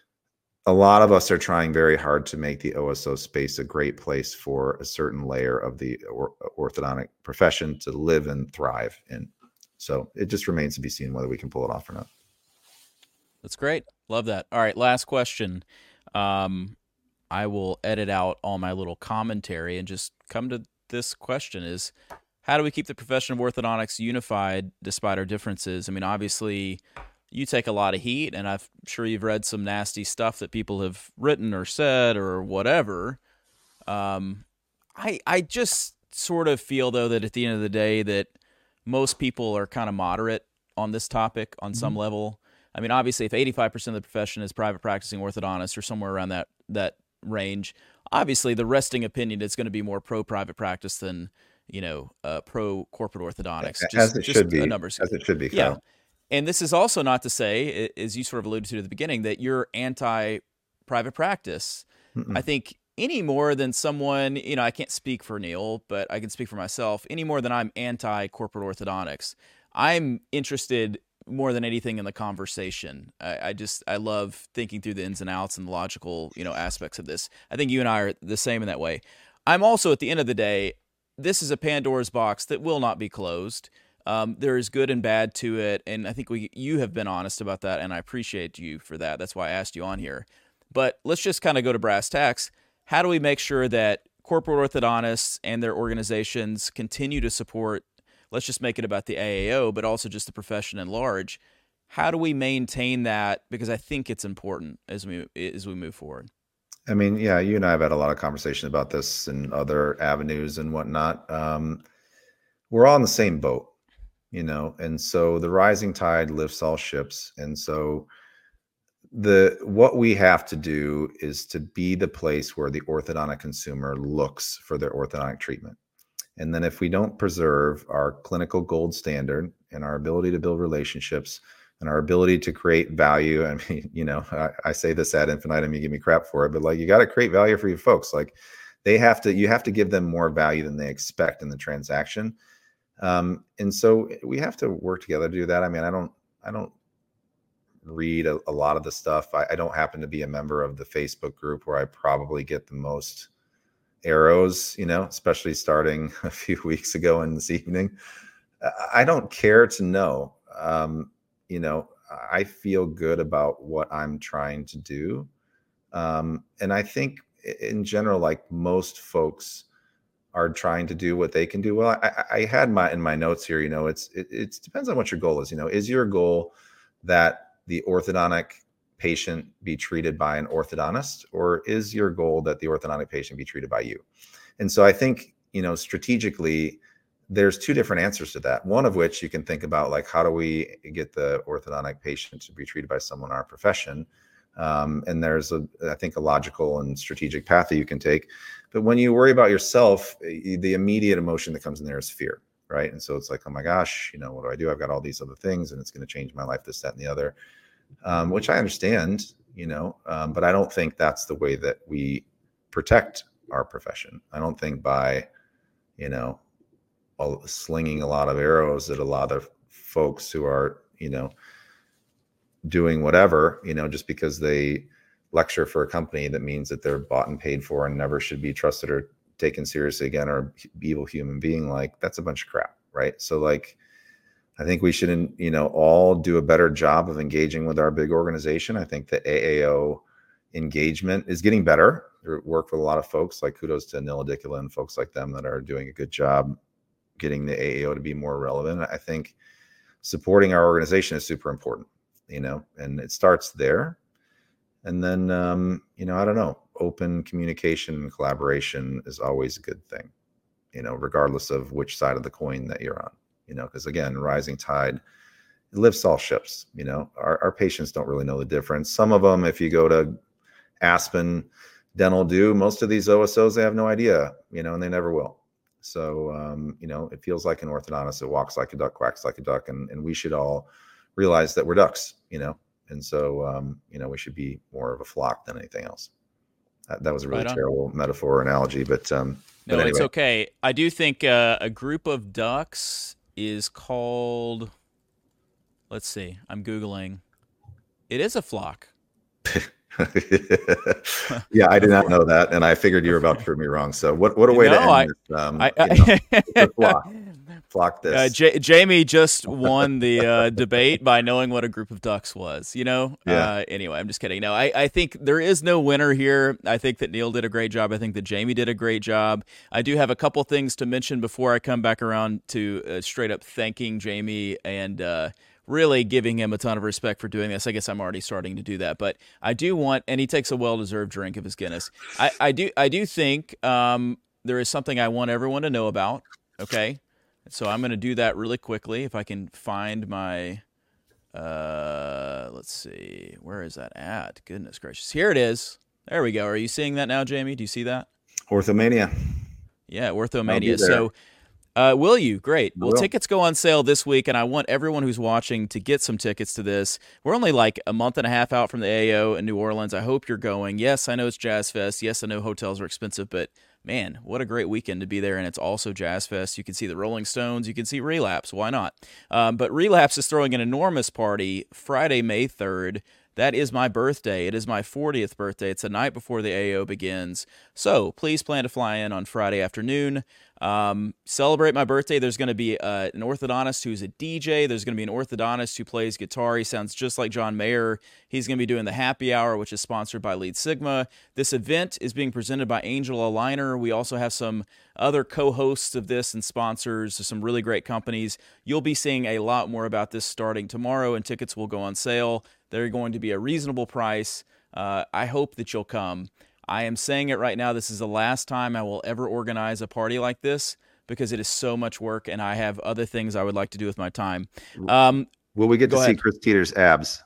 S2: a lot of us are trying very hard to make the O S O space a great place for a certain layer of the or, orthodontic profession to live and thrive in. So it just remains to be seen whether we can pull it off or not.
S1: That's great. Love that. All right, last question. Um, I will edit out all my little commentary and just come to this question is, how do we keep the profession of orthodontics unified despite our differences? I mean, obviously, you take a lot of heat, and I'm sure you've read some nasty stuff that people have written or said or whatever. Um, I I just sort of feel, though, that at the end of the day that most people are kind of moderate on this topic on mm-hmm. some level. I mean, obviously, if eighty-five percent of the profession is private practicing orthodontists or somewhere around that that range, obviously the resting opinion is going to be more pro-private practice than, you know, uh, pro-corporate orthodontics.
S2: As
S1: just,
S2: it
S1: just
S2: should be.
S1: Numbers.
S2: As it should be.
S1: Yeah. And this is also not to say, as you sort of alluded to at the beginning, that you're anti-private practice. Mm-mm. I think any more than someone, you know, I can't speak for Neil, but I can speak for myself, any more than I'm anti-corporate orthodontics. I'm interested more than anything in the conversation. I, I just, I love thinking through the ins and outs and the logical, you know, aspects of this. I think you and I are the same in that way. I'm also, at the end of the day, this is a Pandora's box that will not be closed. Um, there is good and bad to it, and I think we you have been honest about that, and I appreciate you for that. That's why I asked you on here. But let's just kind of go to brass tacks. How do we make sure that corporate orthodontists and their organizations continue to support, let's just make it about the A A O, but also just the profession at large? How do we maintain that? Because I think it's important as we as we move forward.
S2: I mean, yeah, you and I have had a lot of conversation about this and other avenues and whatnot. Um, we're all in the same boat. You know, and so the rising tide lifts all ships. And so the what we have to do is to be the place where the orthodontic consumer looks for their orthodontic treatment. And then if we don't preserve our clinical gold standard and our ability to build relationships and our ability to create value, I mean, you know, I, I say this ad infinitum, you give me crap for it, but like, you got to create value for your folks. Like they have to, you have to give them more value than they expect in the transaction. Um, and so we have to work together to do that. I mean, I don't, I don't read a, a lot of the stuff. I, I don't happen to be a member of the Facebook group where I probably get the most arrows, you know, especially starting a few weeks ago and this evening. I don't care to know, um, you know, I feel good about what I'm trying to do. Um, and I think in general, like most folks are trying to do what they can do well. I, I had my in my notes here, you know, it's it, it depends on what your goal is. You know, is your goal that the orthodontic patient be treated by an orthodontist, or is your goal that the orthodontic patient be treated by you? And so I think, you know, strategically, there's two different answers to that. One of which you can think about, like, how do we get the orthodontic patient to be treated by someone in our profession? Um, and there's a, I think, a logical and strategic path that you can take. But when you worry about yourself, the immediate emotion that comes in there is fear, right? And so it's like, oh my gosh, you know, what do I do? I've got all these other things, and it's going to change my life, this, that, and the other, um, which I understand, you know, um, but I don't think that's the way that we protect our profession. I don't think by, you know, all, slinging a lot of arrows at a lot of folks who are, you know, doing whatever, you know, just because they lecture for a company, that means that they're bought and paid for and never should be trusted or taken seriously again, or evil human being. Like, that's a bunch of crap, right? So like, I think we should, you know, all do a better job of engaging with our big organization. I think the A A O engagement is getting better. We work with a lot of folks, like kudos to Nil Adicula and folks like them that are doing a good job getting the A A O to be more relevant. I think supporting our organization is super important, you know, and it starts there. And then, um, you know, I don't know, open communication and collaboration is always a good thing, you know, regardless of which side of the coin that you're on, you know, because again, rising tide lifts all ships. You know, our, our patients don't really know the difference. Some of them, if you go to Aspen Dental Do, most of these O S Os, they have no idea, you know, and they never will. So, um, you know, it feels like an orthodontist. It walks like a duck, quacks like a duck. And, and we should all realize that we're ducks, you know. And so, um, you know, we should be more of a flock than anything else. That, that was a really
S1: Right on.
S2: terrible metaphor or analogy, but um,
S1: no,
S2: but anyway.
S1: It's okay. I do think uh, a group of ducks is called. Let's see. I'm Googling. It is a flock.
S2: Yeah, I did not know that, and I figured you were about to prove me wrong. So, what what a way
S1: no,
S2: to end
S1: I,
S2: this? Um,
S1: I,
S2: you know, it's a flock. Flock this.
S1: Uh, J- Jamie just won the uh, debate by knowing what a group of ducks was, you know?
S2: Yeah.
S1: Uh, anyway, I'm just kidding. No, I, I think there is no winner here. I think that Neil did a great job. I think that Jamie did a great job. I do have a couple things to mention before I come back around to uh, straight up thanking Jamie and uh, really giving him a ton of respect for doing this. I guess I'm already starting to do that, but I do want, and he takes a well-deserved drink of his Guinness. I, I do I do think um, there is something I want everyone to know about, okay? So I'm going to do that really quickly. If I can find my, uh, let's see, where is that at? Goodness gracious. Here it is. There we go. Are you seeing that now, Jamie? Do you see that?
S2: Orthomania.
S1: Yeah, Orthomania. So uh, will you? Great. Well,
S2: will.
S1: Tickets go on sale this week, and I want everyone who's watching to get some tickets to this. We're only like a month and a half out from the A A O in New Orleans. I hope you're going. Yes, I know it's Jazz Fest. Yes, I know hotels are expensive, but man, what a great weekend to be there, and it's also Jazz Fest. You can see the Rolling Stones. You can see Relapse. Why not? Um, but Relapse is throwing an enormous party Friday, May third. That is my birthday. It is my fortieth birthday. It's the night before the A A O begins. So please plan to fly in on Friday afternoon. Um, celebrate my birthday. There's going to be uh, an orthodontist who's a D J. There's going to be an orthodontist who plays guitar. He sounds just like John Mayer. He's going to be doing the happy hour, which is sponsored by Lead Sigma. This event is being presented by Angel Aligner. We also have some other co-hosts of this and sponsors, some really great companies. You'll be seeing a lot more about this starting tomorrow, and tickets will go on sale. They're going to be a reasonable price. Uh, I hope that you'll come. I am saying it right now. This is the last time I will ever organize a party like this because it is so much work, and I have other things I would like to do with my time. Um,
S2: Will we get to
S1: ahead.
S2: see Chris Teeter's abs?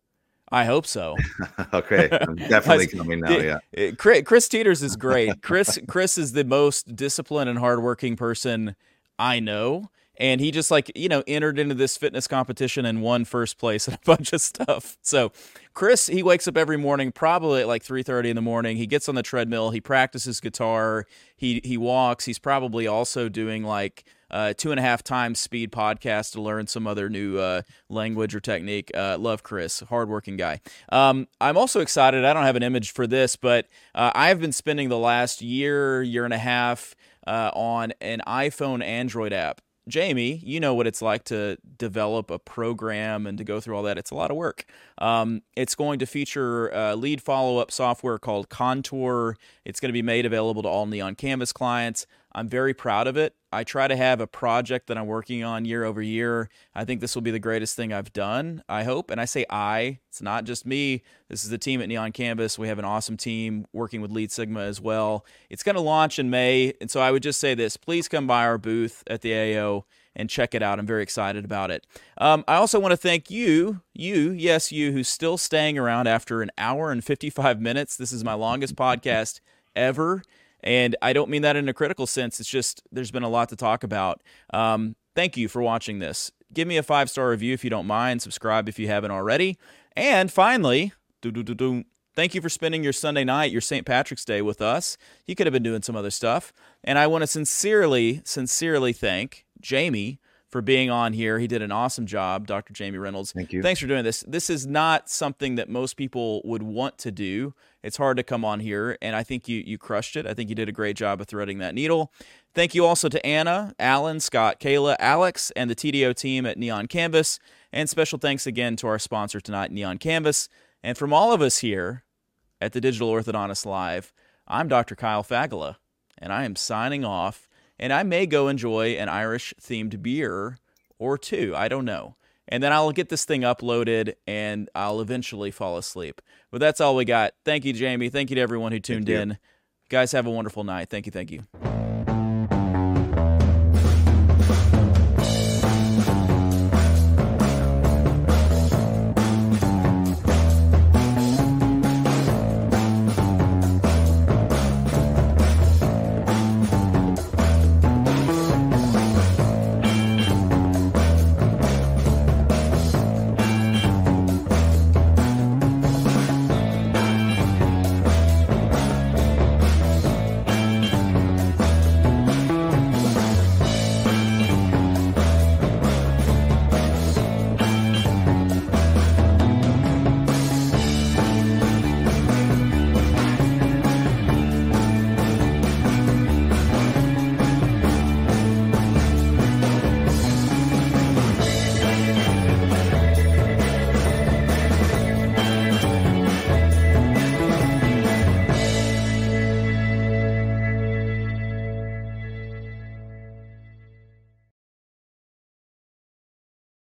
S1: I hope so.
S2: Okay, I'm definitely coming now. Yeah,
S1: Chris, Chris Teeters is great. Chris, Chris is the most disciplined and hardworking person I know. And he just like, you know, entered into this fitness competition and won first place and a bunch of stuff. So Chris, he wakes up every morning, probably at like three thirty in the morning. He gets on the treadmill. He practices guitar. He he walks. He's probably also doing like uh, two and a half times speed podcast to learn some other new uh, language or technique. Uh, love Chris, hardworking guy. Um, I'm also excited. I don't have an image for this, but uh, I've been spending the last year, year and a half uh, on an iPhone Android app. Jamie, you know what it's like to develop a program and to go through all that. It's a lot of work. Um, it's going to feature uh, lead follow-up software called Contour. It's going to be made available to all Neon Canvas clients. I'm very proud of it. I try to have a project that I'm working on year over year. I think this will be the greatest thing I've done, I hope. And I say I, it's not just me. This is the team at Neon Canvas. We have an awesome team working with Lead Sigma as well. It's going to launch in May. And so I would just say this, please come by our booth at the A O and check it out. I'm very excited about it. Um, I also want to thank you, you, yes, you, who's still staying around after an hour and fifty-five minutes. This is my longest podcast ever. And I don't mean that in a critical sense. It's just there's been a lot to talk about. Um, thank you for watching this. Give me a five-star review if you don't mind. Subscribe if you haven't already. And finally, doo-doo-doo-doo, thank you for spending your Sunday night, your Saint Patrick's Day with us. You could have been doing some other stuff. And I want to sincerely, sincerely thank Jamie for being on here. He did an awesome job, Doctor Jamie Reynolds.
S2: Thank you.
S1: Thanks for doing this. This is not something that most people would want to do. It's hard to come on here, and I think you you crushed it. I think you did a great job of threading that needle. Thank you also to Anna, Alan, Scott, Kayla, Alex, and the T D O team at Neon Canvas. And special thanks again to our sponsor tonight, Neon Canvas. And from all of us here at the Digital Orthodontist Live, I'm Doctor Kyle Fagala, and I am signing off. And I may go enjoy an Irish-themed beer or two. I don't know. And then I'll get this thing uploaded, and I'll eventually fall asleep. But that's all we got. Thank you, Jamie. Thank you to everyone who tuned in. Guys, have a wonderful night. Thank you, thank you.